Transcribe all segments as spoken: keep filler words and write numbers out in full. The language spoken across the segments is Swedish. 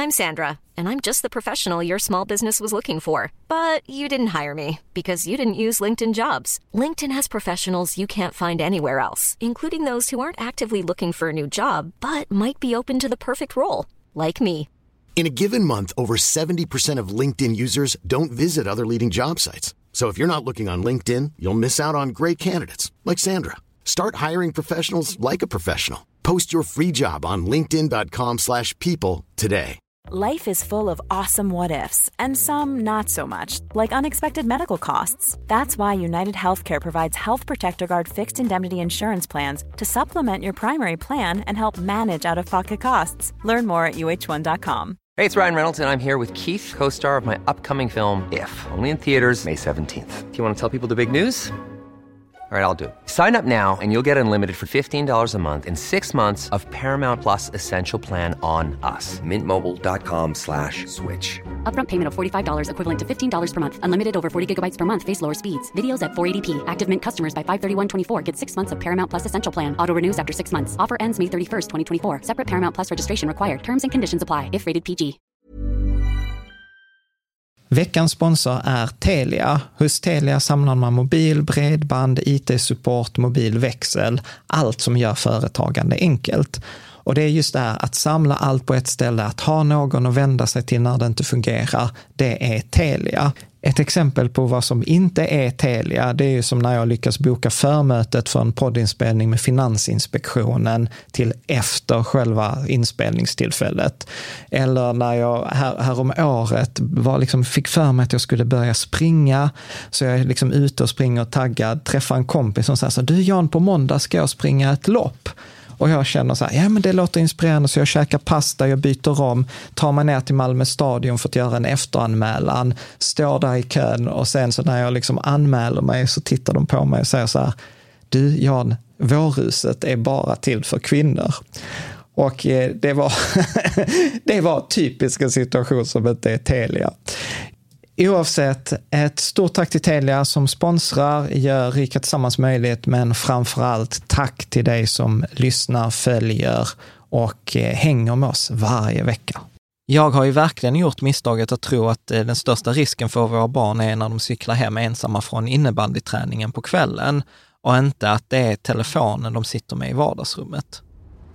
I'm Sandra, and I'm just the professional your small business was looking for. But you didn't hire me because you didn't use LinkedIn Jobs. LinkedIn has professionals you can't find anywhere else, including those who aren't actively looking for a new job, but might be open to the perfect role, like me. In a given month, over seventy percent of LinkedIn users don't visit other leading job sites. So if you're not looking on LinkedIn, you'll miss out on great candidates like Sandra. Start hiring professionals like a professional. Post your free job on linkedin dot com slash people today. Life is full of awesome what-ifs, and some not so much, like unexpected medical costs. That's why United Healthcare provides Health Protector Guard fixed indemnity insurance plans to supplement your primary plan and help manage out-of-pocket costs. Learn more at U H one dot com. Hey, it's Ryan Reynolds, and I'm here with Keith, co-star of my upcoming film, If, only in theaters May seventeenth. Do you want to tell people the big news? All right, I'll do it. Sign up now and you'll get unlimited for fifteen dollars a month and six months of Paramount Plus Essential Plan on us. Mint Mobile dot com slash switch. Upfront payment of forty-five dollars equivalent to fifteen dollars per month. Unlimited over forty gigabytes per month. Face lower speeds. Videos at four eighty p. Active Mint customers by five thirty-one twenty-four get six months of Paramount Plus Essential Plan. Auto renews after six months. Offer ends May thirty-first, twenty twenty-four. Separate Paramount Plus registration required. Terms and conditions apply if rated P G. Veckans sponsor är Telia. Hos Telia samlar man mobil, bredband, I T-support, mobilväxel, allt som gör företagande enkelt. Och det är just det här att samla allt på ett ställe, att ha någon att vända sig till när det inte fungerar, det är Telia. Ett exempel på vad som inte är Telia, det är ju som när jag lyckas boka förmötet för en poddinspelning med Finansinspektionen till efter själva inspelningstillfället. Eller när jag här, här om året var liksom, fick för mig att jag skulle börja springa, så jag är liksom ute och springer och taggad, träffar en kompis som säger så här, du Jan, på måndag ska jag springa ett lopp. Och jag känner så här, ja men det låter inspirerande, så jag käkar pasta, jag byter om, tar mig ner till Malmö stadion för att göra en efteranmälan, står där i kön, och sen så när jag liksom anmäler mig så tittar de på mig och säger så här, du Jan, vårhuset är bara till för kvinnor. Och det var det var typisk en situation som inte är Telia. Oavsett, ett stort tack till Telia som sponsrar, gör Rika Tillsammans möjligt, men framförallt tack till dig som lyssnar, följer och hänger med oss varje vecka. Jag har ju verkligen gjort misstaget att tro att den största risken för våra barn är när de cyklar hem ensamma från innebandyträningen på kvällen, och inte att det är telefonen de sitter med i vardagsrummet.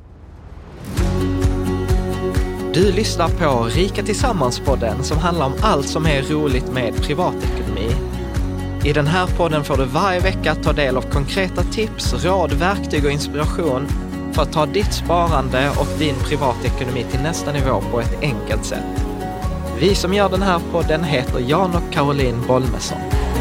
Du lyssnar på Rika Tillsammans-podden som handlar om allt som är roligt med privatekonomi. I den här podden får du varje vecka ta del av konkreta tips, råd, verktyg och inspiration för att ta ditt sparande och din privatekonomi till nästa nivå på ett enkelt sätt. Vi som gör den här podden heter Jan och Caroline Bolmesson.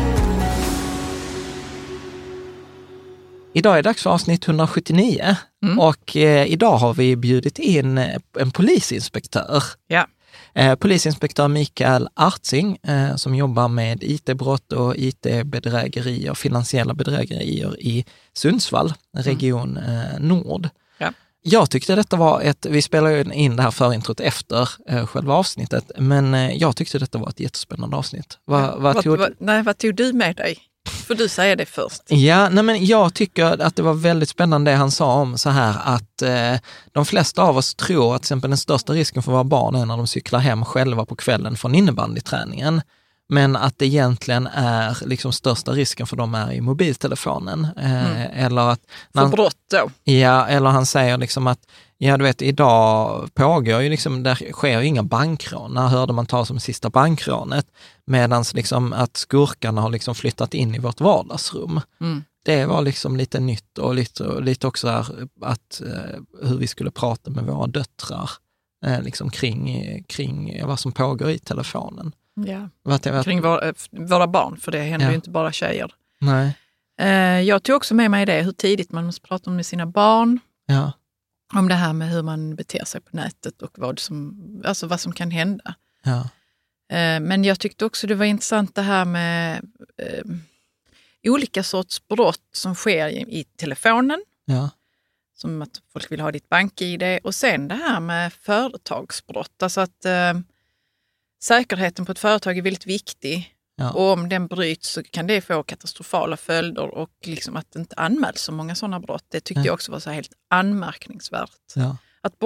Idag är det dags för avsnitt hundrasjuttionio mm. och eh, idag har vi bjudit in en polisinspektör. Ja. Eh, polisinspektör Mikael Artsing eh, som jobbar med I T-brott och I T-bedrägerier, finansiella bedrägerier i Sundsvall, region eh, Nord. Ja. Jag tyckte detta var ett, vi spelar ju in det här förintrot efter eh, själva avsnittet, men eh, jag tyckte detta var ett jättespännande avsnitt. Va, ja. vad, tog... vad, nej, vad tog du med dig? Får du säga det först? Ja, nej men jag tycker att det var väldigt spännande det han sa om så här att eh, de flesta av oss tror att till exempel den största risken för våra barn är när de cyklar hem själva på kvällen från innebandyträningen. Men att det egentligen är liksom största risken för dem är i mobiltelefonen. Eh, mm. Eller att... För brott då? Ja, eller han säger liksom att ja, du vet, idag pågår ju liksom, där sker ju inga bankrån. När hörde man ta som sista bankrånet? Medan liksom att skurkarna har liksom flyttat in i vårt vardagsrum. Mm. Det var liksom lite nytt och lite, och lite också här att eh, hur vi skulle prata med våra döttrar eh, liksom kring, kring vad som pågår i telefonen. Ja, vad, vad, kring våra, våra barn, för det händer ja. ju inte bara tjejer. Nej. Eh, jag tog också med mig det, hur tidigt man måste prata med sina barn. Ja. Om det här med hur man beter sig på nätet och vad som, alltså vad som kan hända. Ja. Eh, men jag tyckte också det var intressant det här med eh, olika sorts brott som sker i, i telefonen. Ja. Som att folk vill ha ditt bank-I D. Och sen det här med företagsbrott. Alltså att eh, säkerheten på ett företag är väldigt viktig. Ja. Och om den bryts så kan det få katastrofala följder, och liksom att det inte anmäls så många sådana brott. Det tyckte ja. jag också var så helt anmärkningsvärt. Ja. Att brott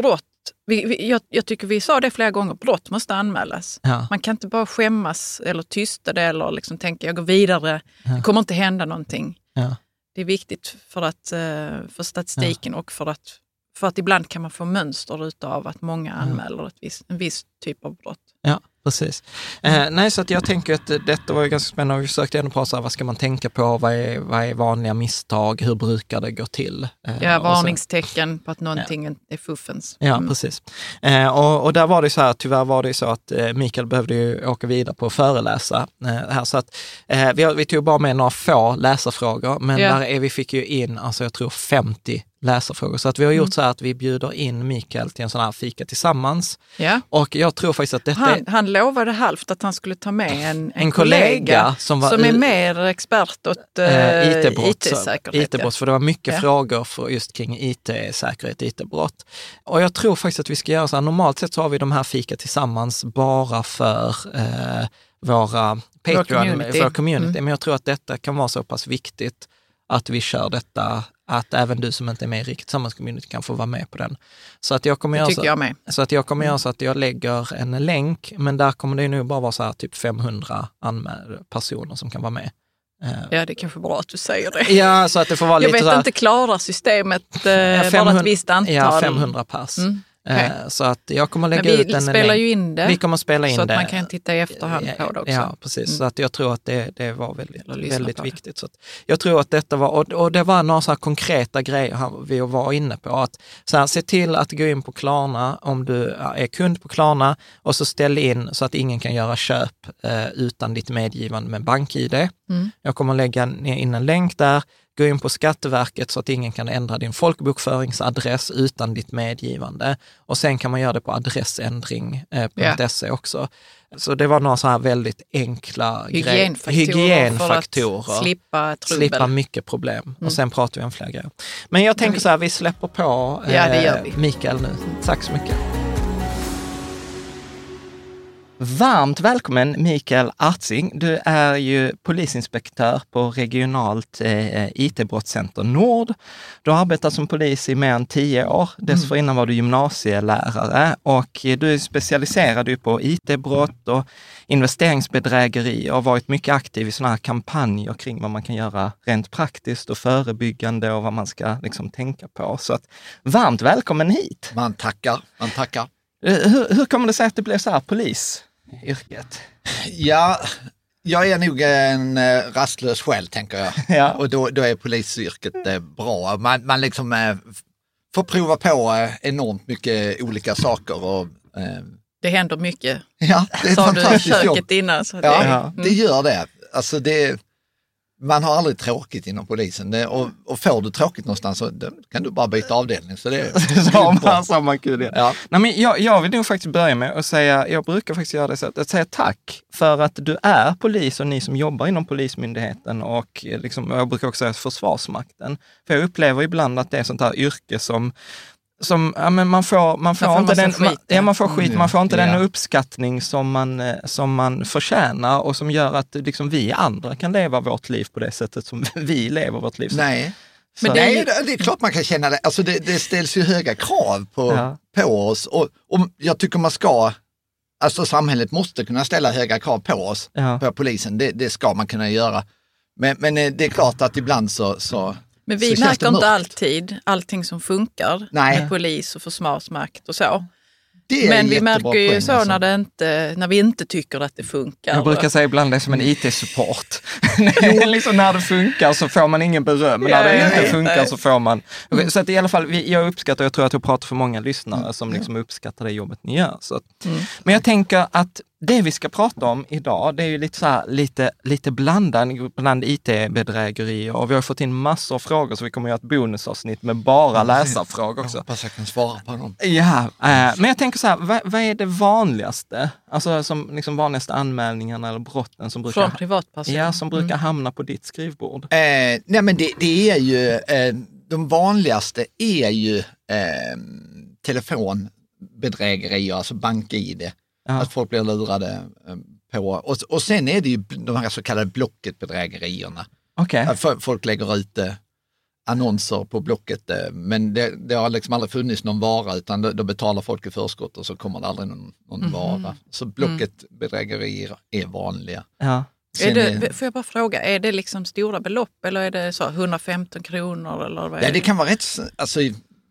vi, vi, jag, jag tycker vi sa det flera gånger, brott måste anmälas. Ja. Man kan inte bara skämmas eller tysta det eller liksom tänka jag går vidare, Ja. det kommer inte hända någonting. Ja. Det är viktigt för, att, för statistiken ja. och för att, för att ibland kan man få mönster utav att många anmäler ett viss, en viss typ av brott. Ja, precis. Eh, nej, så att jag tänker att detta var ju ganska spännande. Vi försökte ändå prata så här, vad ska man tänka på? Vad är, vad är vanliga misstag? Hur brukar det gå till? Eh, ja, varningstecken på att någonting ja. är fuffens. Ja, mm. precis. Eh, och, och där var det så här, tyvärr var det så att eh, Mikael behövde ju åka vidare på att föreläsa eh, här. Så att eh, vi, vi tog bara med några få läsarfrågor, men ja. där är, vi fick ju in, alltså jag tror femtio läsarfrågor. Så att vi har gjort mm. så här att vi bjuder in Mikael till en sån här fika tillsammans. Ja. Och jag tror faktiskt att detta han, är... han lovade halvt att han skulle ta med en, en, en kollega, kollega som, var, som är mer expert åt äh, I T-säkerhet. I T-brott, för det var mycket ja. frågor för just kring I T-säkerhet, I T-brott. Och jag tror faktiskt att vi ska göra så här, normalt sett så har vi de här fika tillsammans bara för eh, våra Patreon, vår community. För community. Mm. Men jag tror att detta kan vara så pass viktigt att vi kör detta, att även du som inte är med i Riket Samhällscommunity kan få vara med på den. Så att jag kommer det göra tycker så, jag med. Så att jag kommer mm. göra så att jag lägger en länk, men där kommer det nu bara vara så här typ femhundra anmälda personer som kan vara med. Ja, det är kanske bra att du säger det. Ja, så att det får vara jag lite vet så här, inte, klarar systemet eh, ja, femhundra, bara ett visst antal? Ja, femhundra pass. Mm. Okay. Så att jag kommer lägga Men vi ut en spelar ju in det. Vi kommer spela in så att det. man kan titta i efterhand ja, på det också. Ja, precis. Mm. Så att jag tror att det, det var väldigt, väldigt viktigt. Så att jag tror att detta var, och, och det var några så här konkreta grejer vi var inne på. Att så här, se till att gå in på Klarna om du är kund på Klarna och så ställ in så att ingen kan göra köp eh, utan ditt medgivande med BankID. Mm. Jag kommer lägga in en länk där. Gå in på Skatteverket så att ingen kan ändra din folkbokföringsadress utan ditt medgivande. Och sen kan man göra det på adressändring punkt se yeah. också. Så det var några så här väldigt enkla hygienfaktorer, hygienfaktorer för att slippa trubbel. Slippa mycket problem. Mm. Och sen pratar vi om fler grejer. Men jag tänker så här, vi släpper på ja, det gör vi. eh, Mikael nu. Tack så mycket. Varmt välkommen Mikael Artsing. Du är ju polisinspektör på regionalt eh, I T-brottscenter Nord. Du har arbetat som polis i mer än tio år. Dessförinnan var du gymnasielärare och du är specialiserad ju på I T-brott och investeringsbedrägeri och har varit mycket aktiv i sådana här kampanjer kring vad man kan göra rent praktiskt och förebyggande och vad man ska liksom tänka på. Så att, varmt välkommen hit. Man tackar, man tackar. Hur, hur kommer det sig att det blev så här polis? Yrket? Ja, jag är nog en eh, rastlös själ tänker jag. Ja. Och då, då är polisyrket eh, bra. Man, man liksom eh, får prova på eh, enormt mycket olika saker. Och, eh, det händer mycket. Ja, det är ett sa fantastiskt du i köket jobb. Innan. Så ja, det, mm. det gör det. Alltså det man har aldrig tråkigt inom polisen. Det, och, och får du tråkigt någonstans så det, kan du bara byta avdelning. Så det är så man, så man kul det. Ja. Nej, men jag, jag vill nog faktiskt börja med att säga, jag brukar faktiskt göra det så att, att säga tack för att du är polis och ni som jobbar inom Polismyndigheten och liksom, jag brukar också säga Försvarsmakten. För jag upplever ibland att det är sånt här yrke som Som, ja, men man får, man får, får inte den, skit, man, ja, man får skit, mm, man får inte ja. den uppskattning som man, som man förtjänar och som gör att liksom, vi andra kan leva vårt liv på det sättet som vi lever vårt liv. Nej, men det är, det är klart man kan känna det. Alltså det, det ställs ju höga krav på, ja. på oss och, och jag tycker man ska, alltså samhället måste kunna ställa höga krav på oss, ja. på polisen. Det, det ska man kunna göra. Men, men det är klart att ibland så... så Men vi märker inte alltid allting som funkar med polis och försvarsmakt och så. Men vi märker ju så alltså. när, det inte, när vi inte tycker att det funkar. Jag brukar säga ibland det är som en I T-support. liksom när det funkar så får man ingen beröm. Men när det inte funkar så får man... Mm. Så att i alla fall, jag uppskattar, jag tror att jag pratar för många lyssnare mm. som liksom uppskattar det jobbet ni gör. Så att, mm. Men jag tänker att det vi ska prata om idag, det är ju lite så här, lite, lite blandad bland I T-bedrägerier och vi har fått in massor av frågor så vi kommer att göra ett bonusavsnitt med bara läsarfrågor också. Jag hoppas jag kan svara på dem. Ja, äh, men jag tänker så här, vad, vad är det vanligaste? Alltså som liksom vanligaste anmälningarna eller brotten som brukar, från privatperson. Ja, som brukar mm. hamna på ditt skrivbord? Eh, nej men det, det är ju, eh, de vanligaste är ju eh, telefonbedrägerier, alltså BankID. Ja. Att folk blir lurade på. Och, och sen är det ju de här så kallade Blocket-bedrägerierna. Okay. Folk lägger ut annonser på Blocket, men det, det har liksom aldrig funnits någon vara, utan då, då betalar folk i förskott och så kommer det aldrig någon, någon mm. vara. Så Blocket-bedrägerier är vanliga. Ja. Är det, får jag bara fråga, är det liksom stora belopp eller är det så hundrafemton kronor? Eller vad är ja, det kan vara rätt, alltså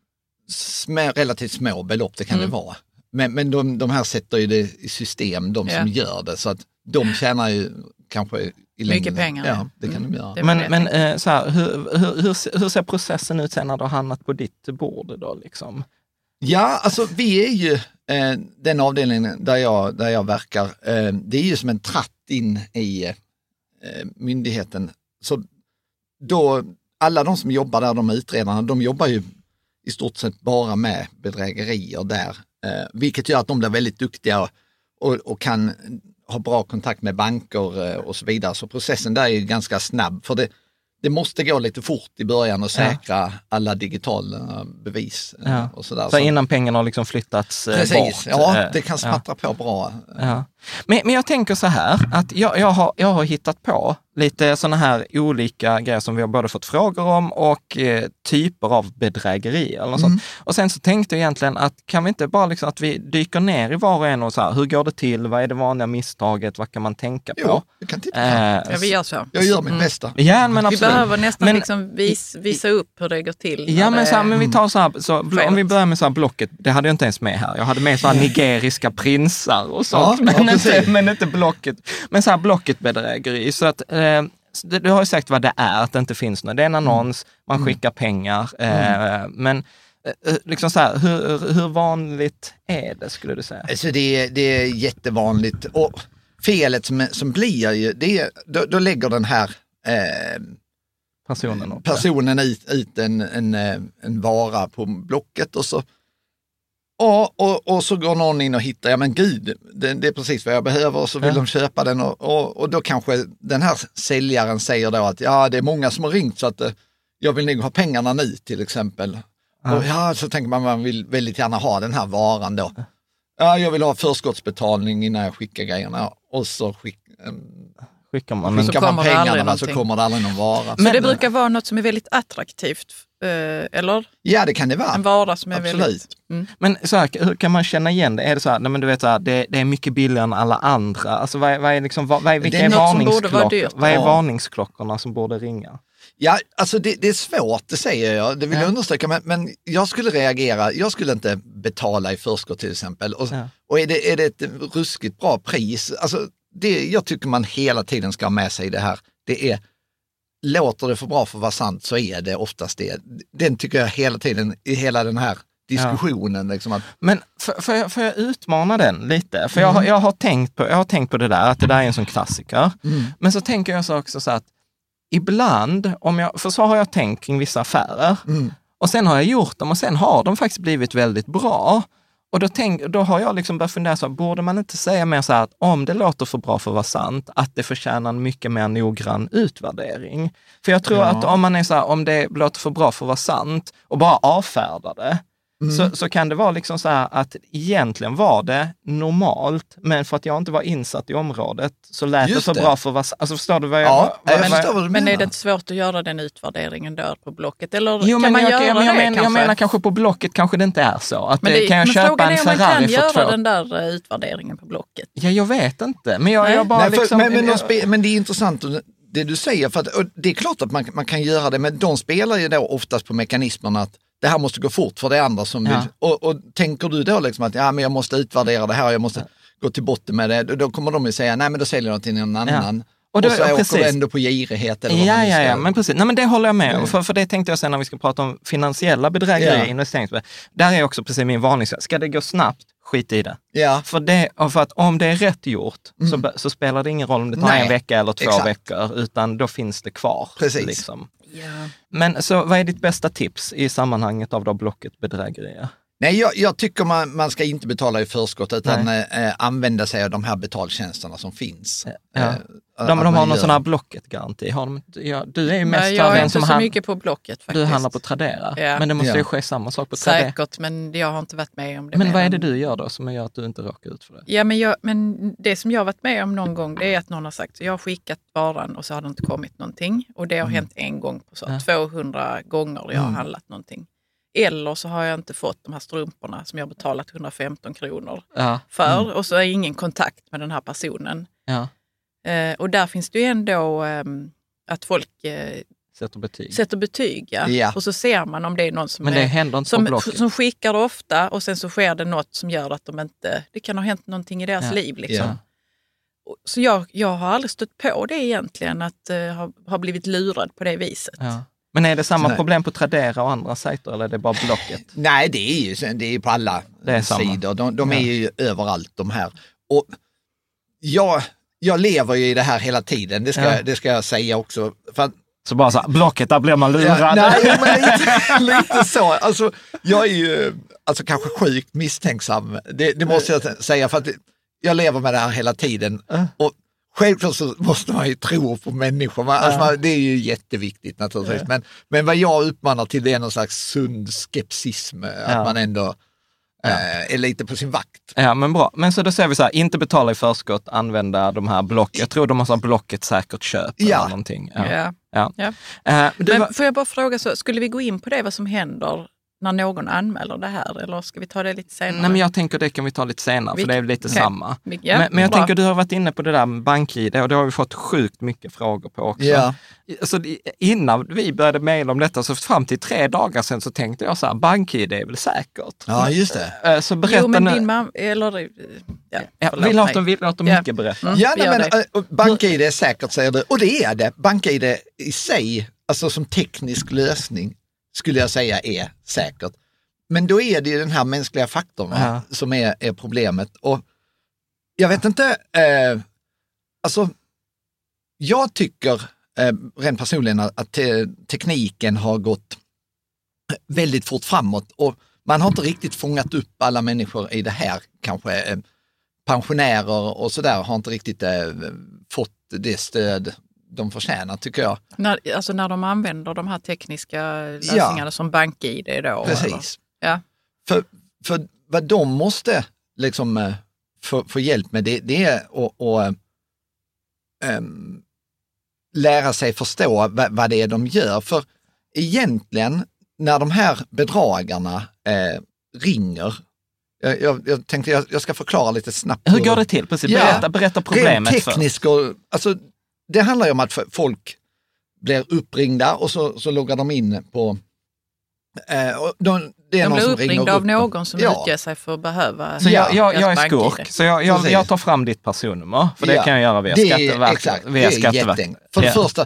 små, relativt små belopp, det kan mm. det vara. Men, men de, de här sätter ju det i system, de som ja. gör det, så att de tjänar ju kanske i mycket längden. pengar. Ja, det kan de göra. Mm. Men, men äh, så här, hur, hur, hur, hur ser processen ut sen när du har hamnat på ditt bord då liksom? Ja, alltså vi är ju eh, den avdelningen där jag, där jag verkar, eh, det är ju som en tratt in i eh, myndigheten. Så då, alla de som jobbar där, de utredarna, de jobbar ju i stort sett bara med bedrägerier där. Eh, vilket gör att de blir väldigt duktiga och, och, och kan ha bra kontakt med banker eh, och så vidare. Så processen där är ju ganska snabb, för det, det måste gå lite fort i början och säkra ja. alla digitala bevis. Ja. Och så där. Så innan pengarna har liksom flyttats Precis. bort. Ja, det kan smattra ja. på bra. Ja. Men, men jag tänker så här, att jag, jag, har, jag har hittat på lite sådana här olika grejer som vi har både fått frågor om och eh, typer av bedrägeri eller något mm. sånt. Och sen så tänkte jag egentligen att kan vi inte bara liksom att vi dyker ner i var och en och så här, hur går det till, vad är det vanliga misstaget, vad kan man tänka på? Jo, jag kan titta. Eh, ja, vi gör så. Jag gör mitt mm. bästa. Ja, men absolut. Vi behöver nästan men, liksom vis, visa upp hur det går till. Ja, men, så här, men vi tar så här, så, mm. om vi börjar med så här Blocket, det hade jag inte ens med här. Jag hade med så här nigeriska prinsar och sånt, ja, men, ja, inte, men inte Blocket. Men så här Blocket-bedrägeri, så att eh, du har ju sagt vad det är, att det inte finns något. Det är en annons, man mm. skickar pengar. Eh, mm. Men eh, liksom så här, hur, hur vanligt är det, skulle du säga? Alltså det, det är jättevanligt. Och felet som, som blir ju, det är, då, då lägger den här eh, personen, upp, personen ut, ut en, en, en vara på Blocket och så Och, och, och så går någon in och hittar, ja men gud, det, det är precis vad jag behöver, och så vill ja. de köpa den och, och, och då kanske den här säljaren säger då att ja, det är många som har ringt så att eh, jag vill nog ha pengarna nu till exempel. Ja. Och ja, så tänker man man vill väldigt gärna ha den här varan då. Ja, jag vill ha förskottsbetalning innan jag skickar grejerna och så skick, um, skickar man, men skickar man pengarna så kommer det aldrig någon vara. Men det brukar vara något som är väldigt attraktivt, eller? Ja, det kan det vara. En vara som är Absolut. väldigt... Mm. Men så här, hur kan man känna igen det? Är det så här, nej men du vet så här, det, det är mycket billigare än alla andra. Alltså vad är, vad är liksom, vad, vad är, vilka det är, är, varningsklock, vad är ja. varningsklockorna som borde ringa? Ja, alltså det, det är svårt, det säger jag, det vill ja. jag understryka, men, men jag skulle reagera, jag skulle inte betala i förskott till exempel. Och, ja. och är, det, är det ett ruskigt bra pris, alltså det jag tycker man hela tiden ska ha med sig i det här, det är, låter det för bra för att vara sant så är det oftast det. Den tycker jag hela tiden, i hela den här diskussionen. Ja. Liksom att... Men får, får, jag, får jag utmana den lite? För mm. jag, jag, har tänkt på, jag har tänkt på det där, att det där är en sån klassiker. Mm. Men så tänker jag så också så att ibland, om jag, för så har jag tänkt kring vissa affärer mm. och sen har jag gjort dem och sen har de faktiskt blivit väldigt bra. Och då, tänk, då har jag liksom börjat fundera så här, borde man inte säga mer så här att om det låter för bra för att vara sant, att det förtjänar en mycket mer noggrann utvärdering. För jag tror ja. att om man är så här, om det låter för bra för att vara sant och bara avfärdar det, mm. så, så kan det vara liksom så här att egentligen var det normalt, men för att jag inte var insatt i området så lät Just det för det. bra för att vara sant. Alltså förstår du vad jag... Ja, vad, jag vad, förstår vad du men menar. är det inte svårt att göra den utvärderingen där på Blocket? Eller jo, kan man jag, göra jag, det jag, men, kanske? Jag menar kanske på Blocket kanske det inte är så. Att men det, kan jag men köpa en Ferrari för två... man kan göra den där utvärderingen på Blocket? Ja, jag vet inte. Men jag, jag bara Nej, för, liksom... Men, men, de spe, men det är intressant det du säger, för att, och det är klart att man, man kan göra det, men de spelar ju då oftast på mekanismerna att det här måste gå fort för det andra som ja. vill. Och, och tänker du då liksom att ja, men jag måste utvärdera det här, jag måste ja. gå till botten med det, då kommer de ju säga nej men då säljer jag till någon annan. Ja. Och, då, och så ja, åker du ändå på girighet. Eller ja, vad ja, ja, men precis. Nej, men det håller jag med om. Mm. För, för det tänkte jag sen när vi ska prata om finansiella bedrägerier. Ja. Där är också precis min varning. Ska det gå snabbt, skit i det. Ja. För, det för att om det är rätt gjort mm. så, så spelar det ingen roll om det tar Nej. en vecka eller två Exakt. veckor, utan då finns det kvar. Precis. Liksom. Ja. Men så vad är ditt bästa tips i sammanhanget av då Blocket bedrägerier? Nej, jag, jag tycker man, man ska inte betala i förskott utan eh, använda sig av de här betaltjänsterna som finns. Ja. Eh, de de har någon gör... sån här Blocket-garanti. Har de, ja, du är ju mest Nej, jag är inte som så han, mycket på Blocket faktiskt. Du handlar på Tradera. Ja. Men det måste ja. ju ske samma sak på Tradera. Säkert, men jag har inte varit med om det. Men vad är det du gör då som gör att du inte råkar ut för det? Ja, men, jag, men det som jag har varit med om någon gång, det är att någon har sagt så jag har skickat varan och så har det inte kommit någonting. Och det har mm. hänt en gång på så ja. tvåhundra gånger jag har mm. handlat någonting. Eller så har jag inte fått de här strumporna som jag har betalat hundrafemton kronor ja. för. Mm. Och så är ingen kontakt med den här personen. Ja. Eh, och där finns det ju ändå eh, att folk eh, sätter betyg. Sätter betyg ja. Ja. Och så ser man om det är någon som, Men det är, händer inte som, på som skickar ofta och sen så sker det något som gör att de inte... Det kan ha hänt någonting i deras ja. liv. Liksom. Ja. Så jag, jag har aldrig stött på det egentligen, att uh, ha, ha blivit lurad på det viset. Ja. Men är det samma Nej. problem på Tradera och andra sajter eller är det bara Blocket? Nej, det är ju det är på alla är sidor. De, de är ja. ju överallt de här. Och jag, jag lever ju i det här hela tiden, det ska, ja. det ska jag säga också. För att, så bara så här, Blocket, där blir man lurad. Ja, nej, men lite, lite så. Alltså, jag är ju alltså, kanske sjukt misstänksam. Det, det måste jag säga för att jag lever med det här hela tiden. Och självklart så måste man ju tro på människor. Man, alltså, man, det är ju jätteviktigt naturligtvis. Men, men vad jag uppmanar till det är någon slags sund skepsism. Ja. Att man ändå ja. äh, är lite på sin vakt. Ja, men bra. Men så då säger vi så här, inte betala i förskott, använda de här block. Jag tror de måste ha Blocket säkert köp ja. eller någonting. Ja. Ja. Ja. Ja. Uh, men var... får jag bara fråga, så skulle vi gå in på det vad som händer när någon anmäler det här, eller ska vi ta det lite senare? Nej, men jag tänker det kan vi ta lite senare, vi, för det är lite okay. samma. Vi, ja, men, men jag bra. tänker du har varit inne på det där med BankID och det har vi fått sjukt mycket frågor på också. Ja. Alltså, innan vi började mejla om detta, så fram till tre dagar sedan så tänkte jag så här, BankID är väl säkert? Ja, just det. Så berätta... Jo, men din mamma, eller... Ja, ja, vi låter, vi låter ja. mycket berätta. Mm, ja, nej, men äh, BankID är säkert, säger du. Och det är det. BankID i sig, alltså som teknisk lösning, skulle jag säga är säkert. Men då är det ju den här mänskliga faktorn ja. som är, är problemet. Och jag vet inte, eh, alltså jag tycker eh, rent personligen att te- tekniken har gått väldigt fort framåt och man har inte riktigt fångat upp alla människor i det här. Kanske eh, pensionärer och sådär har inte riktigt eh, fått det stöd de förtjänar, tycker jag. När, alltså när de använder de här tekniska lösningarna ja. som BankID då? Precis. Eller? Ja. För, för vad de måste liksom få, få hjälp med det, det är att, att um, lära sig förstå vad, vad det är de gör. För egentligen när de här bedragarna eh, ringer, jag, jag, jag tänkte jag, jag ska förklara lite snabbt. Hur går det till? Precis, berätta, ja, berätta problemet. Rent tekniskt, och, alltså, det handlar ju om att folk blir uppringda och så, så loggar de in på Eh, och de, det är de någon blir som uppringda av någon dem. som ja. utger sig för att behöva... Så jag, jag, jag är skurk, så jag, jag, jag tar fram ditt personnummer, för det ja. kan jag göra via Skatteverket. Exakt, via det är jätteenkelt. För det ja. första,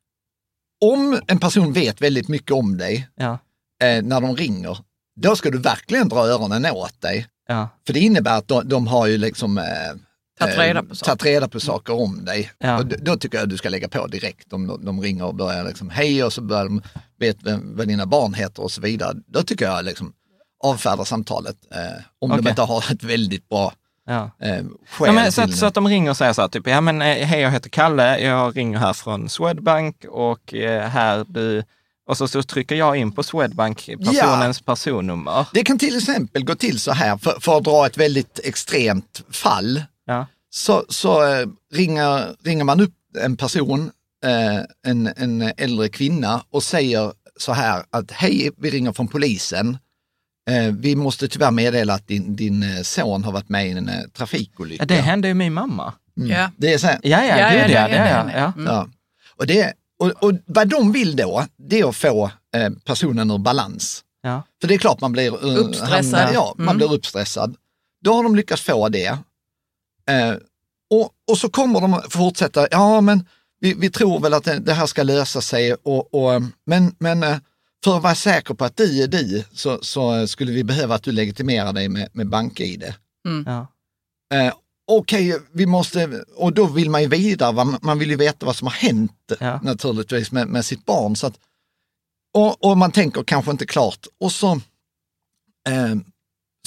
om en person vet väldigt mycket om dig ja. eh, när de ringer, då ska du verkligen dra öronen åt dig. Ja. För det innebär att de, de har ju liksom... Eh, Tagit reda på saker. Tagit reda på saker om dig. Ja. Och då tycker jag att du ska lägga på direkt. Om de, de ringer och börjar liksom hej och så börjar de veta vad dina barn heter och så vidare. Då tycker jag liksom avfärda samtalet. Eh, om okay. de inte har ett väldigt bra ja. eh, skäl. Ja, men så, att, så att de ringer och säger så här, typ, ja men hej jag heter Kalle, jag ringer här från Swedbank och eh, här du... Och så, så trycker jag in på Swedbank-personens ja. personnummer. Det kan till exempel gå till så här, för, för att dra ett väldigt extremt fall. Ja. Så, så eh, ringer, ringer man upp en person, eh, en, en äldre kvinna och säger så här att hej, vi ringer från polisen. Eh, vi måste tyvärr meddela att din, din son har varit med i en eh, trafikolycka. Ja, det hände ju min mamma. Mm. Ja. Det är så här. Ja, ja, ja, gud, ja, det, ja, ja, ja. Mm. ja. Och, det, och, och vad de vill då, det är att få eh, personen ur balans. Ja. För det är klart man blir uh, uppstressad. Han, ja, man mm. blir uppstressad. Då har de lyckats få det. Eh, och, och så kommer de fortsätta, ja men vi, vi tror väl att det, det här ska lösa sig, och, och, men, men för att vara säker på att du är du så, så skulle vi behöva att du legitimerar dig med, med BankID. Mm. Ja. Eh, Okej, okay, vi måste, och då vill man ju vidare, man vill ju veta vad som har hänt ja. naturligtvis med, med sitt barn. Så att, och, och man tänker kanske inte klart, och så eh,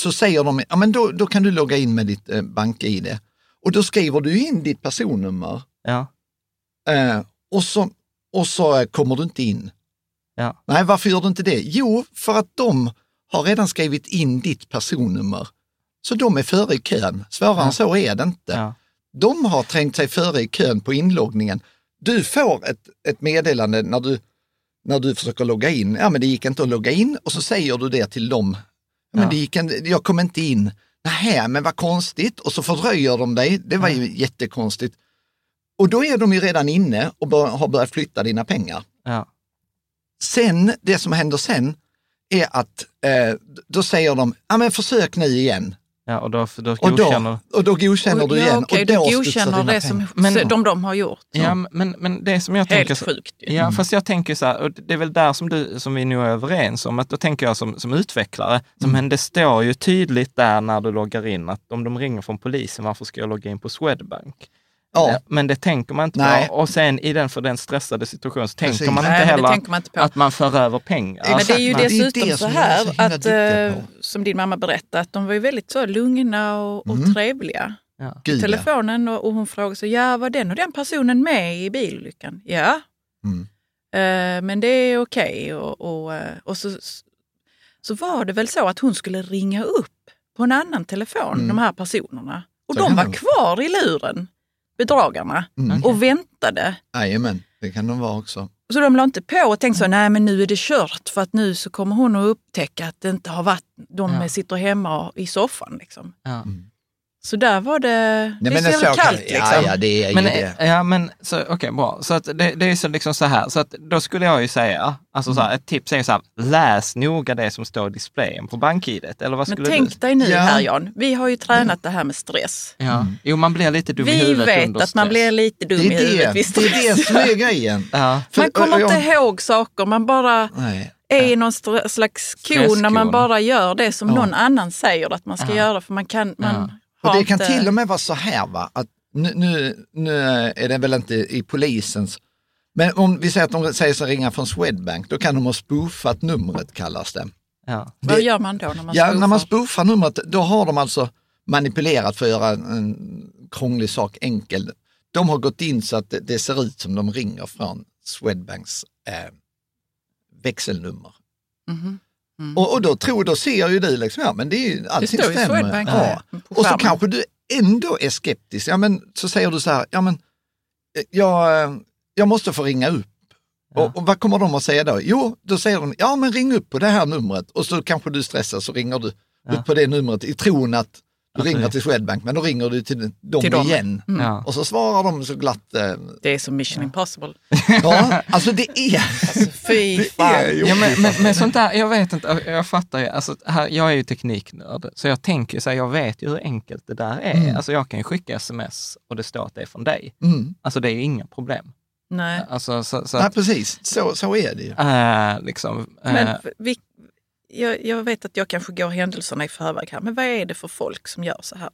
så säger de, ja men då, då kan du logga in med ditt eh, bank-I D. Och då skriver du in ditt personnummer. Ja. Eh, och, så, och så kommer du inte in. Ja. Nej, varför gör du inte det? Jo, för att de har redan skrivit in ditt personnummer. Så de är före i kön. Svårare än så är det inte. Ja. De har trängt sig före i kön på inloggningen. Du får ett, ett meddelande när du, när du försöker logga in. Ja, men det gick inte att logga in. Och så säger du det till dem. Ja, men det gick en, jag kom inte in. Nej, men vad konstigt. Och så fördröjer de dig. Det var ju jättekonstigt. Och då är de ju redan inne och bör, har börjat flytta dina pengar. Ja. Sen, det som händer sen är att eh, då säger de, ja men försök nu igen. Ja, och då, då och godkänner... då, och då godkänner du ja, igen. Okej, och då du godkänner det som men, de, de har gjort. Ja, men, men det som jag Helt tänker... sjukt. Ja, mm. fast jag tänker så här, och det är väl där som, du, som vi nu är överens om, att då tänker jag som, som utvecklare, som, mm. men det står ju tydligt där när du loggar in, att om de ringer från polisen, varför ska jag logga in på Swedbank? Ja. Men det tänker man inte Nej. på. Och sen i den för den stressade situationen så tänker Precis. man Nej, inte heller tänker man inte på. Att man för över pengar. Men det är ju man, dessutom det är det så som här så att, äh, som din mamma berättade, att de var ju väldigt så lugna och, och mm. trevliga. Ja. I telefonen och, och hon frågade så, ja var den och den personen med i bilolyckan? Ja, mm. uh, men det är okej. Okay. Och, och, och så, så var det väl så att hon skulle ringa upp på en annan telefon, mm. de här personerna. Och så de var de. kvar i luren. Bedragarna mm. och väntade. Jajamän, det kan de vara också. Så de la inte på och tänkte så, nej men nu är det kört för att nu så kommer hon att upptäcka att det inte har varit, de ja. sitter hemma i soffan liksom. Ja. Mm. Så där var det, nej, det är så jävla kallt kan, liksom. Ja, ja, det är men, ju det. Ja, men så okej, okay, bra. Så att det, det är så liksom så här, så att då skulle jag ju säga, alltså mm. så här, ett tips är ju så här, läs noga det som står i displayen på bank-I D. Eller vad skulle men tänk du? dig nu ja. här Jan, vi har ju tränat ja. det här med stress. Ja, mm. jo man blir lite dum vi i huvudet vet under att stress. man blir lite dum det i huvudet vid stress. Det är det som är grejen. Ja. Man kommer inte ihåg saker, man bara... Nej. är i någon slags kon när man bara gör det som ja. någon annan säger att man ska ja. göra. För man kan... Man ja. Och det inte... kan till och med vara så här va, att nu, nu, nu är det väl inte i polisens... Men om vi säger att de säger så ringa från Swedbank, då kan de ha spoofat numret kallas det. Ja. Det, vad gör man då när man ja, spoofar? När man spoofar numret, då har de alltså manipulerat för att göra en krånglig sak enkel. De har gått in så att det, det ser ut som de ringer från Swedbanks eh, växelnummer. Mm-hmm. Mm. Och, och då tror, då ser ju du liksom, ja men det är ju, allting det står stämmer. Swedbank, ja. ja. Och så kanske du ändå är skeptisk. Ja men så säger du så här, ja men jag, jag måste få ringa upp. Ja. Och, och vad kommer de att säga då? Jo, då säger de, ja men ring upp på det här numret. Och så kanske du stressar så ringer du ja. upp på det numret i tron att du alltså, ringer till Swedbank, men då ringer du till dem till igen. Mm. Ja. Och så svarar de så glatt. Eh, det är som Mission ja. Impossible. Ja, alltså det är... Alltså fy fan. Ja, men, men, men sånt där, jag vet inte, jag fattar ju, alltså, här, jag är ju tekniknörd, så jag tänker så här, jag vet ju hur enkelt det där är. Mm. Alltså jag kan ju skicka sms och det står att det är från dig. Mm. Alltså det är ju inga problem. Nej. Alltså, så, så Nej, att, precis. Så, så är det ju. Äh, liksom, äh, men vi, jag, jag vet att jag kanske går händelserna i förväg här, men vad är det för folk som gör så här?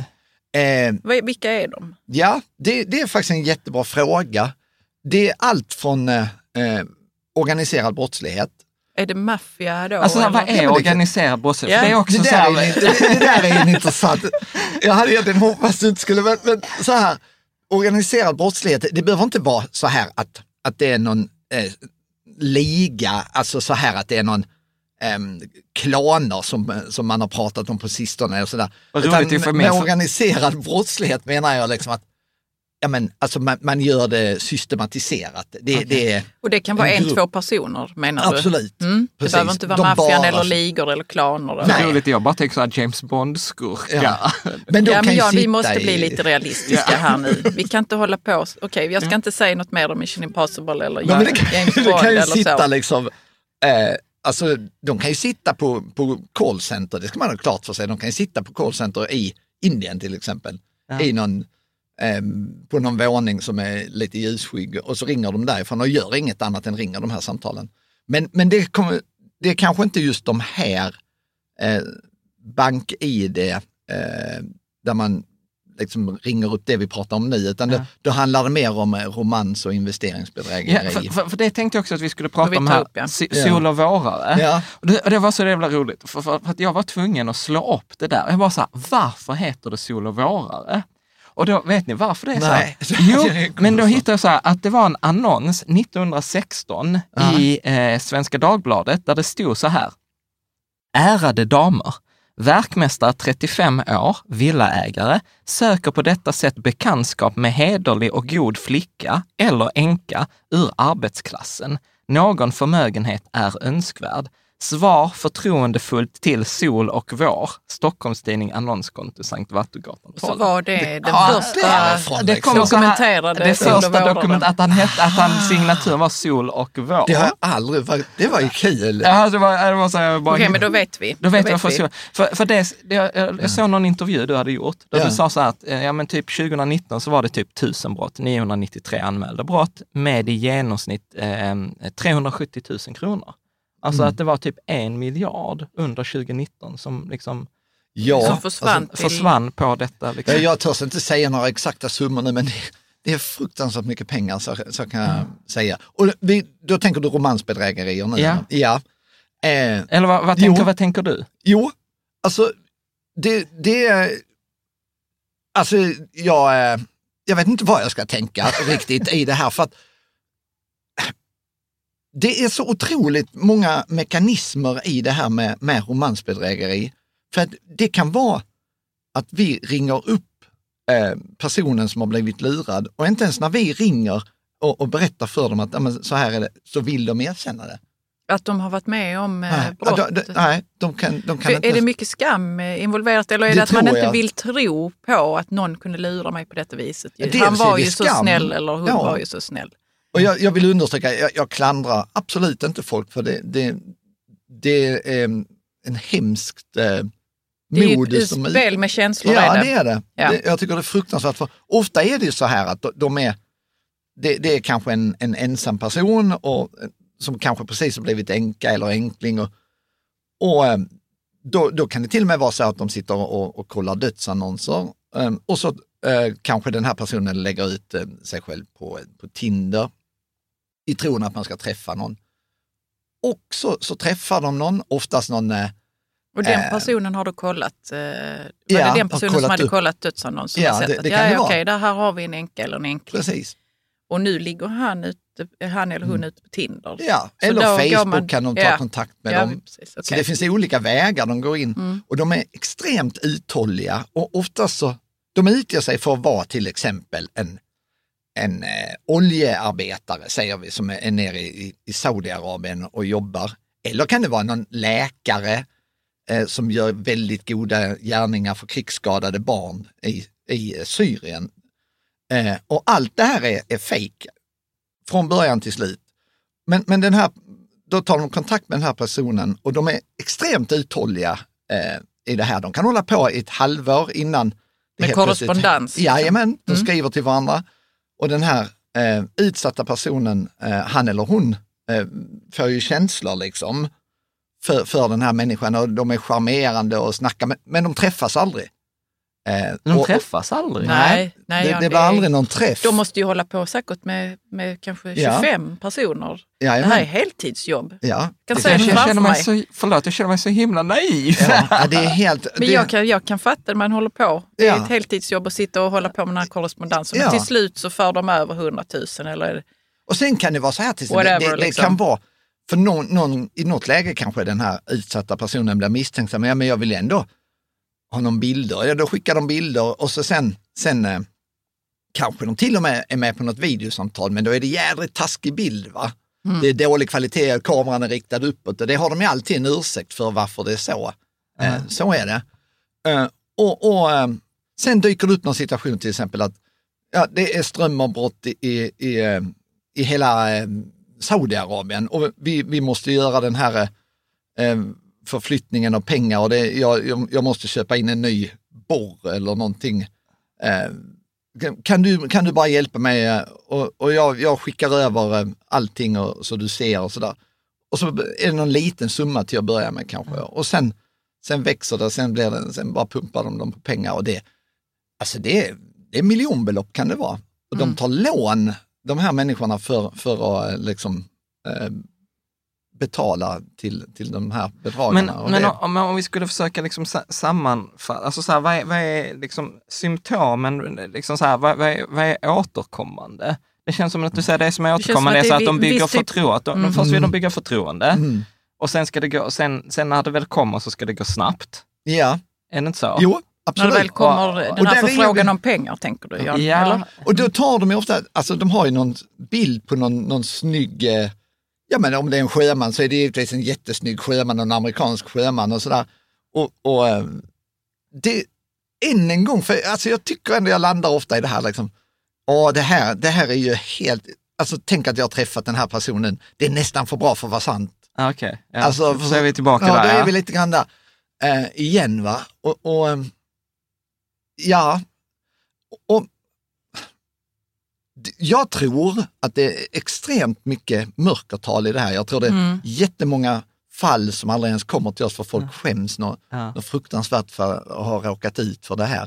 Eh, Vilka är de? Ja, det, det är faktiskt en jättebra fråga. Det är allt från eh, organiserad brottslighet. Är det maffia då? Alltså eller? Vad är organiserad brottslighet? Ja. Det är också det, så här... är, det, det där är en intressant... Jag hade egentligen hoppats att du inte skulle... Men, men så här, organiserad brottslighet, det behöver inte vara så här att, att det är någon eh, liga, alltså så här att det är någon Um, klaner som, som man har pratat om på sistone och sådär. Utan med organiserad brottslighet menar jag liksom att ja, men, alltså man, man gör det systematiserat. Det, okay. det är och det kan vara en, en två personer menar du? Absolut. Mm. Det behöver inte vara maffian eller ligor eller klaner. Eller. Det är roligt, jag bara tänker så här James Bond-skurka. Ja. Men, ja, men ja, vi måste i... bli lite realistiska här nu. Vi kan inte hålla på. Okej, okay, jag ska ja. inte säga något mer om Mission Impossible eller men det kan, James Bond det kan ju eller sitta så. Liksom, eh, alltså de kan ju sitta på, på callcenter, det ska man ha klart för sig. De kan ju sitta på callcenter i Indien till exempel. Ja. I någon, eh, på någon våning som är lite ljusskygg och så ringer de därifrån och gör inget annat än ringer de här samtalen. Men, men det, kommer, det är kanske inte just de här eh, bank-I D eh, där man liksom ringer upp det vi pratar om nu, utan ja. då, då handlar det mer om romans- och investeringsbedrägeri. Ja, för, för, för det tänkte jag också att vi skulle prata vi om här, upp, ja. sol och vårare. Ja. Och, det, och det var så jävla roligt, för, för, för att jag var tvungen att slå upp det där. Jag bara så här, varför heter det sol och vårare? Och då, vet ni varför det är Nej. så här? Jo, men då hittade jag så här att det var en annons nittonhundrasexton ja. i eh, Svenska Dagbladet där det stod så här. Ärade damer, verkmästare trettiofem år, villaägare, söker på detta sätt bekantskap med hederlig och god flicka eller änka ur arbetsklassen. Någon förmögenhet är önskvärd. Svar förtroendefullt till Sol och Vår. Stockholmstidning annonskonto Sankt Vattugatan. Så var det den ja, första det, det kom dokumenterade det första dokument att han hette, att han signaturen var Sol och Vår. Det har jag aldrig varit, det var ju kul. Ja, det var, det var så jag bara, okej, men då vet vi. Då vet då jag för, vi. för, för det, det jag, jag såg någon intervju du hade gjort där ja. du sa så här att ja, men typ tjugonitton så var det typ tusen brott, niohundranittiotre anmälda brott med i genomsnitt eh, trehundrasjuttio tusen kronor. Alltså mm. att det var typ en miljard under tjugonitton som liksom ja, som försvann, alltså, försvann på detta. Liksom. Jag törs inte säga några exakta summor nu, men det, det är fruktansvärt mycket pengar, så, så kan jag mm. säga. Och vi, då tänker du romansbedrägerier nu? Ja. ja. Eh, Eller vad, vad, tänker, vad tänker du? Jo, alltså det, det alltså jag, jag vet inte vad jag ska tänka riktigt i det här, för att det är så otroligt många mekanismer i det här med, med romansbedrägeri. För att det kan vara att vi ringer upp eh, personen som har blivit lurad, och inte ens när vi ringer och, och berättar för dem att ja, men så här är det, så vill de erkänna det. Att de har varit med om eh, nej, brott? De, de, nej, de kan, de kan inte. Är det mycket skam involverat, eller är det, det att man inte jag. vill tro på att någon kunde lura mig på detta viset? Dels Han var ju skam. så snäll, eller hon ja. var ju så snäll. Och jag, jag vill understryka, jag, jag klandrar absolut inte folk, för det, det, det är en hemskt eh, modus. Det är ju ett spel med känslor. Ja, är det. det är det. Ja. det. Jag tycker det är fruktansvärt, för ofta är det ju så här att de är, det, det är kanske en, en ensam person och, som kanske precis har blivit änka eller änkling, och, och då, då kan det till och med vara så att de sitter och, och kollar dödsannonser, och så eh, kanske den här personen lägger ut eh, sig själv på, på Tinder i tron att man ska träffa någon. Och så, så träffar de någon, oftast någon... Eh, och den personen har du kollat? Eh, var ja, det den personen som hade upp. kollat dödsannonsen? Ja, sett det, att, det ja, kan det ja, vara. okej, där här har vi en änka eller en änkling. Precis. Och nu ligger han, ute, han eller hon mm. ute på Tinder. Ja, så eller Facebook man, kan de ta ja, kontakt med ja, dem. precis, okay. Så det finns olika vägar de går in. Mm. Och de är extremt uthålliga. Och oftast så, de utger sig för att vara till exempel en, en eh, oljearbetare, säger vi, som är, är nere i, i Saudiarabien och jobbar. Eller kan det vara någon läkare eh, som gör väldigt goda gärningar för krigsskadade barn i, i Syrien. Eh, och allt det här är, är fake från början till slut. Men, men den här, då tar de kontakt med den här personen, och de är extremt uthålliga eh, i det här. De kan hålla på i ett halvår innan. Det med korrespondens? Jajamän, de mm. skriver till varandra. Och den här eh, utsatta personen, eh, han eller hon, eh, får ju känslor liksom för, för den här människan. Och de är charmerande och snackar, men, men de träffas aldrig. Eh, de och, träffas aldrig? Nej, nej det, ja, det blir aldrig någon träff. De måste ju hålla på säkert med, med kanske tjugofem ja. personer. Ja, det här är heltidsjobb. Ja. Kan jag, jag, känner mig så, förlåt, jag känner mig så himla naiv. Ja, det är helt, men det... jag, kan, jag kan fatta att man håller på. Det är ja. ett heltidsjobb att sitta och hålla på med den här korrespondensen. Ja. Men till slut så för de över hundratusen. Eller... Och sen kan det vara så här, till Whatever, det, det, det liksom. kan vara, för någon, någon, i något läge kanske den här utsatta personen blir misstänksam, men, ja, men jag vill ändå ha någon bilder. Ja, då skickar de bilder, och så sen, sen eh, kanske de till och med är med på något videosamtal, men då är det jädrigt taskig bild, va? Mm. Det är dålig kvalitet, kameran är riktad uppåt, och det har de ju alltid en ursäkt för varför det är så. Mm. Eh, så är det. Eh, och och eh, sen dyker det upp någon situation, till exempel att ja, det är strömavbrott i, i, i, i hela eh, Saudiarabien, och vi, vi måste göra den här eh, förflyttningen av pengar, och det, jag, jag måste köpa in en ny borr eller någonting. Eh, kan, du, kan du bara hjälpa mig? Och, och jag, jag skickar över allting och, så du ser och sådär. Och så är det någon liten summa till att börja med kanske. Och sen, sen växer det, sen, blir det, sen bara pumpar de dem på pengar. Och det, Alltså det är, det är miljonbelopp kan det vara. Och mm. de tar lån, de här människorna, för, för att liksom, eh, betala till, till de här bedragarna. Men, men om, om vi skulle försöka liksom sammanfatta, alltså så här, vad är, vad är liksom symptomen, liksom så här, vad, vad, är, vad är återkommande? Det känns som att du säger det som är återkommande är så att de bygger förtroende. Mm. Först vill de bygga förtroende mm. och sen ska det gå, sen, sen när det väl kommer så ska det gå snabbt. Ja. Är det inte så? Jo, absolut. När det väl kommer och, den här förfrågan om pengar, tänker du? Ja. ja. Eller? Och då tar de ju ofta, alltså de har ju någon bild på någon, någon snygg, ja men om det är en sjöman så är det givetvis en jättesnygg sjöman, en amerikansk sjöman och sådär. Och, och det, än en gång, för alltså jag tycker ändå jag landar ofta i det här liksom, åh det här, det här är ju helt, alltså tänk att jag har träffat den här personen, det är nästan för bra för att vara sant. Okej, okay. ja. Alltså, så är vi tillbaka ja, där. Ja, då är ja. vi lite grann där eh, igen va. Och, och ja, och jag tror att det är extremt mycket mörkertal i det här. Jag tror det är mm. jättemånga fall som aldrig ens kommer till oss för folk skäms något, ja. något fruktansvärt för att ha råkat ut för det här.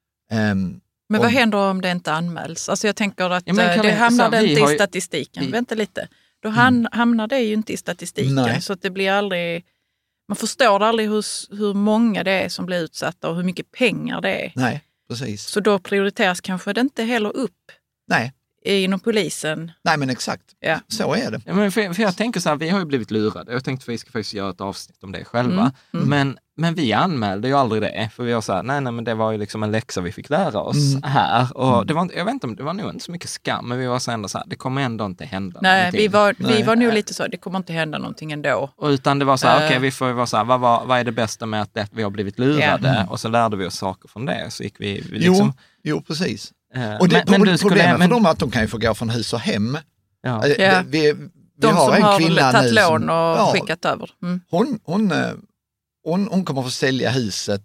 Um, Men vad och, händer om det inte anmäls? Alltså jag tänker att ja, det vi, hamnar det inte ju, i statistiken. Vi, Vänta lite. Då mm. hamnar det ju inte i statistiken. Nej. Så att det blir aldrig, man förstår aldrig hur, hur många det är som blir utsatta och hur mycket pengar det är. Nej, precis. Så då prioriteras kanske det inte heller upp. Nej. Inom polisen. Nej men exakt, ja. Så är det. Ja, men för, för jag tänker så här, vi har ju blivit lurade. Jag tänkte att vi ska faktiskt göra ett avsnitt om det själva. Mm. Mm. Men, men vi anmälde ju aldrig det. För vi var så här, nej, nej men det var ju liksom en läxa vi fick lära oss mm. här. Och mm. det var, jag vet inte, det var nog inte så mycket skam. Men vi var så ändå så här, det kommer ändå inte hända nej, någonting. Vi var, vi nej. var nog lite så, det kommer inte hända någonting ändå. Och utan det var så här, uh. okej okay, vi får ju vara så här, vad, vad, vad är det bästa med att det, vi har blivit lurade? Yeah. Och så lärde vi oss saker från det. Så gick vi, vi liksom... Jo, jo, precis. Och det, men, men du problemet skulle, men... för dem är att de kan ju få gå från hus och hem. Ja. Ja. Vi, vi de har som en har kvinna tagit lån och ja, skickat över. Mm. Hon, hon, hon, hon kommer få sälja huset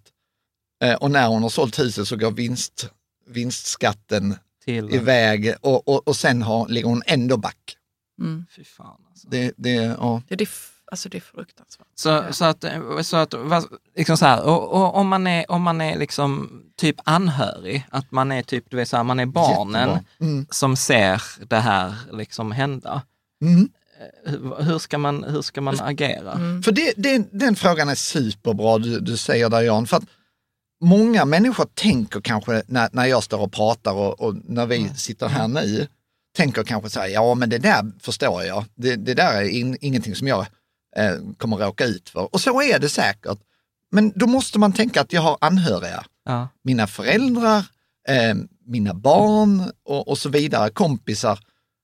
och när hon har sålt huset så går vinst, vinstskatten Till. iväg och, och, och sen har, ligger hon ändå back. Mm. Fy fan alltså. Det, det, ja. det, det, alltså det är fruktansvärt. Så, ja. så att, så att liksom så här, och, och om man är, om man är liksom typ anhörig, att man är typ, du vet så här, man är barnen mm. som ser det här liksom hända. Mm. Hur, hur ska man, hur ska man agera? Mm. För det, det, den frågan är superbra, du, du säger där Jan, för att många människor tänker kanske när, när jag står och pratar och, och när vi mm. sitter här nu, tänker kanske så här, ja men det där förstår jag, det, det där är in, ingenting som jag eh, kommer råka ut för. Och så är det säkert. Men då måste man tänka att jag har anhöriga. Ja. Mina föräldrar, eh, mina barn och, och så vidare, kompisar.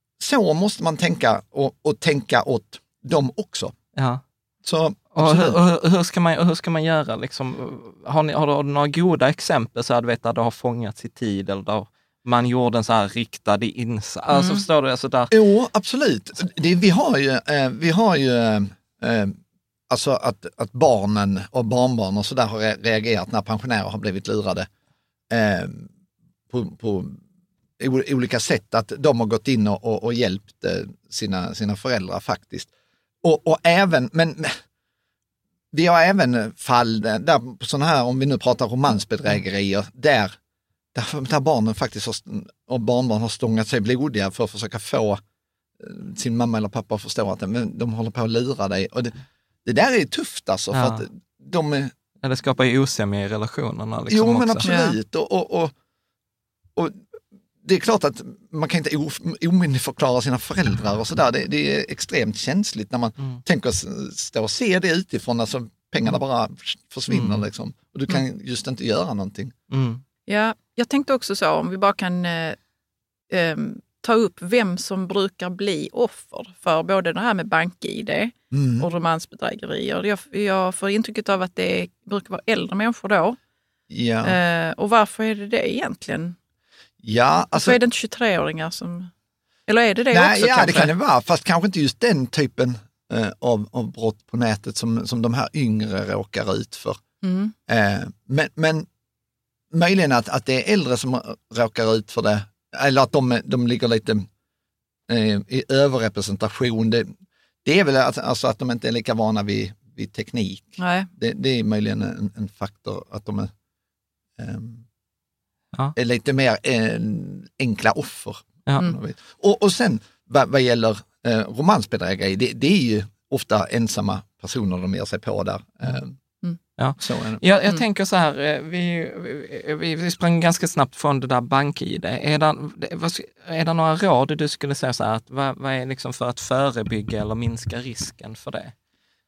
Så måste man tänka och, och tänka åt dem också. Ja. Så, och hur, och hur, ska man, hur ska man göra? Liksom, har, ni, har du några goda exempel så att du vet att det har fångats i tid eller där man gjorde en så här riktad insats? Mm. Alltså, förstår du? Alltså där... Jo, absolut. Det, vi har ju, eh, vi har ju eh, alltså att, att barnen och barnbarn och så där har reagerat när pensionärer har blivit lurade eh, på, på olika sätt. Att de har gått in och, och, och hjälpt eh, sina, sina föräldrar faktiskt. Och, och även, men vi har även fall där på sådana här, om vi nu pratar romansbedrägerier, där, där, där barnen faktiskt har, och barnbarn har stångat sig blodiga för att försöka få sin mamma eller pappa att förstå att de, de håller på att lura dig. Och det, det där är tufft alltså. Ja. För att de är... Ja, det skapar ju osämja i relationerna. Liksom jo, men också. absolut. Ja. Och, och, och, och det är klart att man kan inte omyndigförklara sina föräldrar och sådär. Det, det är extremt känsligt när man mm. tänker stå och se det utifrån. Alltså pengarna bara försvinner mm. liksom. Och du kan mm. just inte göra någonting. Mm. Ja, jag tänkte också så, om vi bara kan eh, eh, ta upp vem som brukar bli offer för både det här med bank-I D mm. och romansbedrägerier. Jag, jag får intrycket av att det brukar vara äldre människor då. Ja. Eh, och varför är det det egentligen? Ja, alltså... Varför är det inte tjugotre-åringar som... Eller är det det nej, också? Ja, kanske? det kan det vara. Fast kanske inte just den typen eh, av, av brott på nätet som, som de här yngre råkar ut för. Mm. Eh, men, men möjligen att, att det är äldre som råkar ut för det. Eller att de, de ligger lite eh, i överrepresentation. Det, det är väl att, alltså att de inte är lika vana vid, vid teknik. Nej. Det, det är möjligen en, en faktor att de är... Eh, ja. lite mer eh, enkla offer. Ja. Mm. Och, och sen vad, vad gäller eh, romansbedrägeri, det, det är ju ofta ensamma personer de ger sig på där. Eh, mm. Ja. Så, eh. jag, jag tänker så här, vi, vi, vi sprang ganska snabbt från det där bank-I D. Är det, är det några råd du skulle säga så här, att vad, vad är liksom för att förebygga eller minska risken för det?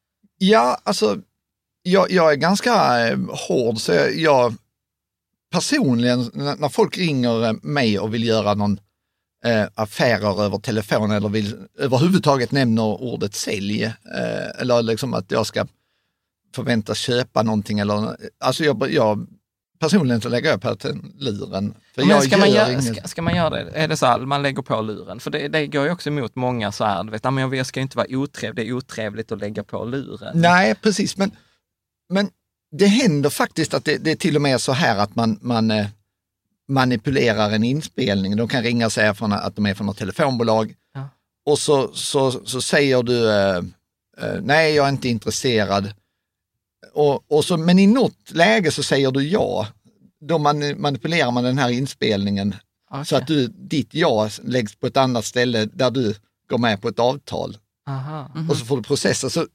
Ja, alltså jag, jag är ganska eh, hård, så jag, jag personligen, när folk ringer mig och vill göra någon eh, affärer över telefon eller vill överhuvudtaget nämner ordet sälj, eh, eller liksom att jag ska förväntas köpa någonting, eller, alltså jag, jag personligen så lägger jag på den luren. För men jag ska, man göra, inget... ska, ska man göra det? Är det så här, man lägger på luren? För det, det går ju också emot många så här, du vet, men jag ska inte vara otrevlig, det är otrevligt att lägga på luren. Nej, precis, men, men det händer faktiskt att det, det är till och med så här att man, man eh, manipulerar en inspelning. De kan ringa och säga från, att de är från något telefonbolag. Ja. Och så, så, så säger du eh, eh, nej, jag är inte intresserad. Och, och så, men i något läge så säger du ja. Då man, manipulerar man den här inspelningen okay. så att du, ditt ja läggs på ett annat ställe där du går med på ett avtal. Aha. Mm-hmm. Och så får du processa. Så,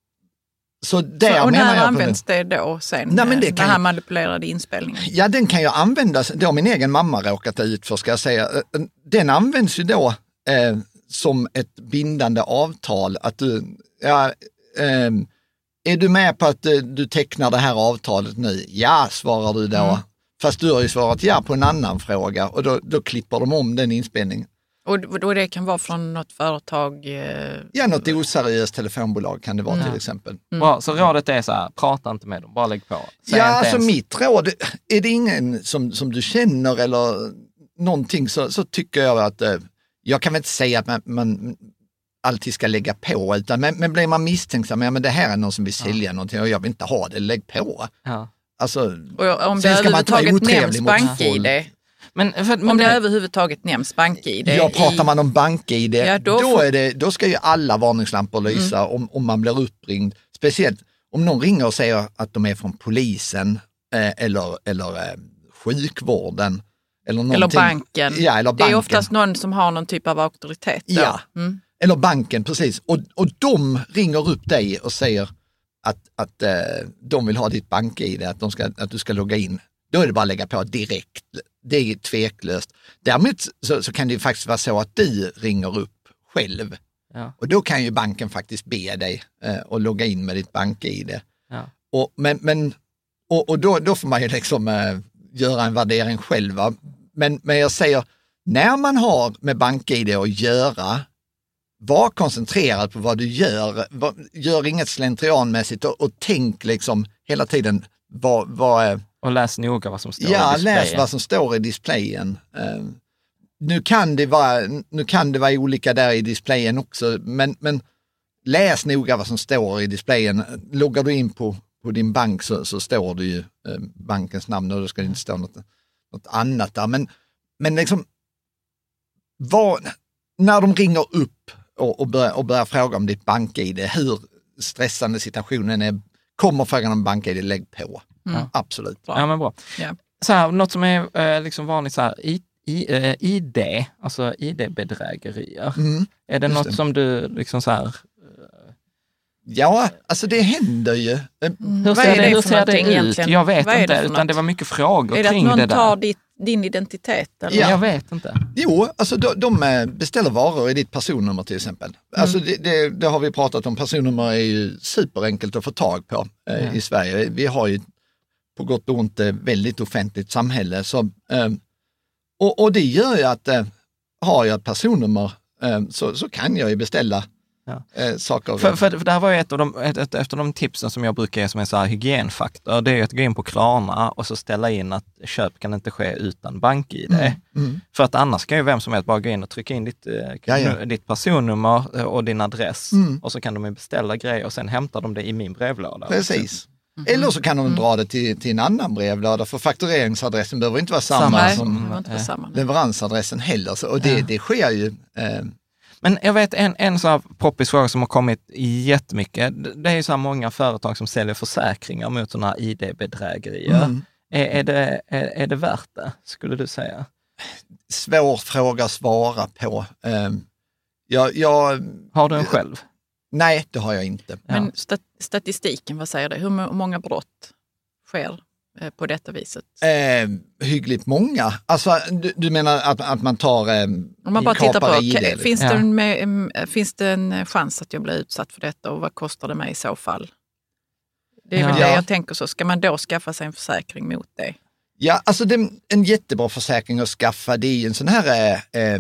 så där så, och menar när jag används det då sen? Nej, men det den kan här jag, manipulerade inspelningen? Ja, den kan ju användas. Det har min egen mamma råkat ut för, ska jag säga. Den används ju då eh, som ett bindande avtal. Att du, ja, eh, är du med på att eh, du tecknar det här avtalet nu? Ja, svarar du då. Mm. Fast du har ju svarat ja på en annan fråga. Och då, då klipper de om den inspelningen. Och då det kan vara från något företag? Eh... Ja, något oseriöst telefonbolag kan det vara mm. till exempel. Mm. Bra, så rådet är så här, prata inte med dem, bara lägg på. Säg ja, alltså ens... mitt råd, är det ingen som, som du känner eller någonting så, så tycker jag att, eh, jag kan väl inte säga att man, man alltid ska lägga på, utan men, men blir man misstänksam, ja men det här är någon som vill sälja ja. någonting och jag vill inte ha det, lägg på. Ja. Alltså, och om det överhuvudtaget nämns bank-I D. Men, för, men om det, det överhuvudtaget nämns bank-I D. Ja, pratar man om bank-I D, ja, då, då, är det, då ska ju alla varningslampor lysa mm. om, om man blir uppringd. Speciellt om någon ringer och säger att de är från polisen eh, eller, eller eh, sjukvården. Eller, eller banken. Ja, eller banken. Det är oftast någon som har någon typ av auktoritet. Då. Ja, mm. eller banken, precis. Och, och de ringer upp dig och säger att, att eh, de vill ha ditt bank-I D, att, de ska, att du ska logga in. Då är det bara att lägga på direkt. Det är tveklöst. Däremot så, så kan det ju faktiskt vara så att du ringer upp själv. Ja. Och då kan ju banken faktiskt be dig eh, att logga in med ditt bank-I D. Ja. Och, men, men, och, och då, då får man ju liksom eh, göra en värdering själv. Men, men jag säger, när man har med bank-I D att göra, var koncentrerad på vad du gör. Var, gör inget slentrianmässigt och, och tänk liksom hela tiden vad... vad och läs noga vad som står ja, i displayen. Ja, läs vad som står i displayen. Uh, nu, kan det vara, nu kan det vara olika där i displayen också, men, men läs noga vad som står i displayen. Loggar du in på, på din bank så, så står det ju uh, bankens namn och då ska det inte stå något, något annat där. Men, men liksom, vad, när de ringer upp och, och, börjar, och börjar fråga om ditt bank-I D, hur stressande situationen är, kommer frågan om bank-I D, lägg på. Mm. Absolut. Bra. Ja, men bra. Yeah. Så här, något som är eh, liksom vanligt så här, I, I, eh, I D, alltså I D-bedrägerier. Mm. Är det Just något det. som du liksom så här... Eh... Ja, alltså det händer ju. Mm. Hur ser det, det, hur ser det ut? Egentligen? Jag vet inte, det utan något? det var mycket frågor kring det där. Är det att någon tar ditt, din identitet? Eller? Ja. Jag vet inte. Jo, alltså de, de beställer varor i ditt personnummer till exempel. Mm. Alltså det, det, det har vi pratat om, personnummer är ju superenkelt att få tag på eh, mm. i Sverige. Vi har ju på gott och ont väldigt offentligt samhälle. Så, eh, och, och det gör ju att eh, har jag ett personnummer eh, så, så kan jag ju beställa ja. eh, saker. För, för, för det här var ju ett av de, ett, ett, ett av de tipsen som jag brukar ge som en så här hygienfaktor. Det är ju att gå in på Klarna och så ställa in att köp kan inte ske utan bank-I D. Mm. Mm. För att annars kan ju vem som helst bara gå in och trycka in ditt, ja, ja. ditt personnummer och din adress mm. och så kan de ju beställa grejer och sen hämtar de det i min brevlåda. Precis. Mm. Eller så kan de mm. dra det till, till en annan brevlåda, för faktureringsadressen behöver inte vara samma Nej, som vara samma. leveransadressen heller. Så, och det, ja. det sker ju. Eh. Men jag vet en, en sån här poppis fråga som har kommit jättemycket. Det är ju så här många företag som säljer försäkringar mot sådana här I D-bedrägerier. Mm. Är, är, det, är, är det värt det, skulle du säga? Svår fråga att svara på. Um, jag, jag, har du en själv? Nej, det har jag inte. Men stat- statistiken, vad säger det? Hur många brott sker eh, på detta viset? Eh, hyggligt många. Alltså, du, du menar att, att man tar eh, Om man bara tittar på, I D, finns, ja. det en, med, finns det en chans att jag blir utsatt för detta och vad kostar det mig i så fall? Det är ja. väl det Ja. jag tänker så. Ska man då skaffa sig en försäkring mot det? Ja, alltså det, en jättebra försäkring att skaffa, det är en sån här eh,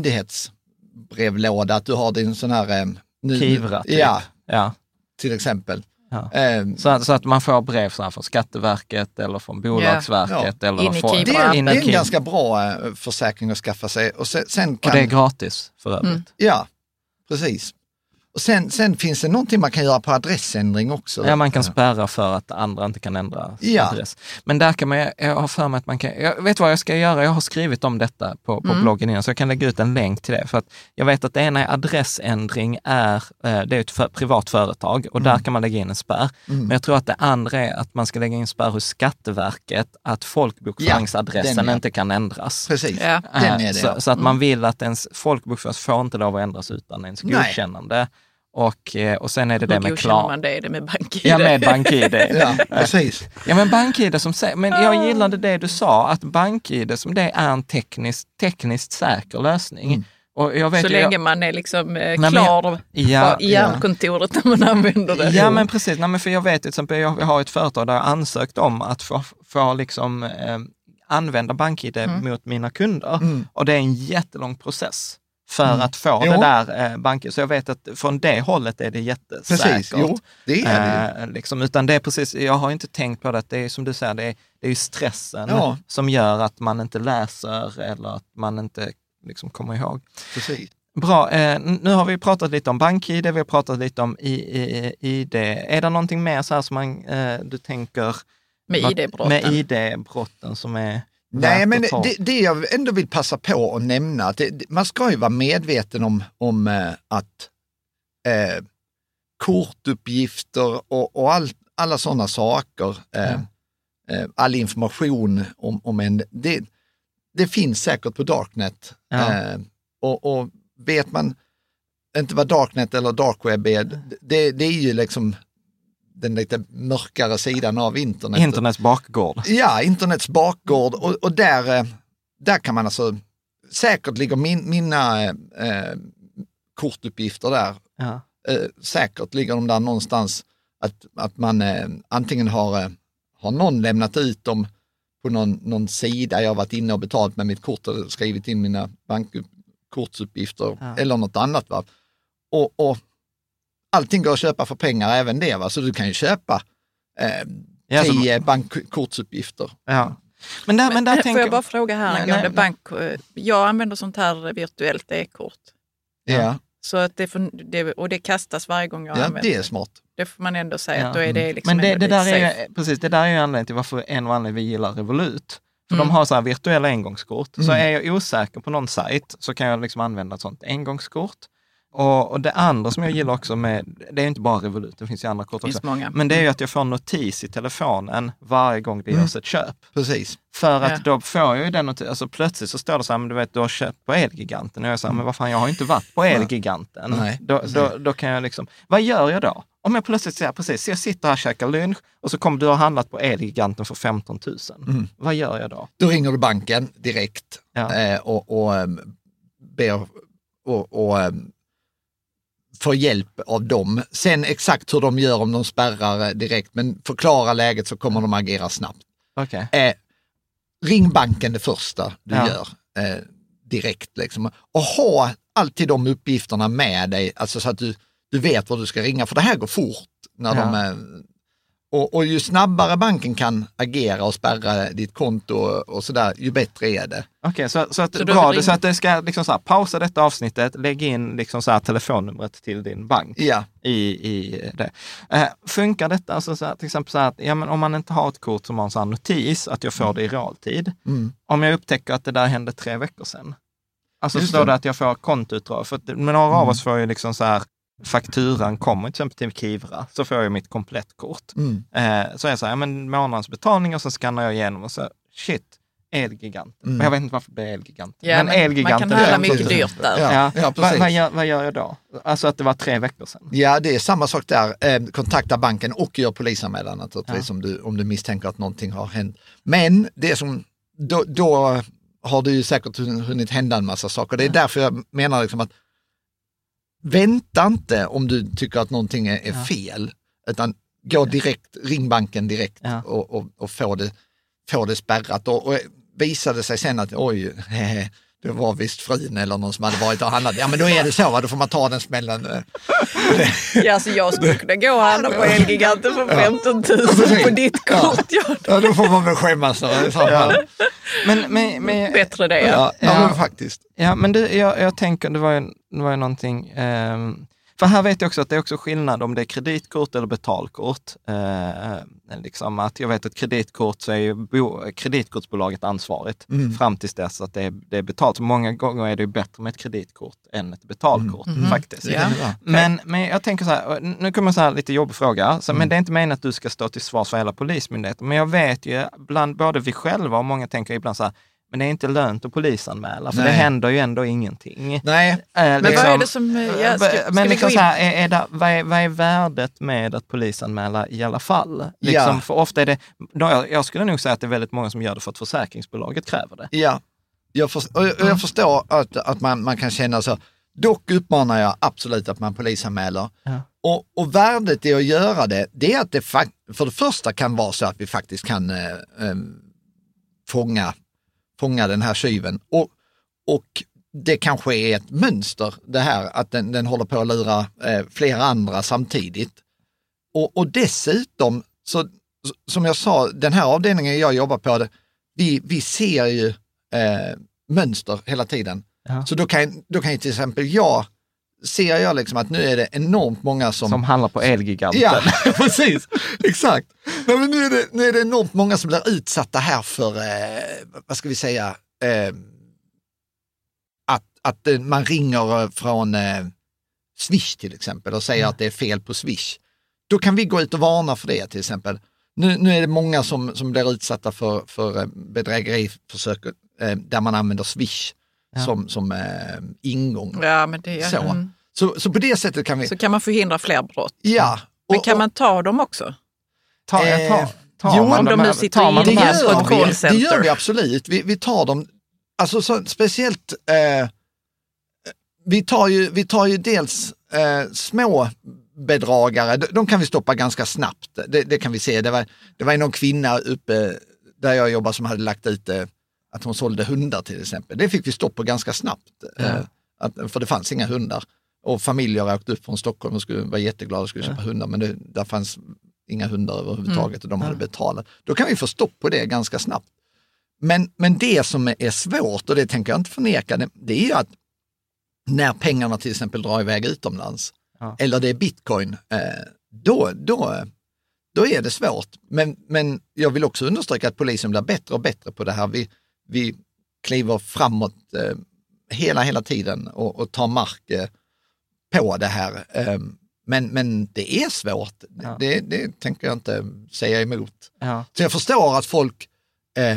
myndighetsbrevlåda, att du har din sån här... Eh, nu, Kivra, typ. Ja, ja, till exempel. Ja. Eh, Så, så att man får brev så här från Skatteverket eller från Bolagsverket. Ja. Eller In i får, Kivra. det är, in det i är en Kivra. ganska bra eh, försäkring att skaffa sig. Och sen, sen kan, Och det är gratis för övrigt. Mm. Ja, precis. Och sen, sen finns det någonting man kan göra på adressändring också. Ja, man kan spärra för att andra inte kan ändra sin Ja. adress. Men där kan man, jag har för mig att man kan, jag vet vad jag ska göra, jag har skrivit om detta på, på Mm. bloggen innan, så jag kan lägga ut en länk till det. För att jag vet att det ena är adressändring, är, det är ett för, privat företag och där kan man lägga in en spärr. Mm. Men jag tror att det andra är att man ska lägga in spärr hos Skatteverket, att folkbokföringsadressen Ja, den, ja. inte kan ändras. Precis, Ja. den är det. så, ja. så att man vill att ens folkbokföring får inte lov att ändras utan ens Nej. godkännande. Och, och sen är det Hur det med godkänner klar. man det? Är det med BankID? Ja, med BankID. Ja, precis. Ja, men BankID som säger, men jag gillade det du sa, att BankID som det är en tekniskt, tekniskt säker lösning. Mm. Och jag vet Så ju, länge jag, man är liksom eh, men klar ja, i hjärnkontoret när man använder det. ja, men precis. Nej, men för jag vet till exempel, jag har ett företag där jag ansökt om att få, få liksom, eh, använda BankID Mm. mot mina kunder. Mm. Och det är en jättelång process för Mm. att få Jo. det där eh, BankID. Så jag vet att från det hållet är det jättesäkert. Precis, jo, det är det. Eh, liksom, utan det är precis, jag har inte tänkt på det, det är som du säger, det är, det är ju stressen Ja. som gör att man inte läser eller att man inte liksom kommer ihåg. Precis. Bra, eh, nu har vi pratat lite om BankID, vi har pratat lite om I, I, I D. Är det någonting mer så här som man, eh, du tänker Med något- I D-brotten. med I D-brotten som är Nej, värt men att ta? det, det jag ändå vill passa på att nämna, att det, man ska ju vara medveten om, om eh, att eh, kortuppgifter och, och all, alla sådana saker, eh, eh, all information om, om en, det, det finns säkert på Darknet. Ja. Eh, och, och vet man inte vad Darknet eller Darkweb är, det, det är ju liksom den lite mörkare sidan av internet. Internets bakgård. Ja, internets bakgård och, och där, eh, där kan man alltså, säkert ligger min, mina eh, kortuppgifter där, Ja. eh, säkert ligger de där någonstans, att, att man eh, antingen har, eh, har någon lämnat ut dem på någon, någon sida, jag har varit inne och betalt med mitt kort och skrivit in mina bankkortsuppgifter Ja. eller något annat. Va? Och, och allting går att köpa för pengar, även det. Va? Så du kan ju köpa eh, Ja, så- tio bankkortsuppgifter. Ja. Men där, men där Får tänker jag bara fråga här Nej, angående nej, bank. Jag använder sånt här virtuellt e-kort. Ja, Så att det, får, det, och det kastas varje gång jag ja använder det är smart. Det får man ändå säga Ja. att då är det liksom Men det, ändå det, där lite är safe. ju, precis, det där är ju anledningen till varför en och annan vi gillar Revolut. För Mm. de har så här virtuella engångskort. Så Mm. är jag osäker på någon sajt så kan jag liksom använda ett sånt engångskort. Och, och det andra som jag gillar också med, det är inte bara Revolut, det finns ju andra kort Det finns också. många. Men det är ju att jag får en notis i telefonen varje gång det Mm. görs ett köp. Precis. För att Ja. då får jag ju den notisen, alltså plötsligt så står det så här, men du vet, du har köpt på Elgiganten. Och jag säger, men vad fan, jag har inte varit på Elgiganten. Nej, Då, precis. då, då kan jag liksom, vad gör jag då? Om jag plötsligt säger, precis, jag sitter här och käkar lunch och så kommer du ha handlat på Elgiganten för femton tusen. Mm. Vad gör jag då? Då ringer du banken direkt Ja. eh, och, och um, ber och, och um, får hjälp av dem. Sen exakt hur de gör, om de spärrar eh, direkt, men förklara läget så kommer de agera snabbt. Okej. Eh, ring banken det första du Ja. gör eh, direkt. Liksom. Och ha alltid de uppgifterna med dig, alltså så att du, du vet var du ska ringa, för det här går fort. När Ja. de, eh, och, och ju snabbare banken kan agera och spärra ditt konto och, och sådär, ju bättre är det. Okej, så, så att, Så då bra, ringer- så att det ska liksom så här, pausa detta avsnittet, lägg in liksom så här telefonnumret till din bank Ja, i, i det. Eh, funkar detta, alltså så här, till exempel så här, att ja, men om man inte har ett kort som har en sån här notis, att jag får det i realtid. mm. Om jag upptäcker att det där hände tre veckor sedan. Alltså Just står det. det att jag får kontoutdrag. För att, men några av oss får ju liksom så här fakturan kommer till exempel till Kivra, så får jag mitt komplettkort. Mm. Eh, så är jag så här, men månadens betalning och så skannar jag igenom och så, shit, Elgiganten. Mm. Jag vet inte varför det är Elgiganten. Ja, men, men Elgiganten, man kan höra mycket dyrt där. Ja, ja, ja, vad, vad, gör, vad gör jag då? Alltså att det var tre veckor sedan. Ja, det är samma sak där. Eh, kontakta banken och gör polisanmälan naturligtvis Ja. om, du, om du misstänker att någonting har hänt. Men det som, då, då har det ju säkert hunnit hända en massa saker. Det är därför jag menar liksom att vänta inte om du tycker att någonting är, är fel, utan gå direkt, ring banken direkt Ja. och, och, och få, det, få det spärrat. Och, och visade sig sen att oj, hehe, det var visst frun eller någon som hade varit och handlat. Ja, men då är det så, va? Då får man ta den smällen. Ja, alltså jag skulle kunna gå och handla på Elgiganten för femton tusen på ditt kort. Ja. Ja, då får man väl skämmas. Ja. Men, men, men, Bättre det. Ja, ja, Ja. men faktiskt. Ja, men det, jag, jag tänker, det var ju, det var ju någonting, eh, för här vet jag också att det är också skillnad om det är kreditkort eller betalkort. Eh, liksom att jag vet att kreditkort så är ju bo, kreditkortsbolaget ansvarigt mm. fram tills dess att det är, det är betalt. Så många gånger är det ju bättre med ett kreditkort än ett betalkort mm. faktiskt. Ja. Men, men jag tänker så här, nu kommer så här lite jobbig fråga, så, mm. men det är inte meningen att du ska stå till svars för hela polismyndigheten. Men jag vet ju, bland både vi själva och många tänker ibland så här, men det är inte lönt att polisanmäla, för Nej. det händer ju ändå ingenting. Nej. Äh, men liksom, vad är det som... Ja, ska, ska men vi liksom gå in? så här, är, är det, vad, är, vad är värdet med att polisanmäla i alla fall? Liksom, Ja. För ofta är det, då jag, jag skulle nog säga att det är väldigt många som gör det för att försäkringsbolaget kräver det. Ja, jag, för, och jag, jag förstår att, att man, man kan känna så. Dock uppmanar jag absolut att man polisanmäler. Ja. Och, och värdet i att göra det, det är att det fa- för det första kan vara så att vi faktiskt kan eh, eh, fånga fånga den här tjuven. Och, och det kanske är ett mönster det här att den, den håller på att lura eh, flera andra samtidigt. Och, och dessutom, så, som jag sa, den här avdelningen jag jobbar på, det, vi, vi ser ju eh, mönster hela tiden. Ja. Så då kan, då kan ju till exempel jag, ser jag liksom att nu är det enormt många som... Som handlar på Elgiganten. Ja, precis. Exakt. Nej, men nu, är det, nu är det enormt många som blir utsatta här för, eh, vad ska vi säga, eh, att, att eh, man ringer från eh, Swish till exempel och säger mm. att det är fel på Swish. Då kan vi gå ut och varna för det till exempel. Nu, nu är det många som, som blir utsatta för, för bedrägeriförsök eh, där man använder Swish. Ja. Som, som eh, ingång. Ja, men det är, så. Mm. Så, så på det sättet kan vi... Så kan man förhindra fler brott. Ja. Men och, kan och, man ta dem också? Ta, eh, ta, ta jo, man om de de nu här, sitter tar man i de det, här gör på ett vi, callcenter. det gör vi absolut. Vi, vi tar dem, alltså så, speciellt, eh, vi, tar ju, vi tar ju dels eh, små bedragare, de, de kan vi stoppa ganska snabbt. Det, det kan vi se. Det var, det var någon kvinna uppe där jag jobbar som hade lagt ut eh, att hon sålde hundar till exempel. Det fick vi stopp på ganska snabbt. Ja. Eh, att, för det fanns inga hundar. Och familjer åkte upp från Stockholm och skulle vara jätteglada och skulle ja. köpa hundar. Men det, där fanns inga hundar överhuvudtaget mm. och de hade betalat. Då kan vi få stopp på det ganska snabbt. Men, men det som är svårt, och det tänker jag inte förneka, det, det är ju att när pengarna till exempel drar iväg utomlands ja. eller det är bitcoin, eh, då, då, då är det svårt. Men, men jag vill också understryka att polisen blir bättre och bättre på det här. Vi, vi kliver framåt eh, hela, hela tiden och, och tar mark eh, på det här. Eh, men, men det är svårt. Ja. Det, det tänker jag inte säga emot. Ja. Så jag förstår att folk eh,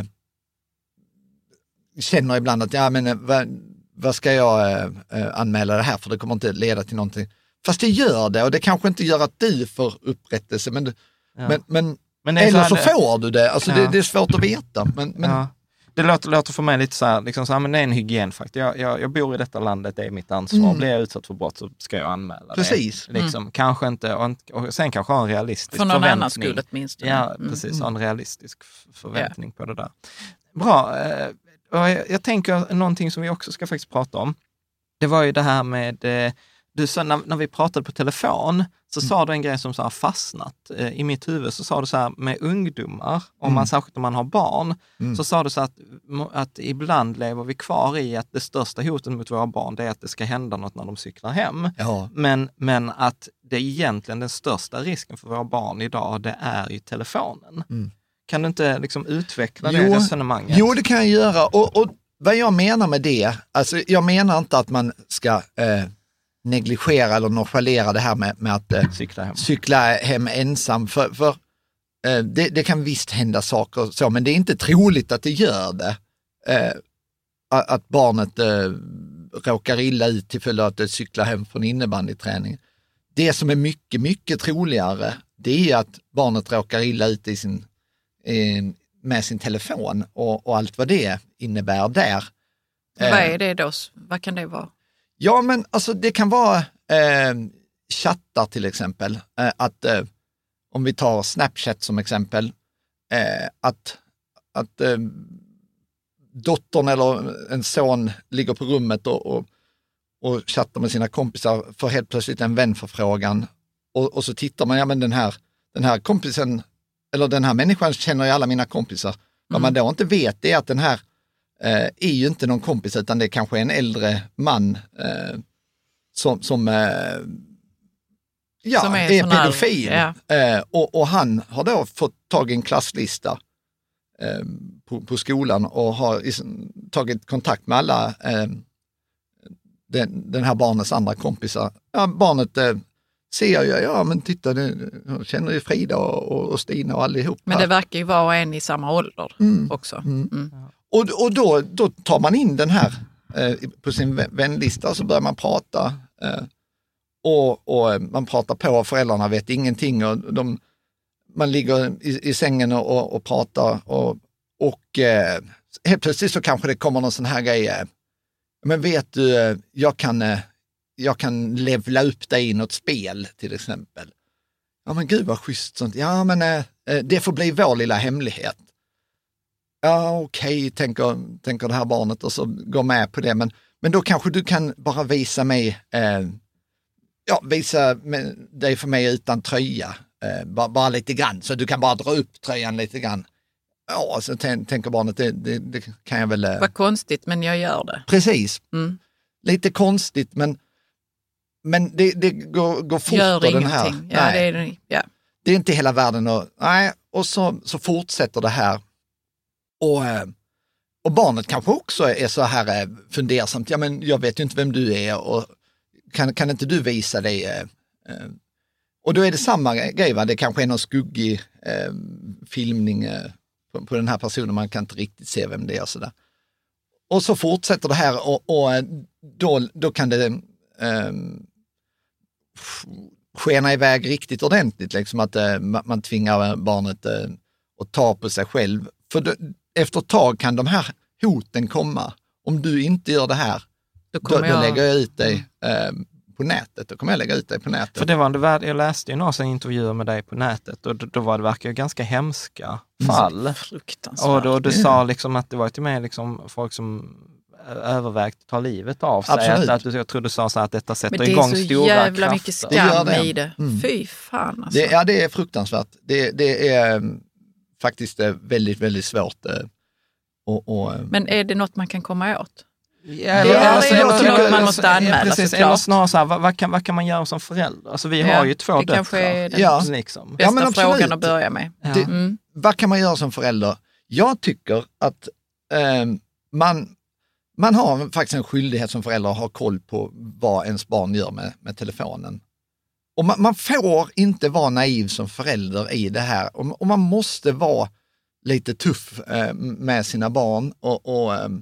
känner ibland att ja, men, vad, vad ska jag eh, anmäla det här för? Det kommer inte leda till någonting. Fast det gör det, och det kanske inte gör att du får upprättelse. Men, ja. men, men, men eller så, så får du det. Alltså ja. det, det är svårt att veta. Men, men, ja. Det låter, låter för mig lite så här, liksom så här, men det är en hygienfaktor. Jag, jag, jag bor i detta landet, det är mitt ansvar. Mm. Blir jag utsatt för brott så ska jag anmäla precis. det. Liksom, mm. Kanske inte, och, och sen kanske ha en realistisk för någon förväntning. annan skull åtminstone. Ja, mm. precis. Ha en realistisk förväntning yeah. på det där. Bra. Och jag, jag tänker någonting som vi också ska faktiskt prata om. Det var ju det här med... Du sa, när, när vi pratade på telefon så mm. sa du en grej som så har fastnat eh, i mitt huvud. Så sa du så här med ungdomar, om mm. man, särskilt om man har barn, mm. så sa du så att, att ibland lever vi kvar i att det största hotet mot våra barn det är att det ska hända något när de cyklar hem. Ja. Men, men att det egentligen den största risken för våra barn idag, det är ju telefonen. Mm. Kan du inte liksom utveckla jo, det resonemanget? Jo, det kan jag göra. Och, och vad jag menar med det, alltså jag menar inte att man ska... Eh, negligera eller nonchalera det här med, med att eh, cykla, hem. cykla hem ensam. För, för eh, det, det kan visst hända saker så, men det är inte troligt att det gör det. Eh, att barnet eh, råkar illa ut till följd av att det cyklar hem från innebandyträning. Det som är mycket, mycket troligare, det är att barnet råkar illa ut i sin, eh, med sin telefon och, och allt vad det innebär där. Vad är det då? Vad kan det vara? Ja, men alltså det kan vara eh, chattar till exempel. Eh, att eh, om vi tar Snapchat som exempel, eh, att, att eh, dottern eller en son ligger på rummet och, och, och chattar med sina kompisar, får helt plötsligt en vänförfrågan och, och så tittar man, ja men den här, den här kompisen eller den här människan känner ju alla mina kompisar. Mm. Vad man då inte vet är att den här eh, är ju inte någon kompis, utan det är kanske en äldre man eh, som, som, eh, ja, som är, är pedofil. Här, ja. eh, och, och han har då fått tag i en klasslista eh, på, på skolan och har tagit kontakt med alla eh, den, den här barnets andra kompisar. Ja, barnet eh, ser jag, ja men titta, nu känner ju Frida och, och Stina och allihop. Men det verkar ju vara en i samma ålder mm. också. Mm. Mm. Och, och då, då tar man in den här eh, på sin vänlista och så börjar man prata. Eh, och, och man pratar på, föräldrarna vet ingenting och de, man ligger i, i sängen och, och, och pratar och, och eh, helt plötsligt så kanske det kommer någon sån här grej. Eh, men vet du, jag kan... Eh, jag kan levla upp dig i något spel till exempel. Ja men gud vad schysst sånt. Ja men eh, det får bli vår lilla hemlighet. Ja okej, okay, tänker, tänker det här barnet och så går med på det. Men, men då kanske du kan bara visa mig, eh, ja visa dig för mig utan tröja. Eh, bara, bara lite grann, så du kan bara dra upp tröjan lite grann. Ja, så t- tänker barnet, det, det, det kan jag väl... Eh... Vad konstigt, men jag gör det. Precis. Mm. Lite konstigt, men Men det, det går, går fort. Gör den här. Ja, det, är, ja. det är inte hela världen. Och, nej, och så, så fortsätter det här. Och, och barnet kanske också är så här fundersamt. Ja, men jag vet ju inte vem du är. Och kan, kan inte du visa dig? Och då är det samma grej. Va? Det kanske är någon skuggig eh, filmning eh, på, på den här personen. Man kan inte riktigt se vem det är. Och så, där. Och så fortsätter det här. Och, och då, då kan det... Eh, skena iväg riktigt ordentligt, liksom att eh, man tvingar barnet eh, att ta på sig själv. För då, efter ett tag kan de här hoten komma. Om du inte gör det här, då, då, då jag... lägger jag ut dig eh, på nätet. Då kommer jag lägga ut dig på nätet. För det var det, jag läste ju några intervjuer med dig på nätet och då, då var det verkar ju ganska hemska fall. Fruktansvärt. Och då du mm. sa liksom att det var till mig liksom folk som övervägt att ta livet av sig. Att, att du, jag tror du sa så att detta sätter igång stora krafter. Men det är så jävla mycket skam det i det. Mm. Fy fan alltså. Det, ja, det är fruktansvärt. Det, det är um, faktiskt uh, väldigt, väldigt svårt. Uh, och, och, um, Men är det något man kan komma åt? Ja, det är, alltså, är något, något man måste anmäla. Precis, eller snarare så här, vad, vad, kan, vad kan man göra som förälder? Alltså vi ja, har ju två det döttrar. Det kanske är ja. liksom. bästa ja, men frågan att börja med. Ja. Det, mm. Vad kan man göra som förälder? Jag tycker att um, man Man har faktiskt en skyldighet som förälder att ha koll på vad ens barn gör med, med telefonen. Och man, man får inte vara naiv som förälder i det här. Och, och man måste vara lite tuff eh, med sina barn och, och eh,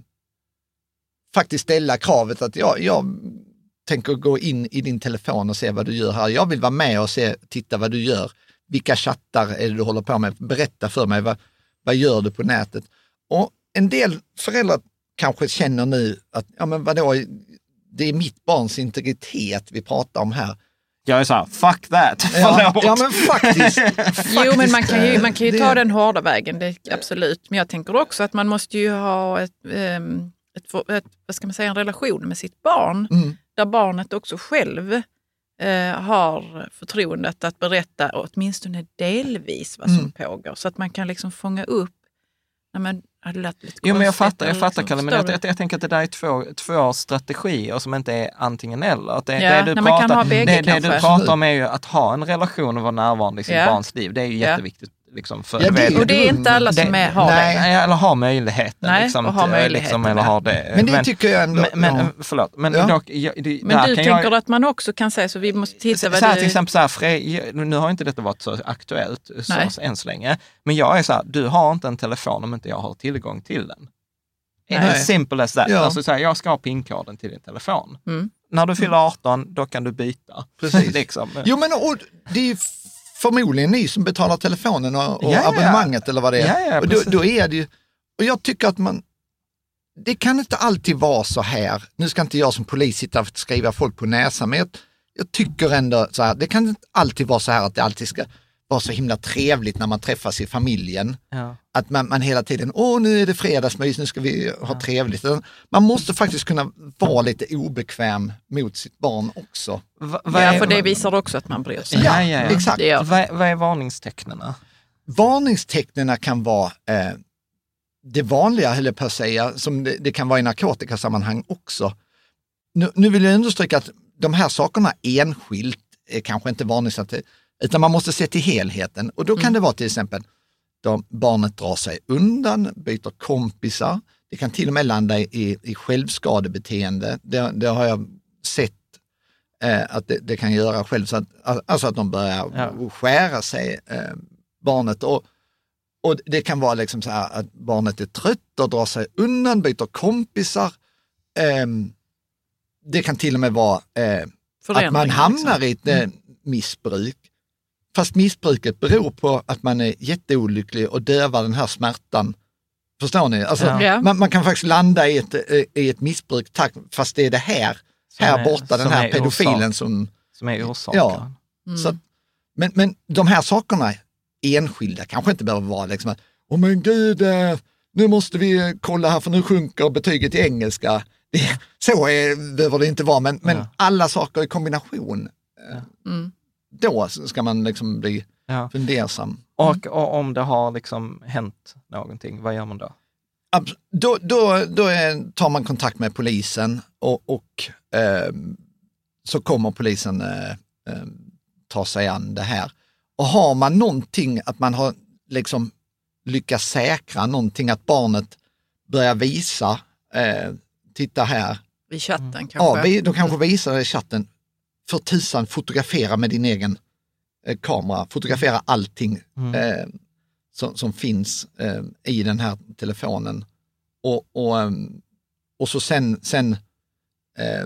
faktiskt ställa kravet att ja, jag tänker gå in i din telefon och se vad du gör här. Jag vill vara med och se, titta vad du gör. Vilka chattar är det du håller på med? Berätta för mig, vad, vad gör du på nätet? Och en del föräldrar kanske känner nu att ja, men vadå, det är mitt barns integritet vi pratar om här. Jag är så här, fuck that. Ja, ja men faktiskt. faktiskt. Jo, men man kan ju, man kan ju ta den hårda vägen, det, absolut. Men jag tänker också att man måste ju ha ett, um, ett, ett, vad ska man säga, en relation med sitt barn. Mm. Där barnet också själv uh, har förtroendet att berätta åtminstone delvis vad som mm. pågår. Så att man kan liksom fånga upp. Nej, men, jo, men jag fattar, jag fattar Kalle, men jag, jag, jag tänker att det där är två, två strategier som inte är antingen eller. Att det, ja, det, du, nej, pratar, bägge, det, det du pratar om är ju att ha en relation och vara närvarande i sitt ja. barns liv. Det är ju ja. jätteviktigt Liksom, för, ja, det, och det är inte alla som är, har nej, det. Eller har möjligheten. Nej, liksom, och har möjligheten. Liksom, eller har det. Men det men, tycker jag ändå... Men, ja. men förlåt. Men, ja. dock, jag, det, men du kan tänker jag, att man också kan säga så vi måste titta så, vad så här, du... till exempel så här, Fred, nu har inte detta varit så aktuellt så, så, än så länge. Men jag är så här, du har inte en telefon om inte jag har tillgång till den. As simple as that. Ja. Alltså, så här, jag ska ha pinkoden till din telefon. Mm. När du fyller arton, då kan du byta. Precis. liksom. Jo, men och, det är förmodligen ni som betalar telefonen och, och ja, abonnemanget eller vad det är. Ja, ja, och då, då är det ju, och jag tycker att man, det kan inte alltid vara så här. Nu ska inte jag som polis sitta och skriva folk på näsan, men jag, jag tycker ändå så här, det kan inte alltid vara så här att det alltid ska vara så himla trevligt när man träffas i familjen. Ja. Att man, man hela tiden, åh nu är det fredagsmys, nu ska vi ha ja. trevligt. Man måste faktiskt kunna vara lite obekväm mot sitt barn också. Va, va, ja, för det visar också att man bryr sig. Ja, ja, ja. Exakt. Vad va är varningstecknena? Varningstecknena kan vara eh, det vanliga, höll jag på att säga, som det, det kan vara i narkotikasammanhang också. Nu, nu vill jag understryka att de här sakerna enskilt är kanske inte varningstecken, utan man måste se till helheten. Och då kan mm. det vara till exempel då barnet drar sig undan, byter kompisar. Det kan till och med landa i, i självskadebeteende. Det, det har jag sett eh, att det, det kan göra själv. Så att, alltså att de börjar ja. skära sig, eh, barnet. Och, och det kan vara liksom så här att barnet är trött och drar sig undan, byter kompisar. Eh, det kan till och med vara eh, att man hamnar liksom. i ett mm. missbruk. Fast missbruket beror på att man är jätteolycklig och dövar den här smärtan. Förstår ni? Alltså, ja. man, man kan faktiskt landa i ett, i ett missbruk tack, fast det är det här, som här är, borta, den här pedofilen orsak, som... Som är orsaken. Ja. Mm. Så, men, men de här sakerna, enskilda, kanske inte behöver vara liksom att, åh men gud, nu måste vi kolla här för nu sjunker betyget i engelska. Det, så är, behöver det inte vara, men, men ja. alla saker i kombination. Ja. Mm. Då ska man liksom bli ja. fundersam. Mm. Och, och om det har liksom hänt någonting, vad gör man då? Då, då, då är, tar man kontakt med polisen och, och eh, så kommer polisen eh, eh, ta sig an det här. Och har man någonting att man har liksom lyckats säkra någonting, att barnet börjar visa, eh, titta här. I chatten kanske? Ja, vi, de kanske visar det i chatten. För tusan, fotografera med din egen eh, kamera. Fotografera allting mm. eh, som, som finns eh, i den här telefonen. Och, och, um, och så sen, sen eh,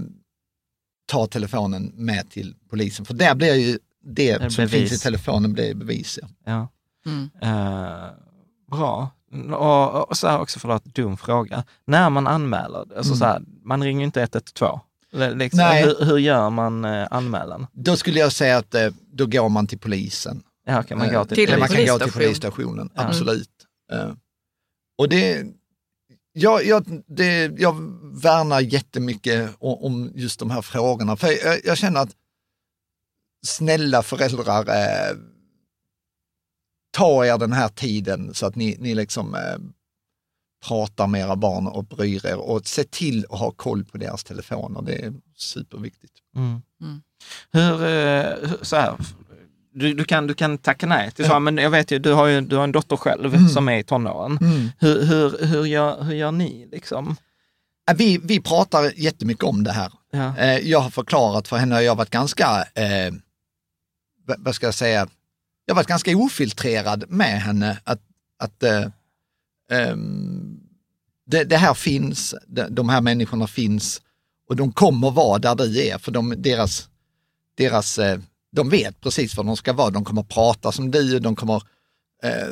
ta telefonen med till polisen. För där blir ju det, det som bevis. finns i telefonen blir bevis. Ja. Ja. Mm. Uh, bra. Och, och så här också, förlåt, dum fråga. När man anmäler, alltså mm. så här, man ringer inte ett ett två. Liksom, hur, hur gör man eh, anmälan? Då skulle jag säga att eh, då går man till polisen. Ja, kan man, gå till, till man kan gå till polisstationen, ja. absolut. Uh, och det jag, jag, det, jag värnar jättemycket om, om just de här frågorna. För jag, jag känner att snälla föräldrar, eh, ta er den här tiden så att ni, ni liksom eh, pratar med era barn och bryr er och se till att ha koll på deras telefoner. Det är superviktigt. Mm. Mm. Hur, eh, så här, du, du, kan, du kan tacka nej till så, ja. men jag vet ju, du har ju du har en dotter själv mm. som är i tonåren. Mm. Hur, hur, hur, gör, hur gör ni liksom? Vi, vi pratar jättemycket om det här. Ja. Jag har förklarat för henne och jag har varit ganska, eh, vad ska jag säga, jag har varit ganska ofiltrerad med henne att, att eh, Um, det, det här finns, de, de här människorna finns och de kommer vara där du är, för de, deras, deras, eh, de vet precis vad de ska vara, de kommer prata som du, de kommer eh,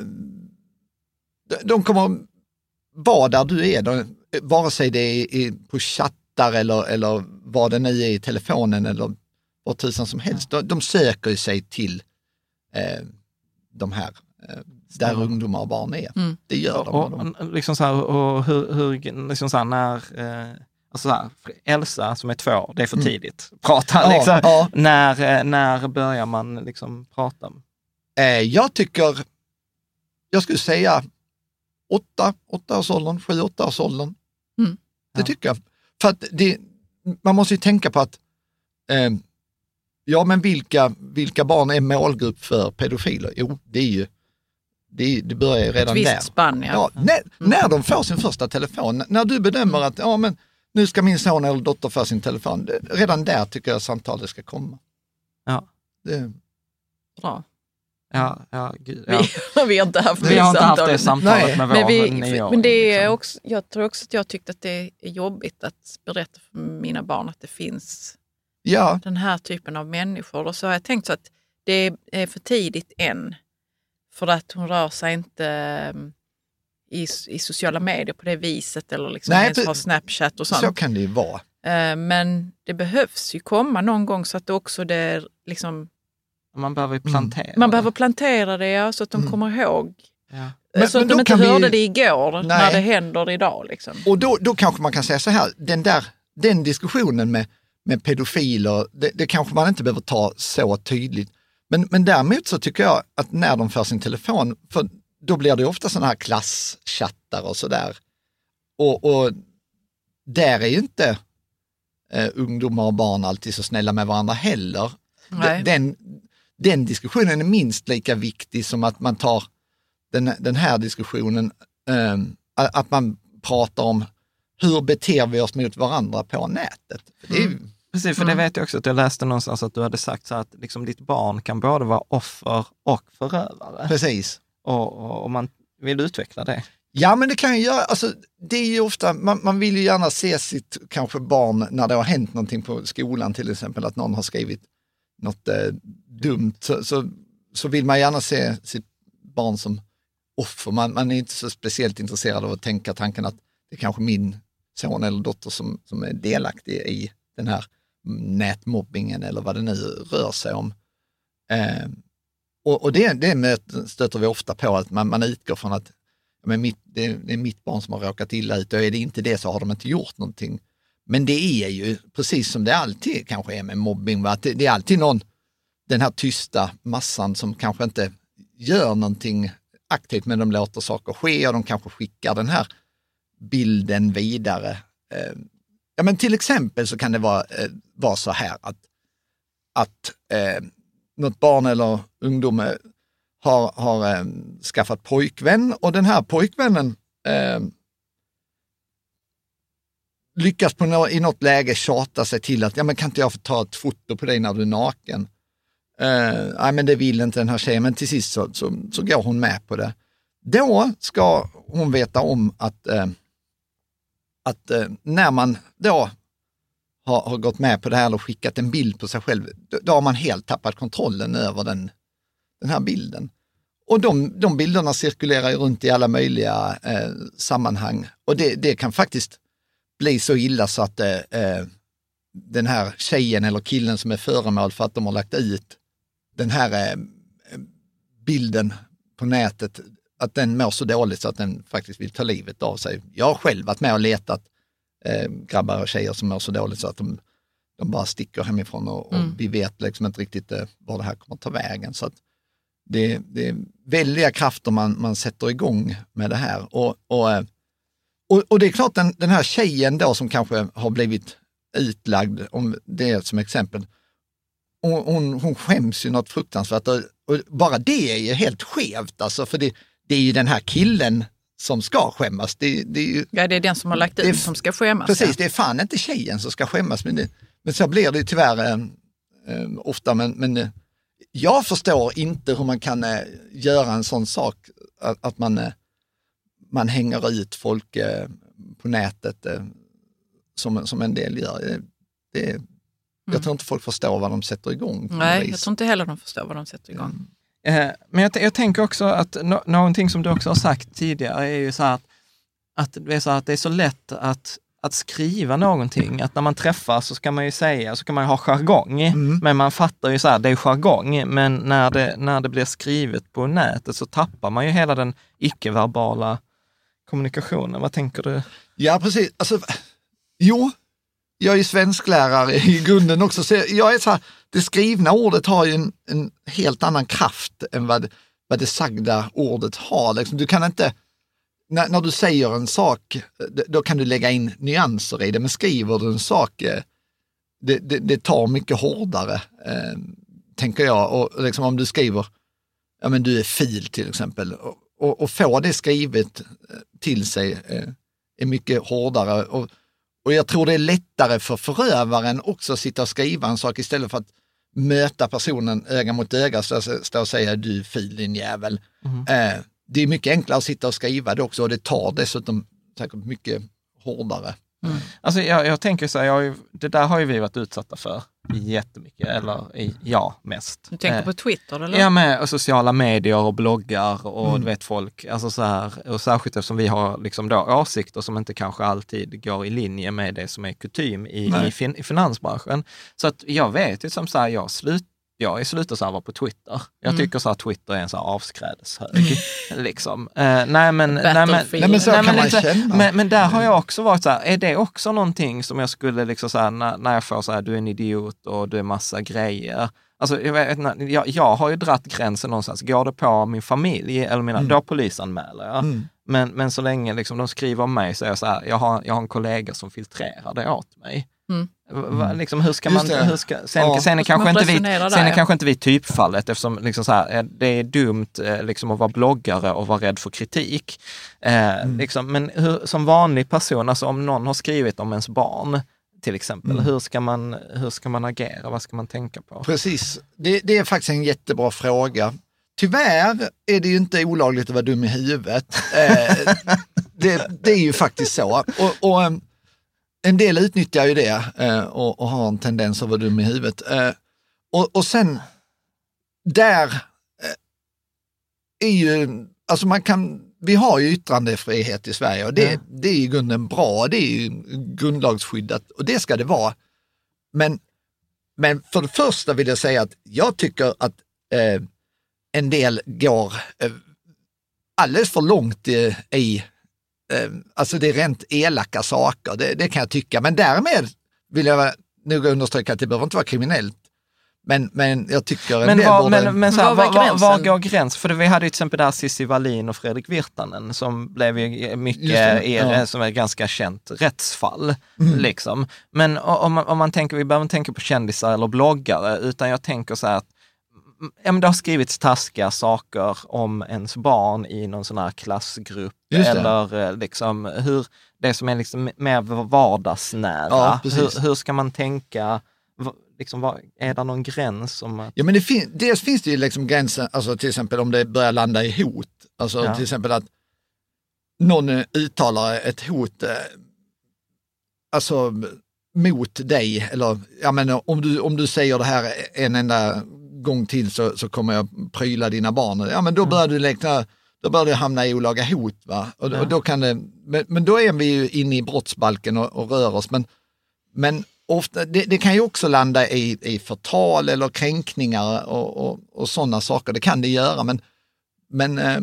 de, de kommer vara där du är, de, vare sig det är, är på chattar eller, eller vad det nu är i telefonen eller vad tusan som helst, de, de söker sig till eh, de här eh, där mm. ungdomar och barn är. Mm. Det gör de. Och, och, liksom så här, och hur, hur liksom så här, när eh, alltså så här, Elsa som är två år, det är för tidigt. Mm. Prata ja, liksom. Ja. När, när börjar man liksom prata? Eh, jag tycker, jag skulle säga åtta, åtta års åldern, sju, åtta års åldern. Mm. Det ja. tycker jag. För att det, man måste ju tänka på att eh, ja, men vilka, vilka barn är målgrupp för pedofiler? Jo, det är ju det, det börjar ju redan Ett där. visst spann, ja. Ja, när, när de får sin första telefon, när du bedömer att ja, men nu ska min son eller dotter få sin telefon, det, redan där tycker jag samtalet ska komma. Ja. Det, Bra. Ja, ja, gud, ja. Vi, vi har inte haft vi det har inte haft samtalet. det samtalet Nej. med vår Men, vi, nioåring. men det är liksom. också, jag tror också att jag tyckte att det är jobbigt att berätta för mina barn att det finns ja. den här typen av människor. Och så har jag tänkt så att det är för tidigt än. För att hon rör sig inte i, i sociala medier på det viset. Eller liksom Nej, ens det, har Snapchat och sånt. Så kan det ju vara. Men det behövs ju komma någon gång så att det också det är liksom... Man behöver plantera Man det. behöver plantera det, ja, så att de mm. kommer ihåg. Ja. Men, så men att de då inte kan hörde vi... det igår Nej. när det händer idag. Liksom. Och då, då kanske man kan säga så här, den, där, den diskussionen med, med pedofiler, det, det kanske man inte behöver ta så tydligt. Men, men däremot så tycker jag att när de får sin telefon, för då blir det ofta sådana här klasschattar och sådär. Och, och där är ju inte eh, ungdomar och barn alltid så snälla med varandra heller. Nej. Den, den diskussionen är minst lika viktig som att man tar den, den här diskussionen, eh, att man pratar om hur beter vi oss mot varandra på nätet. Det är ju, mm. Precis, för mm. det vet jag också att jag läste någonstans att du hade sagt så att liksom ditt barn kan både vara offer och förövare. Precis. Och, och, och man vill utveckla det. Ja, men det kan ju göra, alltså det är ju ofta, man, man vill ju gärna se sitt kanske barn när det har hänt någonting på skolan, till exempel att någon har skrivit något eh, dumt, så, så, så vill man gärna se sitt barn som offer. Man, man är inte så speciellt intresserad av att tänka tanken att det är kanske min son eller dotter som, som är delaktig i den här nätmobbingen eller vad det nu rör sig om. Eh, och och det, det möter, stöter vi ofta på, att man, man utgår från att men mitt, det, är, det är mitt barn som har råkat illa ut, och är det inte det så har de inte gjort någonting. Men det är ju precis som det alltid kanske är med mobbing, att det, det är alltid någon, den här tysta massan som kanske inte gör någonting aktivt, men de låter saker ske och de kanske skickar den här bilden vidare. Eh, ja, men till exempel så kan det vara, eh, vara så här att, att eh, något barn eller ungdom eh, har, har eh, skaffat pojkvän, och den här pojkvännen eh, lyckas på no- i något läge tjata sig till att ja, men kan inte jag få ta ett foto på dig när du är naken? Eh, nej, men det vill inte den här tjejen, men till sist så, så, så går hon med på det. Då ska hon veta om att, eh, att eh, när man då har, har gått med på det här och skickat en bild på sig själv, då, då har man helt tappat kontrollen över den, den här bilden. Och de, de bilderna cirkulerar ju runt i alla möjliga eh, sammanhang, och det, det kan faktiskt bli så illa så att eh, den här tjejen eller killen som är föremål för att de har lagt ut den här eh, bilden på nätet, att den mår så dåligt så att den faktiskt vill ta livet av sig. Jag har själv varit med och letat eh, grabbar och tjejer som mår så dåligt så att de, de bara sticker hemifrån, och, och mm. vi vet liksom inte riktigt eh, var det här kommer att ta vägen. Så att det, det är väldiga krafter man, man sätter igång med det här. Och, och, och, och det är klart, den, den här tjejen då som kanske har blivit utlagd, om det är som exempel, hon, hon, hon skäms ju något fruktansvärt, och, och bara det är ju helt skevt, alltså, för det, det är ju den här killen som ska skämmas. Det, det är ju, ja, det är den som har lagt ut det, som ska skämmas. Precis, ja. Det är fan inte tjejen som ska skämmas, men, det, men så blir det ju tyvärr äh, äh, ofta, men, men äh, jag förstår inte hur man kan äh, göra en sån sak, att, att man, äh, man hänger ut folk äh, på nätet äh, som, som en del gör. Det, det, mm. Jag tror inte folk förstår vad de sätter igång. Nej, jag tror inte heller de förstår vad de sätter igång. Mm. Eh, men jag, jag tänker också att no, någonting som du också har sagt tidigare är ju så här att, att, det, är så att det är så lätt att, att skriva någonting. Att när man träffas så ska man ju säga, så kan man ju ha jargong. Mm. Men man fattar ju så här, det är jargong. Men när det, när det blir skrivet på nätet så tappar man ju hela den icke-verbala kommunikationen. Vad tänker du? Ja, precis. Alltså, jo, jag är svensklärare i grunden också. Så jag är så här, det skrivna ordet har ju en, en helt annan kraft än vad, vad det sagda ordet har. Liksom, du kan inte, när, när du säger en sak, då kan du lägga in nyanser i det. Men skriver du en sak, det, det, det tar mycket hårdare, eh, tänker jag. Och liksom om du skriver, ja men du är fil till exempel. Och, och, och få det skrivet till sig eh, är mycket hårdare. Och, och jag tror det är lättare för förövaren också att sitta och skriva en sak istället för att möta personen öga mot öga, så stå och säga du fil din jävel. Mm. Eh, det är mycket enklare att sitta och skriva det också, och det tar dessutom säkert mycket hårdare. Mm. Alltså jag, jag tänker så här, jag har ju, det där har ju vi varit utsatta för jättemycket, eller i, ja, mest. Du tänker eh, på Twitter eller? Ja, med och sociala medier och bloggar och mm. du vet folk, alltså så här, och särskilt eftersom vi har liksom då åsikter som inte kanske alltid går i linje med det som är kutym i, i, fin, i finansbranschen. Så att jag vet ju som så här, jag slut Jag är slutserver på Twitter. Jag tycker mm. så att Twitter är en så här avskrädeshög. liksom. Uh, nej men, nej, men, nej, men så nej, kan men, man lite, känna. Men, men där har jag också varit så här, är det också någonting som jag skulle liksom så här, när, när jag får så här, du är en idiot och du är massa grejer. Alltså, jag, vet, jag, jag har ju dratt gränsen någonstans. Går det på min familj eller mina, mm. då polisanmäler jag. Mm. Men, men så länge liksom, de skriver om mig så är jag så här, jag har, jag har en kollega som filtrerar det åt mig. Mm. Va, liksom, hur ska man, hur ska, sen, ja. sen är kanske inte vi, där, sen är ja. kanske inte vi typfallet, eftersom liksom så här, det är dumt liksom, att vara bloggare och vara rädd för kritik. Eh, mm. liksom, men hur, som vanlig person, alltså om någon har skrivit om ens barn till exempel, mm. hur, ska man, hur ska man agera? Vad ska man tänka på? Precis, det, det är faktiskt en jättebra fråga. Tyvärr är det ju inte olagligt att vara dum i huvudet. eh, det, det är ju faktiskt så. Och, och en del utnyttjar ju det eh, och, och har en tendens att vara dum i huvudet. Eh, och, och sen, där eh, är ju, alltså man kan, vi har ju yttrandefrihet i Sverige och det, mm. det är i grunden bra, det är ju grundlagsskyddat och det ska det vara. Men, men för det första vill jag säga att jag tycker att eh, en del går eh, alldeles för långt i, i alltså det är rent elaka saker, det, det kan jag tycka. Men därmed vill jag nog understryka att det behöver inte vara kriminellt. Men, men jag tycker en men del var, borde... Men, men så här, var, var, var går gränsen? För vi hade ju till exempel där Cissi Wallin och Fredrik Virtanen som blev ju mycket, det, ja. som är ganska känt rättsfall. Mm. Liksom. Men om man, om man tänker, vi behöver inte tänka på kändisar eller bloggare, utan jag tänker så här att ja, men det har skrivits taskiga saker om ens barn i någon sån här klassgrupp eller liksom hur det som är liksom mer vardagsnära. Ja, hur, hur ska man tänka? Liksom, vad, är det någon gräns? Som att... Ja, men det fin- dels finns det ju liksom gränsen, alltså till exempel om det börjar landa i hot. Alltså ja. till exempel att någon uttalar ett hot eh, alltså mot dig, eller ja, men om du, om du säger det här en enda gång till så, så kommer jag pryla dina barn. Ja, men då börjar du lägga, då börjar du hamna i olaga hot, va? Och, ja. och då kan det, men, men då är vi ju inne i brottsbalken och, och rör oss, men, men ofta, det, det kan ju också landa i, i förtal eller kränkningar och, och, och sådana saker. Det kan det göra, men, men eh,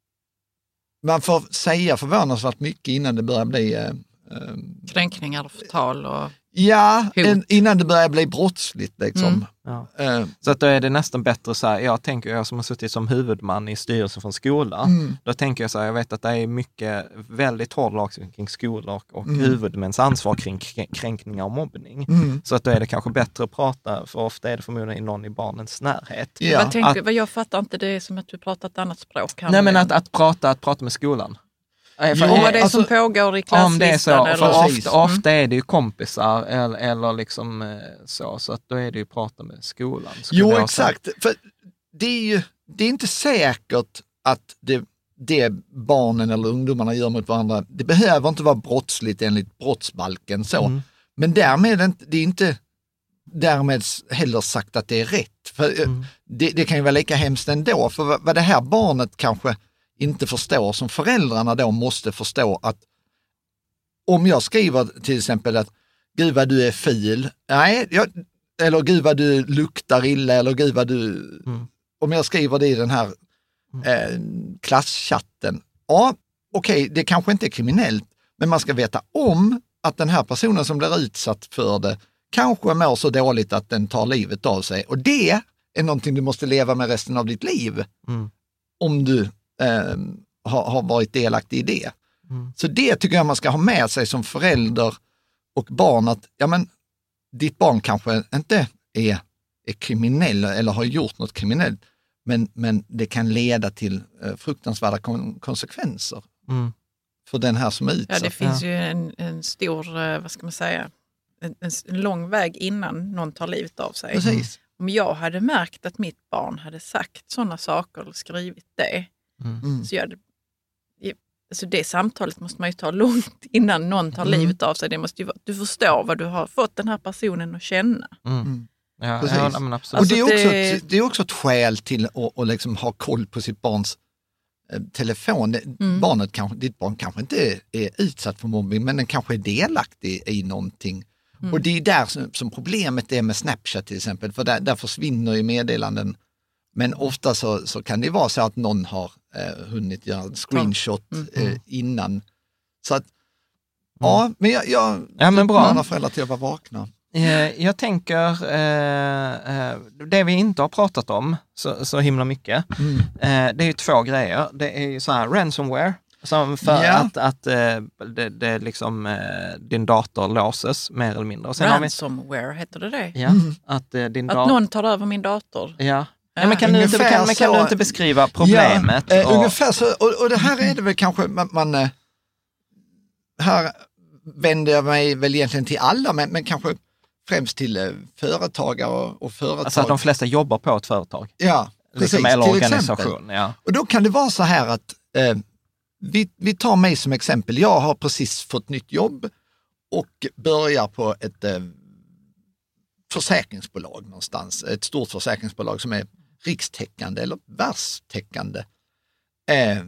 man får säga förvånansvärt mycket innan det börjar bli eh, kränkningar och förtal och ja, en, innan det börjar bli brottsligt liksom. Mm. Ja. Uh. Så att då är det nästan bättre så här, jag tänker, jag som har suttit som huvudman i styrelsen från skola, mm. då tänker jag så här, jag vet att det är mycket väldigt hård lagstiftning kring skolor och mm. huvudmäns ansvar kring kränkningar och mobbning. Mm. Så att då är det kanske bättre att prata, för ofta är det förmodligen någon i barnens närhet. Ja. Vad tänker, att, vad jag fattar inte det som att du pratar ett annat språk. Nej, men att, att, prata, att prata med skolan. Jo, vad det är alltså, som pågår i klasslistan. Om det är så, eller? För ofta, ofta är det ju kompisar eller, eller liksom så, så att då är det ju att prata med skolan. Jo, exakt. För det är ju det är inte säkert att det, det barnen eller ungdomarna gör mot varandra, det behöver inte vara brottsligt enligt brottsbalken så. Mm. Men därmed är det inte därmed heller sagt att det är rätt. För mm. det, det kan ju vara lika hemskt ändå, för vad, vad det här barnet kanske inte förstår, som föräldrarna då måste förstå, att om jag skriver till exempel att gud vad du är fil, nej, jag, eller gud vad du luktar illa, eller gud vad du, mm. om jag skriver det i den här eh, klasschatten, ja okej, okay, det kanske inte är kriminellt, men man ska veta om att den här personen som blir utsatt för det kanske mår så dåligt att den tar livet av sig, och det är någonting du måste leva med resten av ditt liv mm. om du Eh, har, har varit delaktig i det. Mm. Så det tycker jag man ska ha med sig som förälder och barn, att ja, men ditt barn kanske inte är, är kriminell eller har gjort något kriminellt, Men, men det kan leda till eh, fruktansvärda kon- konsekvenser mm. för den här som är utsatt. Ja, det finns ja. ju en, en stor, eh, vad ska man säga, en, en, en lång väg innan någon tar livet av sig. Precis. Om jag hade märkt att mitt barn hade sagt sådana saker eller skrivit det, mm. så jag, alltså det samtalet måste man ju ta långt innan någon tar mm. livet av sig. Det måste ju vara, du förstår vad du har fått den här personen att känna. Mm. Mm. Ja, Precis. Ja, men absolut. Och det är, också det... Ett, det är också ett skäl till att, att liksom ha koll på sitt barns eh, telefon. Mm. Barnet kanske, ditt barn kanske inte är, är utsatt för mobbing, men den kanske är delaktig i någonting. Mm. Och det är där som, som problemet är med Snapchat till exempel, för där, där försvinner ju meddelanden. Men ofta så, så kan det vara så att någon har eh, hunnit göra en screenshot mm. eh, innan. Så att, mm. ja, men jag, jag ja, men bra. uppmanar föräldrar till att vara vakna. Eh, jag tänker, eh, eh, det vi inte har pratat om så, så himla mycket, mm. eh, det är ju två grejer. Det är ju så här ransomware, som för ja. att, att eh, det, det liksom, eh, din dator låses mer eller mindre. Och sen ransomware, vi, heter det det? Ja, mm. att, eh, din att dat- någon tar över min dator. Ja. Ja, men kan, du inte, kan, men kan du inte beskriva problemet? Ja, eh, och... ungefär så, och, och det här är det väl kanske, man, man eh, här vänder jag mig väl egentligen till alla, men, men kanske främst till eh, företagare och, och företag. Alltså att de flesta jobbar på ett företag? Ja, precis. Liksom, eller organisation, ja. Och då kan det vara så här att eh, vi, vi tar mig som exempel. Jag har precis fått nytt jobb och börjar på ett eh, försäkringsbolag någonstans. Ett stort försäkringsbolag som är rikstäckande eller världstäckande. Eh,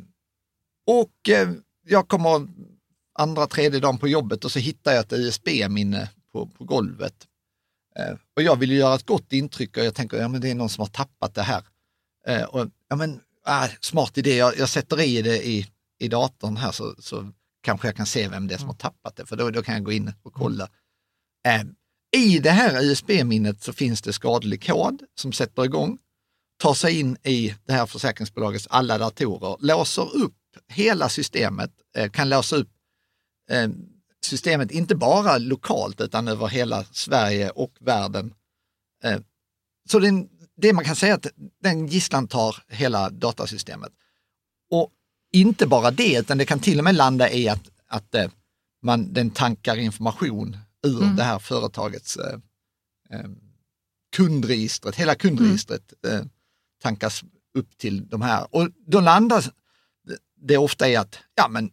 och eh, jag kommer andra, tredje dagen på jobbet och så hittar jag ett U S B-minne på, på golvet. Eh, och jag vill ju göra ett gott intryck och jag tänker, ja men det är någon som har tappat det här. Eh, och ja men, ah, smart idé, jag, jag sätter i det i, i datorn här så, så kanske jag kan se vem det är som har tappat det, för då, då kan jag gå in och kolla. Eh, I det här U S B-minnet så finns det skadlig kod som sätter igång, tar sig in i det här försäkringsbolagets alla datorer, låser upp hela systemet, eh, kan låsa upp eh, systemet inte bara lokalt utan över hela Sverige och världen. Eh, så det, det man kan säga att den gisslan tar hela datasystemet. Och inte bara det, utan det kan till och med landa i att, att eh, man, den tankar information ur mm. det här företagets eh, eh, kundregistret, hela kundregistret mm. eh, tankas upp till de här. Och då landar det ofta i att ja, men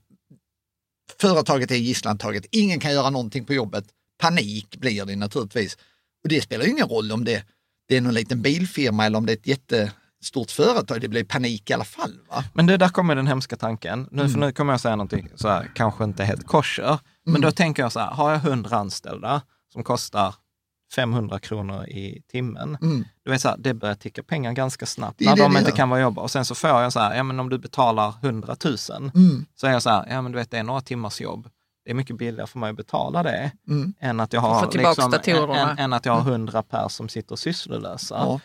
företaget är gisslantaget, ingen kan göra någonting på jobbet, panik blir det naturligtvis. Och det spelar ju ingen roll om det, det är någon liten bilfirma eller om det är ett jättestort företag, det blir panik i alla fall. Va? Men det där kommer den hemska tanken. Nu, mm. för nu kommer jag säga någonting så här, kanske inte helt kosher. Men mm. då tänker jag så här, har jag hundra anställda som kostar femhundra kronor i timmen. Mm. Du vet så här, det börjar ticka pengar ganska snabbt när det de det inte gör. kan vara jobba. Och sen så får jag så här, ja men om du betalar hundratusen mm. så är jag så här, ja men du vet det är några timmars jobb. Det är mycket billigare för mig att betala det mm. än att jag har liksom, än, än att jag har hundra pers som sitter och sysslolösa. Ja.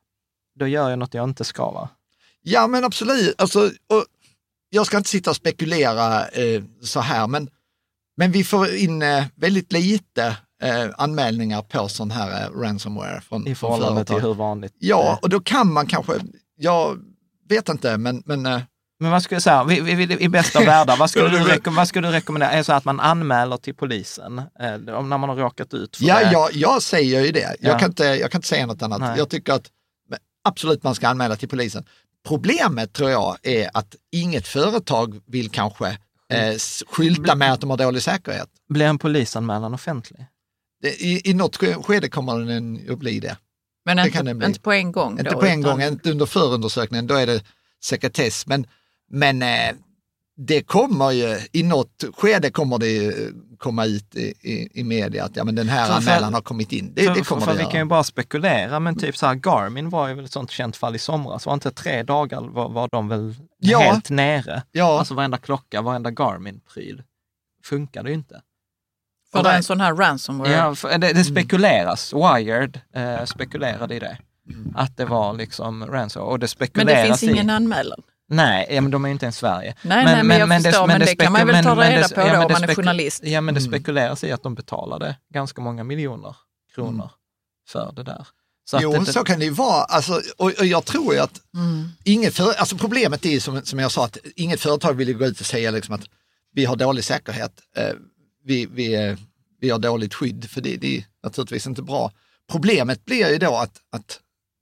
Då gör jag något jag inte ska, va? Ja men absolut. Alltså, och jag ska inte sitta och spekulera eh, så här, men, men vi får in eh, väldigt lite eh, anmälningar på sån här eh, ransomware från, i förhållande till hur vanligt. Ja, och då kan man kanske, jag vet inte, men... men eh, Men vad skulle jag säga, vi, vi, vi, i bästa världar, vad skulle, du, rekom- vad skulle du rekommendera? Är det så att man anmäler till polisen eh, om när man har råkat ut för ja, det? Ja, jag säger ju det. Jag, ja. kan, inte, jag kan inte säga något annat. Nej. Jag tycker att absolut man ska anmäla till polisen. Problemet tror jag är att inget företag vill kanske eh, skylta med att de har dålig säkerhet. Blir en polisanmälan offentlig? Det, i, I något skede kommer den att bli det. Men det inte, kan bli. inte på en gång? Inte då, på en utan... gång, inte under förundersökningen, då är det sekretess. Men, men eh, det kommer ju, i något skede kommer det komma ut i, i, i media att ja, men den här för, anmälan har kommit in. Det, för, det kommer för, för det vi kan ju bara spekulera, men typ så här, Garmin var ju väl ett sånt känt fall i somras. Var inte tre dagar var, var de väl ja. helt nere? Ja. Alltså varenda klocka, varenda Garmin-pryl funkade ju inte. För det är en sån här ransomware? Ja, för det, det spekuleras. Wired eh, spekulerade i det. Mm. Att det var liksom ransomware. Och det spekuleras men det finns i, ingen anmälan? Nej, men de är ju inte i Sverige. Nej, men, nej, men jag men förstår, det, men det, det kan man väl ta reda det, på då, ja, om man är journalist. Ja, men det spekuleras i att de betalade ganska många miljoner kronor mm. för det där. Så jo, det, så kan det ju vara. Alltså, och, och jag tror ju att mm. inget för, alltså problemet är ju som, som jag sa, att inget företag vill gå ut och säga liksom att vi har dålig säkerhet, eh, vi, vi, eh, vi har dåligt skydd, för det, det är naturligtvis inte bra. Problemet blir ju då att, att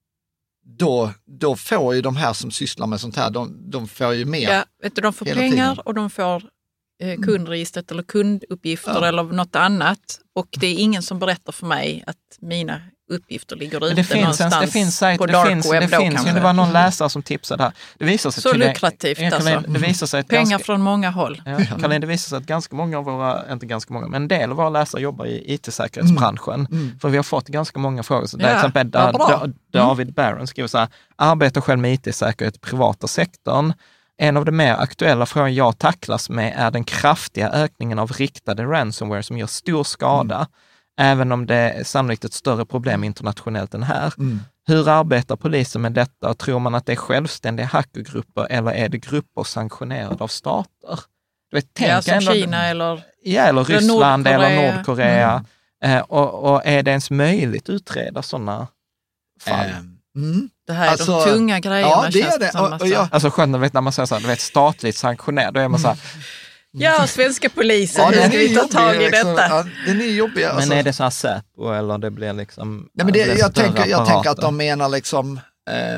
då, då får ju de här som sysslar med sånt här, de, de får ju mer. Ja, vet du, de får pengar tiden. Och de får eh, kundregistret eller kunduppgifter ja. Eller något annat. Och det är ingen som berättar för mig att mina uppgifter ligger ute det någonstans en, det finns sajt, på det dark finns, web. Det, finns, det var någon läsare som tipsade här. Det visar sig så till lukrativt det, alltså. Det visar sig pengar ganska, från många håll. Ja, Karin, det visar sig att ganska många av våra, inte ganska många, men en del av våra läsare jobbar i I T-säkerhetsbranschen. Mm. Mm. För vi har fått ganska många frågor. Så ja, till exempel da, da, David mm. Barron skriver så här, arbetar själv med I T-säkerhet i privata sektorn. En av de mer aktuella frågor jag tacklas med är den kraftiga ökningen av riktade ransomware som gör stor skada. Mm. Även om det är sannolikt ett större problem internationellt än här. Mm. Hur arbetar polisen med detta? Och tror man att det är självständiga hackergrupper eller är det grupper sanktionerade av stater? Du vet, tänk ja, som ändå, Kina eller, ja, eller Ryssland Nordkorea. eller Nordkorea. Mm. Eh, och, och är det ens möjligt att utreda sådana fall? Mm. Mm. Det här är alltså, de tunga grejerna. Ja, det är det. Och, och jag... Alltså skönt, vet, när man säger så här, du vet, statligt sanktionerad, då är man så här... Ja, svenska polisen, ja, hur ska vi ta tag i liksom, detta? Ja, den är jobbig. Alltså. Men är det så här Säpo eller det blir liksom... Nej, men det, det jag, tänker, jag tänker att de menar liksom eh,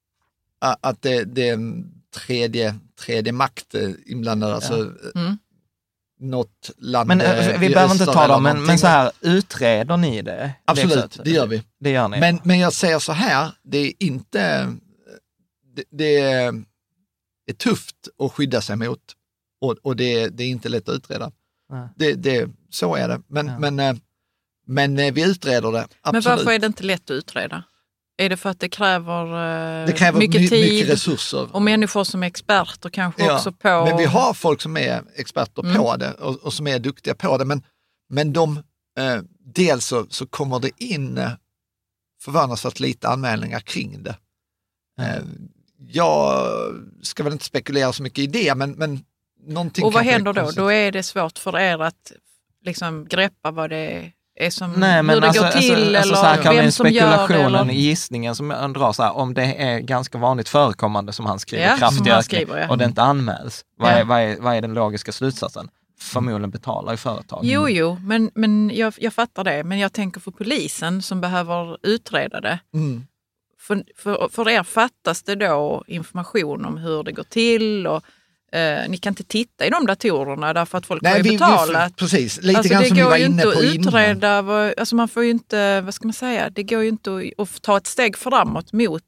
att det, det är en tredje, tredje makt inblandad. Ja. Alltså, mm. något land. Men äh, vi behöver inte ta dem, men, men så här, utreder ni det? Absolut, det, det gör vi. Det gör ni. Men, men jag säger så här, det är inte... Det, det är, är tufft att skydda sig mot. Och, och det, det är inte lätt att utreda. Det, det, så är det. Men, ja. men, men vi utreder det, absolut. Men varför är det inte lätt att utreda? Är det för att det kräver, det kräver mycket my, tid mycket resurser? Och människor som är experter kanske ja, också på... Men vi har folk som är experter mm. på det och, och som är duktiga på det. Men, men de, eh, dels så, så kommer det in eh, förvånansvärt lite anmälningar kring det. Mm. Eh, jag ska väl inte spekulera så mycket i det, men, men någonting. Och vad händer då? Då är det svårt för er att liksom greppa vad det är som, Nej, men hur det alltså, går till alltså, eller alltså, så här, kan vem som gör det. Eller... gissningen som han drar så här, om det är ganska vanligt förekommande som han skriver, ja, kraftig han skriver, ja. och det inte anmäls, vad, ja. är, vad, är, vad är den logiska slutsatsen? Förmodligen betalar ju företag. Jo, jo, men, men jag, jag fattar det. Men jag tänker för polisen som behöver utreda det. Mm. För, för, för er fattas det då information om hur det går till och eh, ni kan inte titta i de datorerna därför att folk Nej, har ju vi, betalat. Vi, precis, lite alltså, grann det som vi var går ju inne inte på att utreda, innan. Alltså man får ju inte, vad ska man säga, det går ju inte att, att ta ett steg framåt mot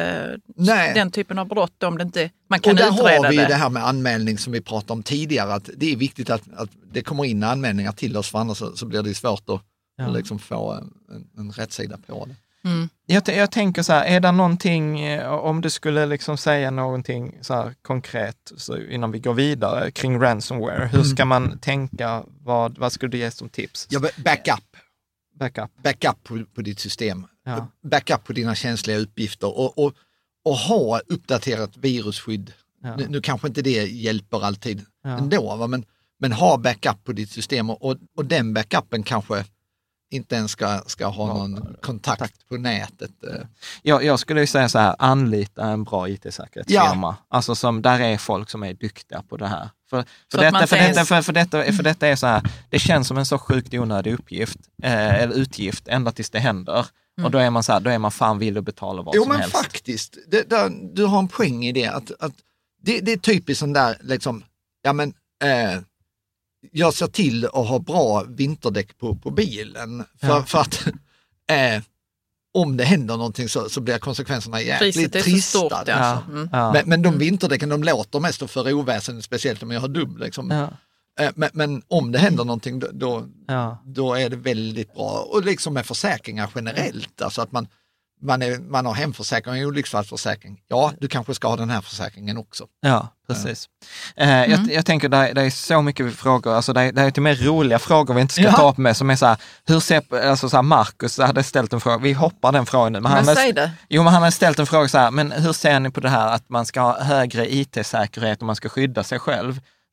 eh, den typen av brott om det inte, man kan utreda det. Och där har vi det. det här med anmälning som vi pratade om tidigare, att det är viktigt att, att det kommer in anmälningar till oss, för annars så, så blir det svårt att, ja. att liksom få en, en rättssida på det. Mm. Jag, jag tänker så här, är det någonting, om du skulle liksom säga någonting så här konkret så innan vi går vidare kring ransomware, hur ska man tänka, vad, vad skulle du ge som tips? Ja, backup. Backup. Backup på, på ditt system. Ja. Backup på dina känsliga uppgifter och, och, och ha uppdaterat virusskydd. Ja. Nu, nu kanske inte det hjälper alltid ja. ändå, va? Men, men ha backup på ditt system och, och, och den backupen kanske inte ens ska, ska ha någon kontakt, kontakt på nätet. Jag, jag skulle ju säga så här, anlita en bra I T-säkerhetsfirma. Ja. Alltså som, där är folk som är duktiga på det här. För, för, detta, för, detta, för, för, detta, för detta är så här, det känns som en så sjukt onödig uppgift, eh, eller utgift, ända tills det händer. Mm. Och då är man så här, då är man fan vill att betala vad jo, som men helst. Faktiskt, det, där, du har en poäng i det. Att, att det, det är typiskt sån där, liksom, ja men... Eh, jag ser till att ha bra vinterdäck på, på bilen för, ja. för att eh, om det händer någonting så, så blir konsekvenserna jäkligt trista. Stort, alltså. ja. mm. ja. men, men de vinterdäcken, de låter mest för oväsen, speciellt om jag har dubb. Liksom. Ja. Eh, men, men om det händer någonting då, då, ja. då är det väldigt bra. Och liksom med försäkringar generellt, alltså att man Man, är, man har hemförsäkring och olycksfallsförsäkring. Ja, du kanske ska ha den här försäkringen också. Ja, precis. Mm. Eh, jag, jag tänker det är, det är så mycket frågor, alltså det är, det är till mer roliga frågor vi inte ska ja. ta upp med, som är så här, hur ser, alltså så här, Marcus hade ställt en fråga, vi hoppar den frågan nu. Men han, men hade, jo, men han har ställt en fråga så här, men hur ser ni på det här att man ska ha högre I T-säkerhet och man ska skydda sig själv?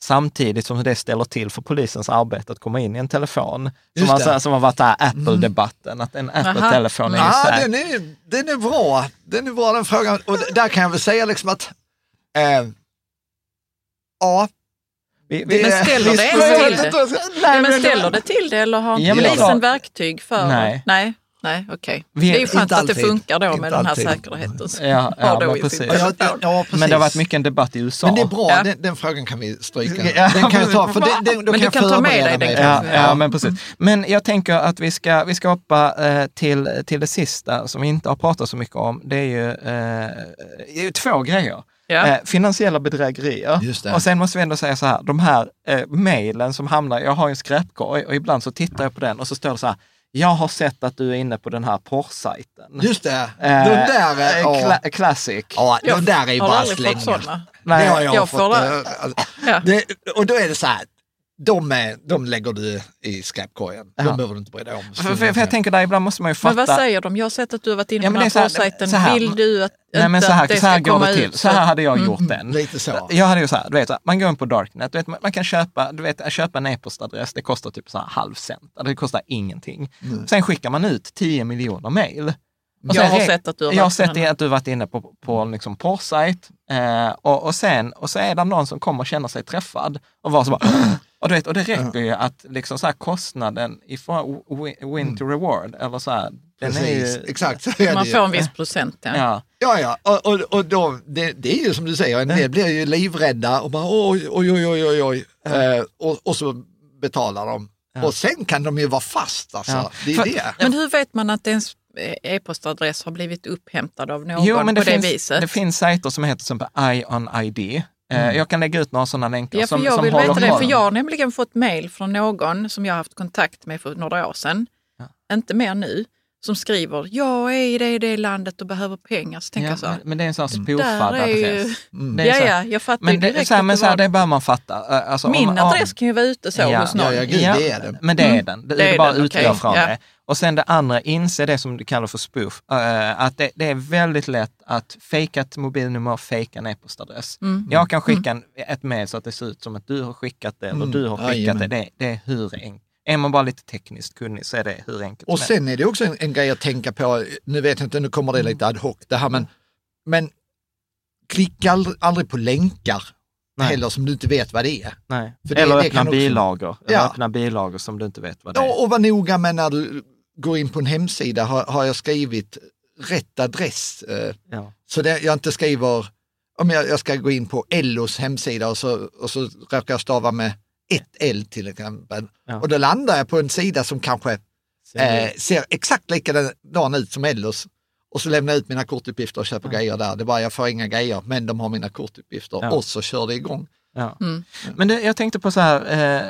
samtidigt som det ställer till för polisens arbete att komma in i en telefon. Som har, så, som har varit där Apple-debatten, att en Apple-telefon är ju ja, så här. den är, den är bra. Den är bra den frågan. Och där kan jag väl säga liksom att eh, ja, Vi, vi, men ställer det till det? Nej, men ställer det till det eller har ja, polisen verktyg för? Nej. Nej. Nej, okej. Okay. Det är ju skönt att det funkar då med den här säkerheten. Ja, ja, men, precis. Ja, ja, precis. Men det har varit mycket en debatt i U S A. Men det är bra, ja. den, den frågan kan vi stryka. Ja. Den kan jag ta, för den, den, då men kan du kan ta med dig den. Ja, ja, men precis. Men jag tänker att vi ska, vi ska hoppa eh, till, till det sista som vi inte har pratat så mycket om. Det är ju, eh, det är ju två grejer. Ja. Eh, finansiella bedrägerier. Och sen måste vi ändå säga så här, de här eh, mejlen som hamnar, jag har en skräpkorg och ibland så tittar jag på den och så står det så här: jag har sett att du är inne på den här porrsajten. Just det. Eh, den där är... Eh, kla- classic. Ja, de där är ju bara slängar. Nej, det har jag, jag fått. Det. Ja. Det, och då är det så här, de, är, de lägger du i skräpkorgen. De ja. behöver du inte bry dig om. För, för, för jag tänker där, ibland måste man ju fatta... Men vad säger de? Jag har sett att du har varit inne på ja, den här porrsajten. Vill du att, nej, men så här, att det så här ska komma det till. ut? Så här hade jag gjort mm. den. Lite så. Jag hade ju så här, du vet, man går in på Darknet, du vet, man kan köpa, du vet, köpa en e-postadress, det kostar typ så här halv cent. Det kostar ingenting. Mm. Sen skickar man ut tio miljoner mejl. Och jag har sett att du har jag har sett att du har varit inne på, på liksom porrsajt eh, och, och sen och så är det någon som kommer och känner sig träffad och var så bara och du vet, och det räcker ju att liksom så här kostnaden ifrån win to reward eller så här, den är ju, exakt så är man får en viss procent ja. Ja, ja, ja. Och, och, och då, det, det är ju som du säger, en del blir ju livrädda och bara oj, oj, oj, oj, oj, oj. Ja. Eh, och, och så betalar de. Ja. Och sen kan de ju vara fast alltså. Ja. Det är För, det. Men hur vet man att ens e-postadress har blivit upphämtad av någon jo, men det på finns, det viset? Det finns sajter som heter som Ion I D. Mm. Jag kan lägga ut några sådana länkar ja, som, jag som vill håller veta det, på. för jag har nämligen fått mejl från någon som jag har haft kontakt med för några år sedan. Ja. Inte mer nu. Som skriver, jag är i det, det landet och behöver pengar. Så tänker ja, jag så. Men det är en sån spoofad adress. Ju... Mm. Ja, ja, jag fattar men det, direkt så här, men så här, det bör man fatta. Alltså, min om, adress kan ju vara ute så ja, hos någon. Ja, ja, gud, ja, det är den. Men det är den. Det, det är, det är bara den, utgå okay. från ja. det. Och sen det andra, inse det som du kallar för spoof. Uh, att det, det är väldigt lätt att fejka ett mobilnummer, fejka en e-postadress. Mm. Jag kan skicka mm. en, ett mejl så att det ser ut som att du har skickat det eller mm. du har skickat ja, det. det. Det är hur enkelt. Är man bara lite tekniskt kunnig så är det hur enkelt och sen är det också en, en grej att tänka på, nu vet jag inte, nu kommer det lite ad hoc det här, men, men klicka aldrig, aldrig på länkar Nej. heller som du inte vet vad det är. Nej. För det, eller det öppna bilagor. Också... Eller ja. öppna bilagor som du inte vet vad det är. Ja, och var noga med när du går in på en hemsida, har, har jag skrivit rätt adress. Eh, ja. Så det, jag inte skriver, om jag, jag ska gå in på L O:s hemsida och så, och så råkar jag stava med ett L till exempel. Ja. Och då landar jag på en sida som kanske eh, ser exakt likadan ut som Ellos. Och så lämnar jag ut mina kortuppgifter och köper ja. grejer där. Det är bara jag får inga grejer, men de har mina kortuppgifter. Ja. Och så kör det igång. Ja. Mm. Men det, jag tänkte på så här, eh,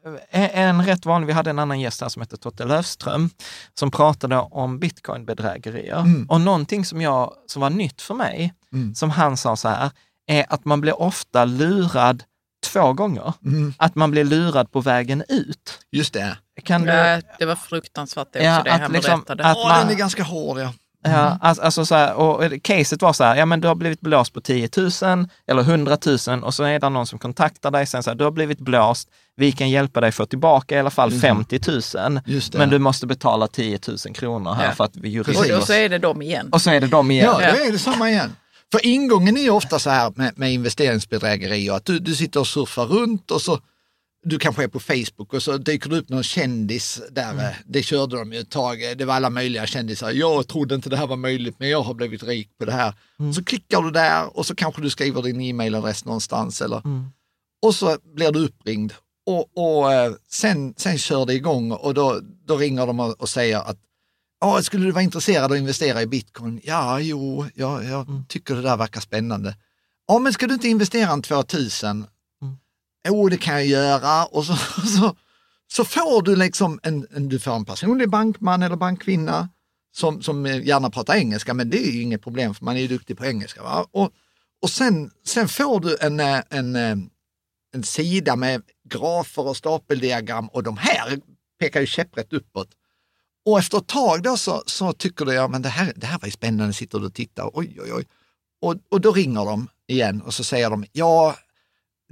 en rätt vanlig, vi hade en annan gäst här som heter Totte Löfström som pratade om bitcoinbedrägerier. Mm. Och någonting som, jag, som var nytt för mig, mm. som han sa så här, är att man blir ofta lurad två gånger. Mm. Att man blir lurad på vägen ut. Just det. Kan ja, du... Det var fruktansvärt det också, ja, det han liksom, berättade. Att man... Ja, den är ganska hård, ja. Mm. Ja, alltså så här, och caset var så här, ja men du har blivit blåst på tio tusen eller hundra tusen och så är det någon som kontaktar dig sen så här, du har blivit blåst, vi kan hjälpa dig få tillbaka i alla fall mm. femtio tusen, men du måste betala tio tusen kronor här ja. för att vi jurister. Och, och så är det dem igen. Och så är det dem igen. Ja, då är det samma igen. För ingången är ju ofta så här med, med investeringsbedrägerier, att du, du sitter och surfar runt och så du kanske är på Facebook och så dyker du upp någon kändis där. Mm. Det körde de ju ett tag. Det var alla möjliga kändisar. Jag trodde inte det här var möjligt, men jag har blivit rik på det här. Mm. Så klickar du där och så kanske du skriver din e-mailadress någonstans. Eller, mm. och så blir du uppringd. Och, och sen, sen kör det igång och då, då ringer de och, och säger att ja, skulle du vara intresserad av att investera i bitcoin? Ja, jo, ja, jag mm. tycker det där verkar spännande. Ja, men ska du inte investera en tvåtusen? Jo, det kan jag göra. Och så, så, så får du liksom en, en, du får en personlig bankman eller bankkvinna som, som gärna pratar engelska, men det är ju inget problem för man är ju duktig på engelska. Va? Och, och sen, sen får du en, en, en sida med grafer och stapeldiagram och de här pekar ju käpprätt uppåt. Och efter ett tag då så, så tycker du, ja men det här, det här var ju spännande, sitter du och tittar, oj oj oj. Och, och då ringer de igen och så säger de, ja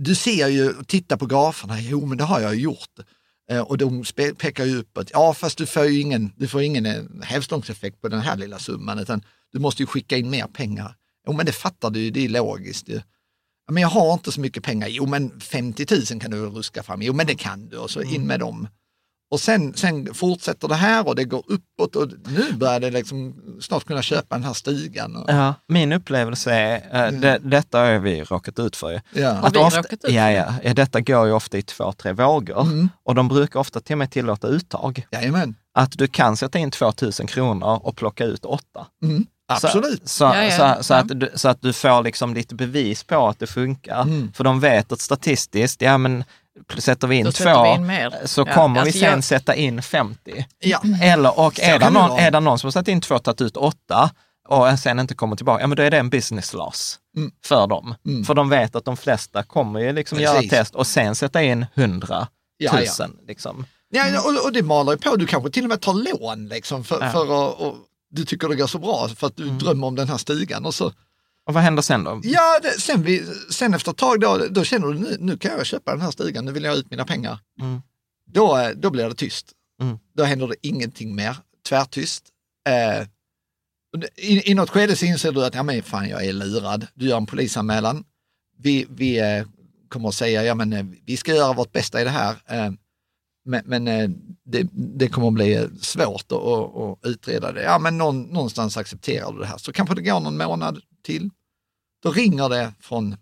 du ser ju, titta på graferna, jo men det har jag gjort. Eh, och de spe, pekar ju uppåt. Ja, fast du får ju ingen, du får ingen eh, hävstångseffekt på den här lilla summan, utan du måste ju skicka in mer pengar. Jo, men det fattar du ju, det är logiskt ju. Ja, men jag har inte så mycket pengar. Jo, men femtio tusen kan du ruska fram. Jo, men det kan du. Och så in med dem. Och sen, sen fortsätter det här och det går uppåt och nu börjar det liksom snart kunna köpa den här stugan. Och... Ja, min upplevelse är, äh, det, detta har vi råkat ut för. Ja. Att vi ofta, råkat ut för? ja, ja, ja, detta går ju ofta i två, tre vågor. Mm. Och de brukar ofta till och med tillåta uttag. Jajamän. Att du kan sätta in tvåtusen kronor och plocka ut åtta. Mm. Absolut. Så, så, ja, ja. så, så, att du, så att du får liksom lite bevis på att det funkar. Mm. För de vet att statistiskt, ja men sätter vi in Då två sätter vi in mer. så Ja, kommer alltså vi sen jag... sätta in femtio. Ja. Eller, och Så är det, kan det någon, vara. är det någon som har satt in två och tagit ut åtta och sen inte kommer tillbaka, ja men då är det en business loss Mm. för dem. Mm. För de vet att de flesta kommer ju liksom Precis. göra test och sen sätta in hundra Ja, tusen. ja. Liksom. Ja, och, och det malar ju på. Du kanske till och med tar lån liksom för, Ja. för att och, du tycker det går så bra för att du Mm. drömmer om den här stugan. Och, så, Och vad händer sen då? ja, det, sen, vi, sen efter ett tag då, då känner du nu, nu kan jag köpa den här stugan, nu vill jag ha ut mina pengar. Mm. Då, då blir det tyst. Mm. Då händer det ingenting mer, tvärtyst. Eh, i, I något skede så inser du att ja, men fan, jag är lurad. Du gör en polisanmälan. Vi, vi eh, kommer att säga ja, men, eh, vi ska göra vårt bästa i det här. Eh, men men eh, det, det kommer att bli svårt att, att, att utreda det. Ja, men någon, någonstans accepterar du det här. Så kanske det går någon månad till. Då ringer det från,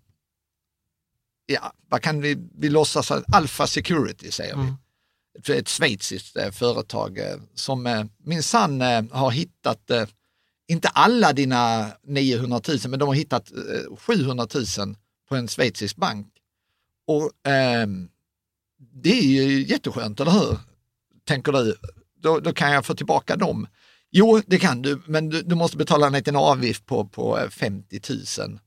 ja, vad kan vi, vi låtsas, Alpha Security säger vi. Mm. Ett, ett schweiziskt eh, företag eh, som eh, minsann eh, har hittat, eh, inte alla dina niohundratusen, men de har hittat eh, sjuhundratusen på en schweizisk bank. Och eh, det är ju jätteskönt, eller hur? Tänker du, då, då kan jag få tillbaka dem. Jo, det kan du, men du, du måste betala en liten avgift på, på femtio tusen.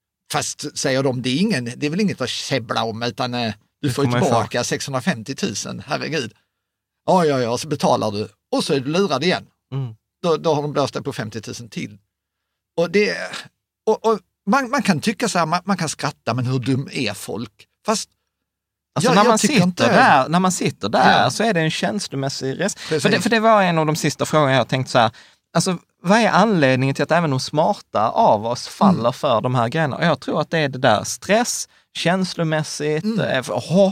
Fast säger de, det är, ingen, det är väl inget att käbbla om, utan eh, du får ju tillbaka sexhundrafemtio tusen, herregud. Ja, ja, ja, så betalar du och så är du lurad igen. Mm. Då, då har de blåst dig på femtio tusen till. Och det, och, och man, man kan tycka så här, man, man kan skratta, men hur dum är folk? Fast Alltså ja, när, jag man tycker sitter inte- där, när man sitter där Ja. så är det en känslomässig rest. Precis. För det, för det var en av de sista frågorna jag tänkte så här, alltså vad är anledningen till att även de smarta av oss faller Mm. för de här grejerna? Och jag tror att det är det där stress, känslomässigt, Mm. eh, hopp.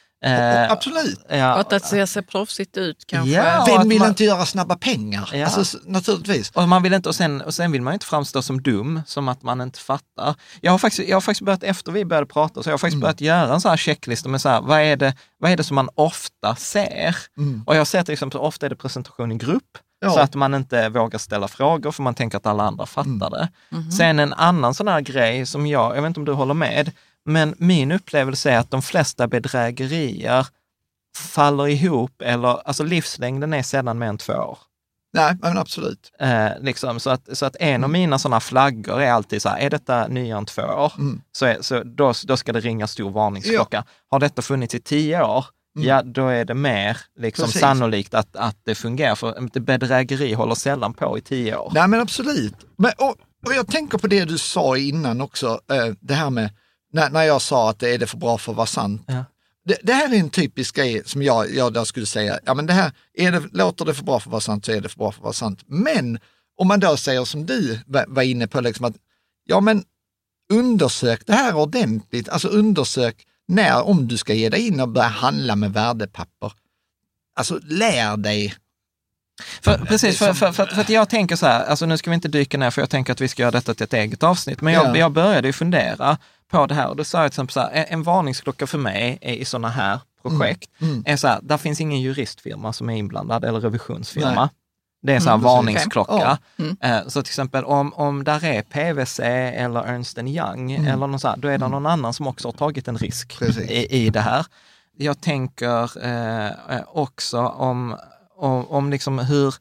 Eh, Absolut. ja, Och att se sig proffsigt ut kanske. Ja. och Vem att vill man- inte göra snabba pengar? Ja. Alltså, s- naturligtvis. Och, man vill inte, och, sen, och sen vill man inte framstå som dum, som att man inte fattar. Jag har faktiskt, jag har faktiskt börjat, efter vi började prata, så jag har faktiskt Mm. börjat göra en sån här checklista med så här, vad är det, vad är det som man ofta ser? Mm. Och jag ser till exempel, ofta är det presentation i grupp, Ja. så att man inte vågar ställa frågor för man tänker att alla andra fattar Mm. det. Sen en annan sån här grej som jag, jag vet inte om du håller med, men min upplevelse är att de flesta bedrägerier faller ihop, eller alltså livslängden är sedan mer än två år. Nej, men absolut. Eh, liksom, så, att, så att en av mina sådana flaggor är alltid så här, är detta nyare än två år, Mm. så, är, så då, då ska det ringa stor varningsklocka. Har detta funnits i tio år, Mm. ja då är det mer liksom, Precis. sannolikt att, att det fungerar, för ett bedrägeri håller sällan på i tio år. Nej, men absolut. Men, och, och jag tänker på det du sa innan också, eh, det här med, när, när jag sa att det är det för bra för att vara sant. Ja. Det, det här är en typisk grej som jag, jag där skulle säga, ja men det här, är det, låter det för bra för att vara sant så är det för bra för att vara sant. Men om man då säger som du var, var inne på, liksom att, ja men undersök det här ordentligt, alltså undersök när, om du ska ge dig in och börja handla med värdepapper. Alltså lär dig. För, precis, för, för, för, för att jag tänker så här, alltså nu ska vi inte dyka ner för jag tänker att vi ska göra detta till ett eget avsnitt, men jag, Ja. jag började ju fundera på det här och då sa jag till exempel så här, en, en varningsklocka för mig är i sådana här projekt, Mm. Mm. är så här, där finns ingen juristfirma som är inblandad eller revisionsfirma. Nej. Det är en sån här Mm, precis. varningsklocka. Mm. Eh, Så till exempel om, om där är P W C eller Ernst and Young Mm. eller någon sån här, då är det någon annan som också har tagit en risk Precis. i, i det här. Jag tänker eh, också om, om, om liksom hur,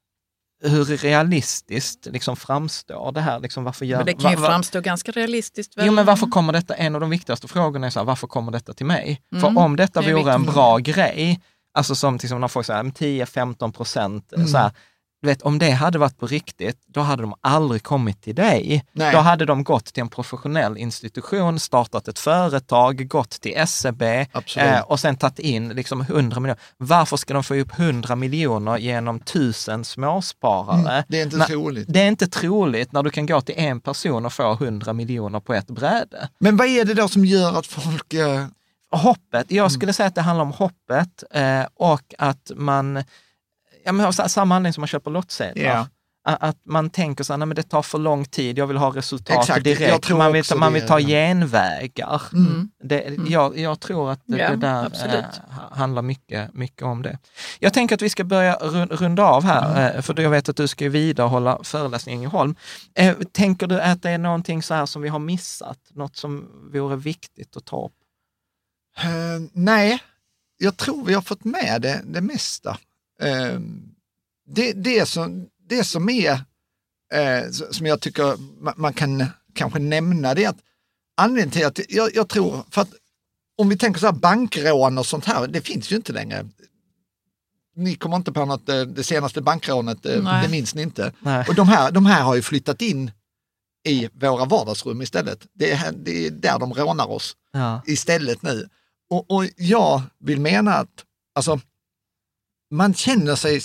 hur realistiskt liksom framstår det här. Liksom varför gör, Men det kan ju va- va- framstå ganska realistiskt. Väl? Jo, men varför kommer detta, en av de viktigaste frågorna är så här, varför kommer detta till mig? Mm. För om detta Det är vore en viktigt. bra grej, alltså som till exempel när folk säger tio till femton procent, Mm. så här, du vet, om det hade varit på riktigt, då hade de aldrig kommit till dig. Nej. Då hade de gått till en professionell institution, startat ett företag, gått till S E B eh, och sen tagit in liksom hundra miljoner. Varför ska de få upp hundra miljoner genom tusen småsparare? Mm, det är inte när, troligt. Det är inte troligt när du kan gå till en person och få hundra miljoner på ett bräde. Men vad är det då som gör att folk... Uh... Hoppet. Jag skulle mm. säga att det handlar om hoppet eh, och att man... Ja, men samma anledning som man köper lottsedlar. Yeah. Att man tänker så här, nej men det tar för lång tid, jag vill ha resultat Exakt. direkt. Man vill, man vill ta genvägar. Mm. Det, mm. Jag, jag tror att det, ja, det där äh, handlar mycket, mycket om det. Jag tänker att vi ska börja runda av här, mm. för jag vet att du ska vidare hålla föreläsningen i Holm. Äh, tänker du att det är någonting så här som vi har missat? Något som vore viktigt att ta upp? Uh, nej, jag tror vi har fått med det, det mesta. Uh, det, det, som, det som är uh, som jag tycker man, man kan kanske nämna det är att anledningen till att jag, jag tror, för att om vi tänker så här bankrån och sånt här, det finns ju inte längre. Ni kommer inte på något, det senaste bankrånet, Nej. det minns ni inte. Nej. Och de här, de här har ju flyttat in i våra vardagsrum istället. Det är, det är där de rånar oss ja. istället nu. Och, och jag vill mena att alltså, man känner sig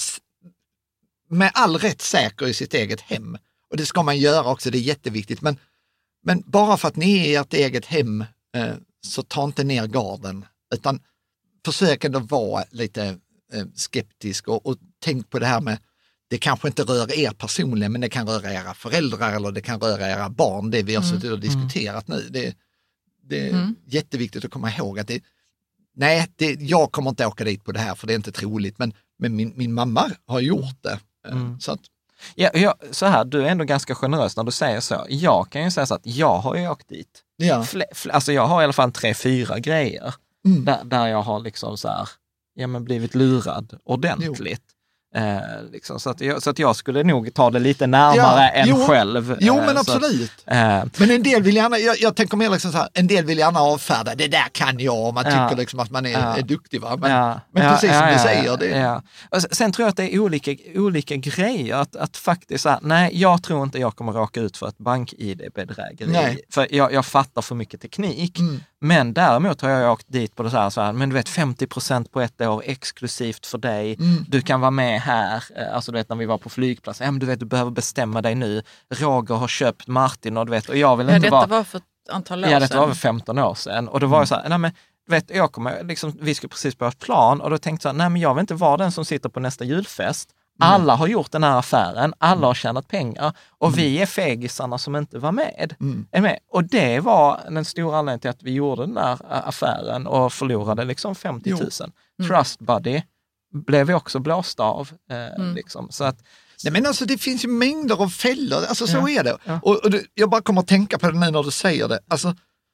med all rätt säker i sitt eget hem. Och det ska man göra också, det är jätteviktigt. Men, men bara för att ni är i ert eget hem eh, så ta inte ner garden. Utan försök ändå vara lite eh, skeptisk och, och tänk på det här med, det kanske inte rör er personligen, men det kan röra era föräldrar eller det kan röra era barn. Det vi har suttit och diskuterat nu. Det, det är mm. jätteviktigt att komma ihåg att det, nej, det, jag kommer inte åka dit på det här för det är inte troligt. Men, men min, min mamma har gjort det. Mm. Så, att, ja, ja, så här, du är ändå ganska generös när du säger så. Jag kan ju säga så att jag har ju åkt dit. Ja. Fle, fle, alltså jag har i alla fall tre, fyra grejer mm. där, där jag har liksom så här, ja, men blivit lurad ordentligt. Jo. Eh, liksom, så, att jag, så att jag skulle nog ta det lite närmare ja, än jo, själv. Jo, men absolut. Att, eh, men en del vill gärna, jag, jag tänker mer liksom så här, en del vill gärna avfärda, det där kan jag om man ja, tycker liksom att man är, ja, är duktig. Va? Men, ja, men precis ja, som ja, du säger. Det. Ja. Och sen tror jag att det är olika, olika grejer. Att, att faktiskt, så här, nej, jag tror inte jag kommer råka ut för ett bank-I D-bedrägeri. För jag, jag fattar för mycket teknik. Mm. Men däremot har jag åkt dit på det så här, så här, men du vet femtio procent på ett år exklusivt för dig. Mm. Du kan vara med här. Alltså du vet när vi var på flygplatsen. Ja, men du vet du behöver bestämma dig nu. Roger har köpt Martin och du vet och jag vill ja, inte vara... Ja, detta var för ett antal år sedan. Ja, det sedan. var för femton år sedan. Och då var det så här, nej men du vet jag kommer liksom, vi ska precis börja ett plan och då tänkte jag, nej men jag vill inte vara den som sitter på nästa julfest. Alla har gjort den här affären, alla har tjänat pengar och mm. vi är fegisarna som inte var med. Mm. Är med. Och det var den stora anledningen till att vi gjorde den här affären och förlorade liksom femtio tusen. Mm. Trust Buddy blev vi också blåst av. Eh, mm. liksom. Så att, nej, men alltså det finns ju mängder av fällor, alltså så ja, är det. Ja. Och, och det, jag bara kommer att tänka på det nu när du säger det. Alltså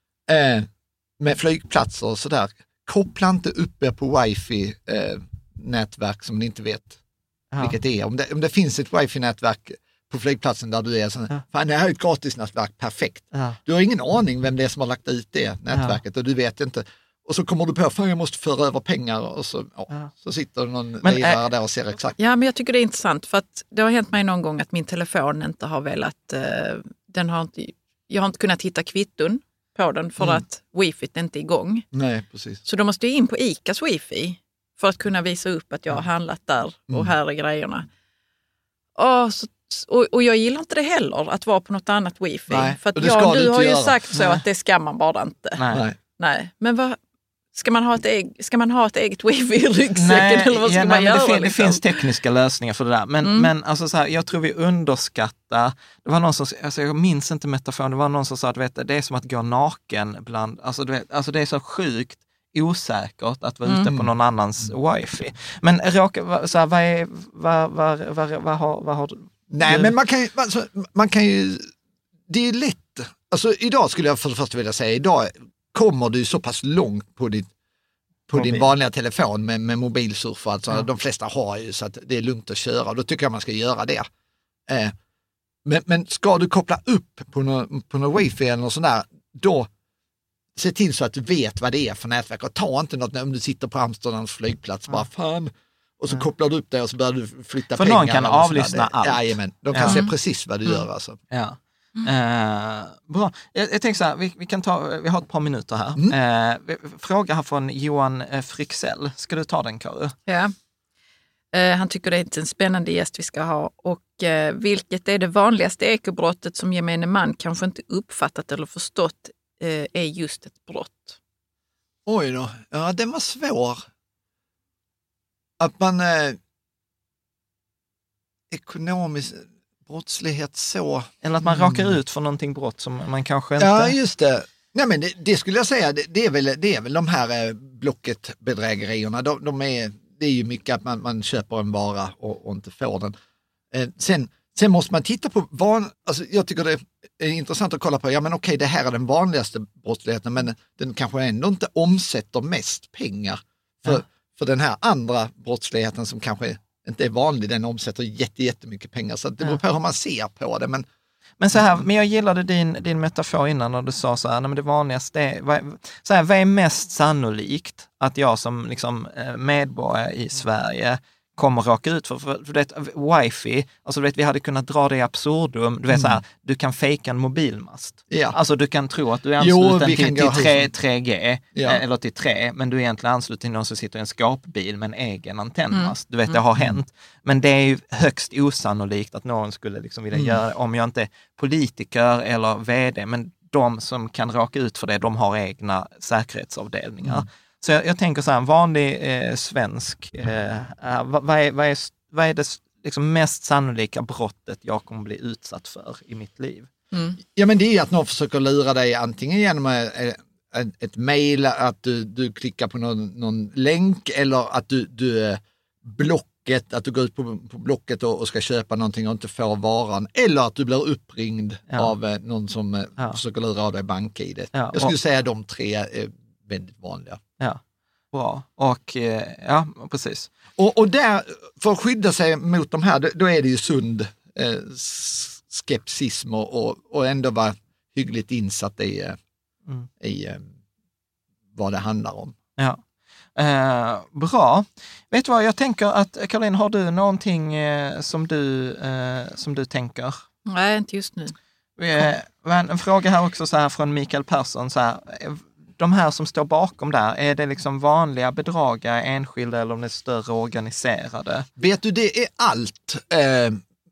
eh, med flygplatser och sådär, koppla inte upp er på wifi-nätverk eh, som ni inte vet. Ja. Vilket det är. Om det, om det finns ett wifi-nätverk på flygplatsen där du är så, ja. fan det här är ett gratisnätverk, perfekt. Ja. Du har ingen aning vem det är som har lagt ut det nätverket ja. och du vet inte. Och så kommer du på, fan jag måste föra över pengar och så, ja, ja. så sitter någon lirare äh, där och ser exakt. Ja, men jag tycker det är intressant för att det har hänt mig någon gång att min telefon inte har velat, uh, den har inte, jag har inte kunnat hitta kvitton på den för mm. att wifi är inte igång. Nej, precis. Så då måste jag in på ICAs wifi för att kunna visa upp att jag har handlat där och mm. här är grejerna. Och, så, och, och jag gillar inte det heller att vara på något annat wifi. Nej, för att jag, du har ju göra. sagt så Nej. att det ska man bara inte. Nej. Nej. Men vad, ska, man ha ett eget, ska man ha ett eget wifi i ryggsäcken? Nej, eller vad ska ja, man nej, göra? Det, fin, liksom? det finns tekniska lösningar för det där. Men, mm. men alltså så här, jag tror vi underskattar. Det var någon som, alltså jag minns inte metaforen, det var någon som sa att vet, det är som att gå naken bland, alltså, du vet, alltså det är så sjukt osäkert att vara mm. ute på någon annans wifi. Men Råka, så här, vad är vad, vad, vad, vad, har, vad har du? Nej, men man kan ju, alltså, man kan ju det är lätt. Alltså idag skulle jag för det första vilja säga, idag kommer du så pass långt på ditt på Mobil. din vanliga telefon med, med mobilsurf. Alltså, ja. De flesta har ju så att det är lugnt att köra. Då tycker jag man ska göra det. Eh, men, men ska du koppla upp på någon, på någon wifi eller något sånt där, då se till så att du vet vad det är för nätverk och ta inte något om du sitter på Amsterdams flygplats. Ja. Bara fan, Och så mm. kopplar du upp det och så börjar du flytta för pengar. För någon kan avlyssna allt. Jajamän, de kan ja. se precis vad du mm. gör alltså. Ja. Uh, bra. Jag, jag tänker så här, vi, vi kan ta, vi har ett par minuter här. Mm. Uh, fråga här från Johan Fryxell. Ska du ta den, Karo? Ja. Uh, han tycker det är en spännande gäst vi ska ha. Och uh, vilket är det vanligaste ekobrottet som gemene man kanske inte uppfattat eller förstått uh, är just ett brott? Oj då, ja den var svår. Att man eh, ekonomiskt brottslighet så... Eller att man mm. rakar ut för någonting brott som man kanske inte... Ja, just det. Nej, men det, det skulle jag säga, det, det, är väl, det är väl de här eh, Blocket-bedrägerierna. De, de är, det är ju mycket att man, man köper en vara och, och inte får den. Eh, sen, sen måste man titta på... Van, alltså jag tycker det är intressant att kolla på, ja men okej, det här är den vanligaste brottsligheten, men den kanske ändå inte omsätter mest pengar. För, ja. för den här andra brottsligheten som kanske inte är vanlig, den omsätter jätte, jättemycket pengar. Så det beror på hur man ser på det. Men, men, så här, men jag gillade din, din metafor innan när du sa så här, nej, men det vanligaste är, vad, så här, vad är mest sannolikt att jag som liksom, medborgare i Sverige kommer raka ut för, för, för det, wifi, alltså du vet, vi hade kunnat dra det i absurdum, du vet mm. så här, du kan fejka en mobilmast. Ja. Alltså du kan tro att du är ansluten jo, till, till tre G ja. eller till tre, men du är egentligen ansluten till någon som sitter i en skapbil med en egen antennmast. Mm. Du vet, det har mm. hänt. Men det är ju högst osannolikt att någon skulle liksom vilja mm. göra det, om jag inte är politiker eller vd, men de som kan raka ut för det, de har egna säkerhetsavdelningar. Mm. Så jag, jag tänker så här, en vanlig eh, svensk, eh, vad, vad, är, vad, är, vad är det liksom mest sannolika brottet jag kommer bli utsatt för i mitt liv? Mm. Ja, men det är att någon försöker lura dig antingen genom ett, ett, ett mejl, att du, du klickar på någon, någon länk, eller att du, du blocket, att du går ut på, på blocket och, och ska köpa någonting och inte får varan, eller att du blir uppringd ja. av eh, någon som eh, ja. försöker lura av dig bank-id. Ja. Jag skulle och, säga de tre är väldigt vanliga. Ja, bra. Och ja, precis. Och, och där, för att skydda sig mot de här, då är det ju sund eh, skepsism och, och ändå vara hyggligt insatt i, mm. i eh, vad det handlar om. Ja, eh, bra. Vet du vad, jag tänker att, Caroline, har du någonting eh, som, du, eh, som du tänker? Nej, inte just nu. Eh, en fråga här också så här från Mikael Persson, så här, de här som står bakom där, är det liksom vanliga bedragare, enskilda, eller om det är större organiserade? Vet du, det är allt. Eh,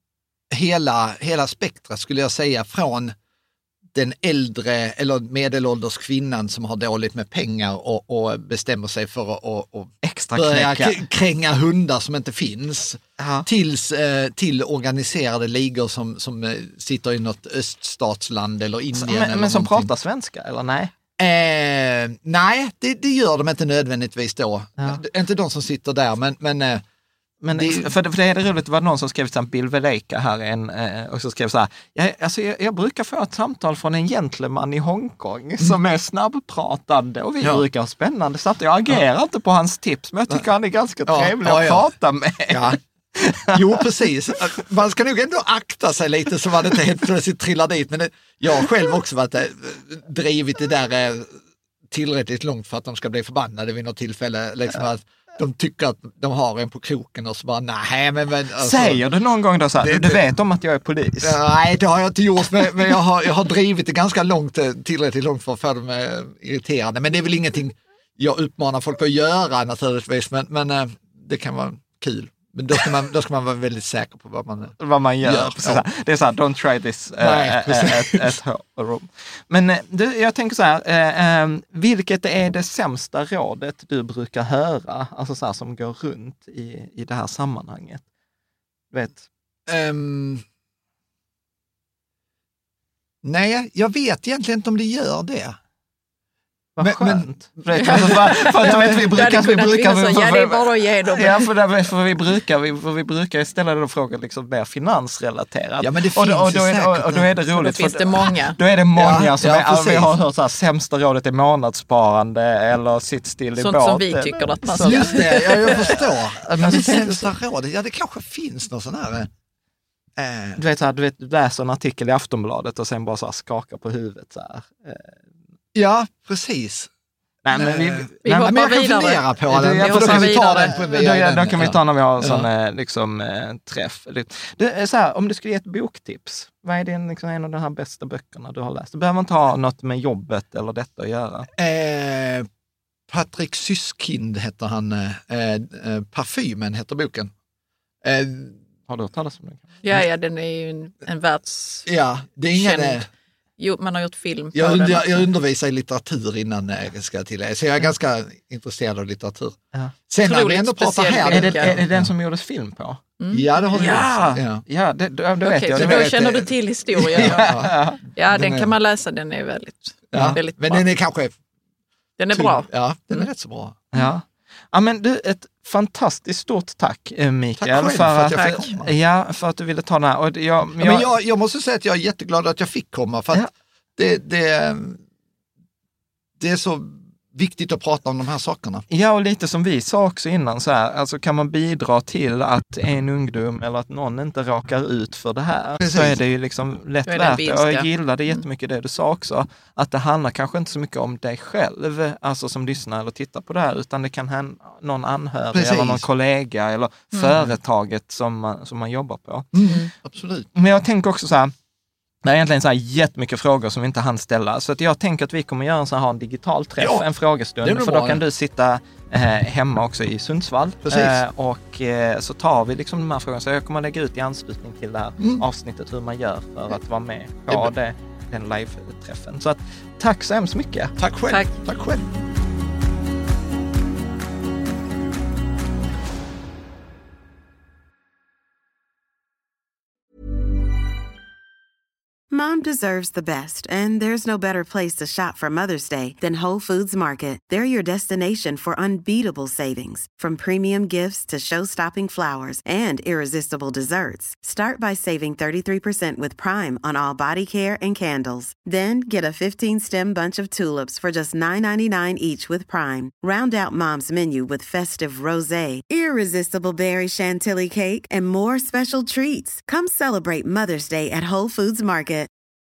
hela, hela spektrat skulle jag säga, från den äldre eller medelålders kvinnan som har dåligt med pengar och, och bestämmer sig för att och, och extra börja k- kränga hundar som inte finns, Aha. tills eh, till organiserade ligor som, som sitter i något öststatsland eller Indien. Så, men eller men som pratar svenska, eller nej? Eh, nej, det, det gör de inte nödvändigtvis då. Ja. Inte de som sitter där, men... men, eh, men det, för, det, för det är det roligt, det var någon som skrev till Bill Veleka här en, eh, och så skrev så här, jag, alltså, jag, jag brukar få ett samtal från en gentleman i Hongkong mm. som är snabbpratande och vi ja. brukar ha spännande, så att jag agerar ja. inte på hans tips, men jag tycker han är ganska ja. trevlig ja, att ja. prata med. Ja. Jo, precis. Man ska nog ändå akta sig lite så man inte helt plötsligt trillar dit. Men det, jag har själv också varit, drivit det där tillräckligt långt för att de ska bli förbannade vid något tillfälle. Liksom att de tycker att de har en på kroken och så bara, nej men... men alltså, säger du någon gång då så här, det, du vet om att jag är polis? Nej, det har jag inte gjort, men, men jag, har, jag har drivit det ganska långt, tillräckligt långt för att få dem irriterande. Men det är väl ingenting jag uppmanar folk att göra naturligtvis, men, men det kan vara kul. Men då ska, man, då ska man vara väldigt säker på vad man, vad man gör. gör. Ja. Det är så här, don't try this at home. Men du, jag tänker så här, uh, vilket är det sämsta rådet du brukar höra, alltså så här, som går runt i, i det här sammanhanget? Vet? Um, nej, jag vet egentligen inte om det gör det. Vad skönt. Men, för, för, för att vet, vi brukar... Vi brukar så, ja, det är bara att ge dem. Ja, för, där, för vi brukar vi, för vi brukar ställa den frågan liksom mer finansrelaterat. Ja, men det finns och, och, då, och, är, och, och då är det roligt. Då finns det många. Då är det många ja, som ja, är, vi har hört så här, sämsta rådet är månadssparande eller sitt still i sånt båt. Sånt som vi tycker att man ska. Just det, ja, jag förstår. Men det sämsta rådet, ja det kanske finns någon sån här... Eh. Du vet så här, du vet, läser en artikel i Aftonbladet och sen bara så här skakar på huvudet så här. Eh. Ja, precis. Nej, men vi, vi nej, hoppar men jag kan vidare. fundera på den. Ja, Då kan vi ta den på då, då, då kan vi ta när vi har ja. sån eh, liksom, eh, träff. Det är så här, om du skulle ge ett boktips, vad är din, liksom, en av de här bästa böckerna du har läst? Du behöver inte ha något med jobbet eller detta att göra. Eh, Patrik Syskind heter han. Eh, eh, Parfymen heter boken. Eh, har du hört talas om den? Ja, ja, den är ju en, en världs... Ja, det är ingen... Känd. Jo, man har gjort film på jag, den. Jag, jag undervisar i litteratur innan jag ska till så jag är ganska intresserad av litteratur. Ja. Sen när vi ändå pratar här... Är det, är det den som gjordes film på? Mm. Ja, det har du ja. gjort. Ja, ja det, det, det vet okay, jag. Så det då vet känner jag. du till historien. ja, ja den, den kan man läsa, den är väldigt, ja. väldigt men bra. den är kanske... Den är bra. Ja, den är mm. rätt så bra. Ja. Ja, men du, ett fantastiskt stort tack, Mikael. Tack själv för, för att att, jag fick komma. Ja, för att du ville ta den här. Och jag, ja, jag, men jag, jag måste säga att jag är jätteglad att jag fick komma, för att ja. det, det, det är så viktigt att prata om de här sakerna. Ja, och lite som vi sa också innan, så här, alltså kan man bidra till att en ungdom eller att någon inte råkar ut för det här, Precis. så är det ju liksom lätt det värt det. Och jag gillade Mm. jättemycket det du sa också, att det handlar kanske inte så mycket om dig själv, alltså som lyssnar eller tittar på det här, utan det kan hända någon anhörig Precis. eller någon kollega eller Mm. företaget som man, som man jobbar på. Mm. Absolut. Men jag tänker också så här, det är egentligen så här jättemycket frågor som vi inte hann ställa. Så att jag tänker att vi kommer göra en sån här en digital träff, ja, en frågestund. För bra, då kan ja. du sitta eh, hemma också i Sundsvall. Eh, och eh, så tar vi liksom de här frågorna. Så jag kommer lägga ut i anslutning till det här mm. avsnittet hur man gör för att vara med på det, den live-träffen. Så att, tack så hemskt mycket. Tack själv. Tack, tack själv. Mom deserves the best, and there's no better place to shop for Mother's Day than Whole Foods Market. They're your destination for unbeatable savings, from premium gifts to show-stopping flowers and irresistible desserts. Start by saving thirty-three percent with Prime on all body care and candles. Then get a fifteen-stem bunch of tulips for just nine ninety-nine each with Prime. Round out Mom's menu with festive rosé, irresistible berry chantilly cake, and more special treats. Come celebrate Mother's Day at Whole Foods Market.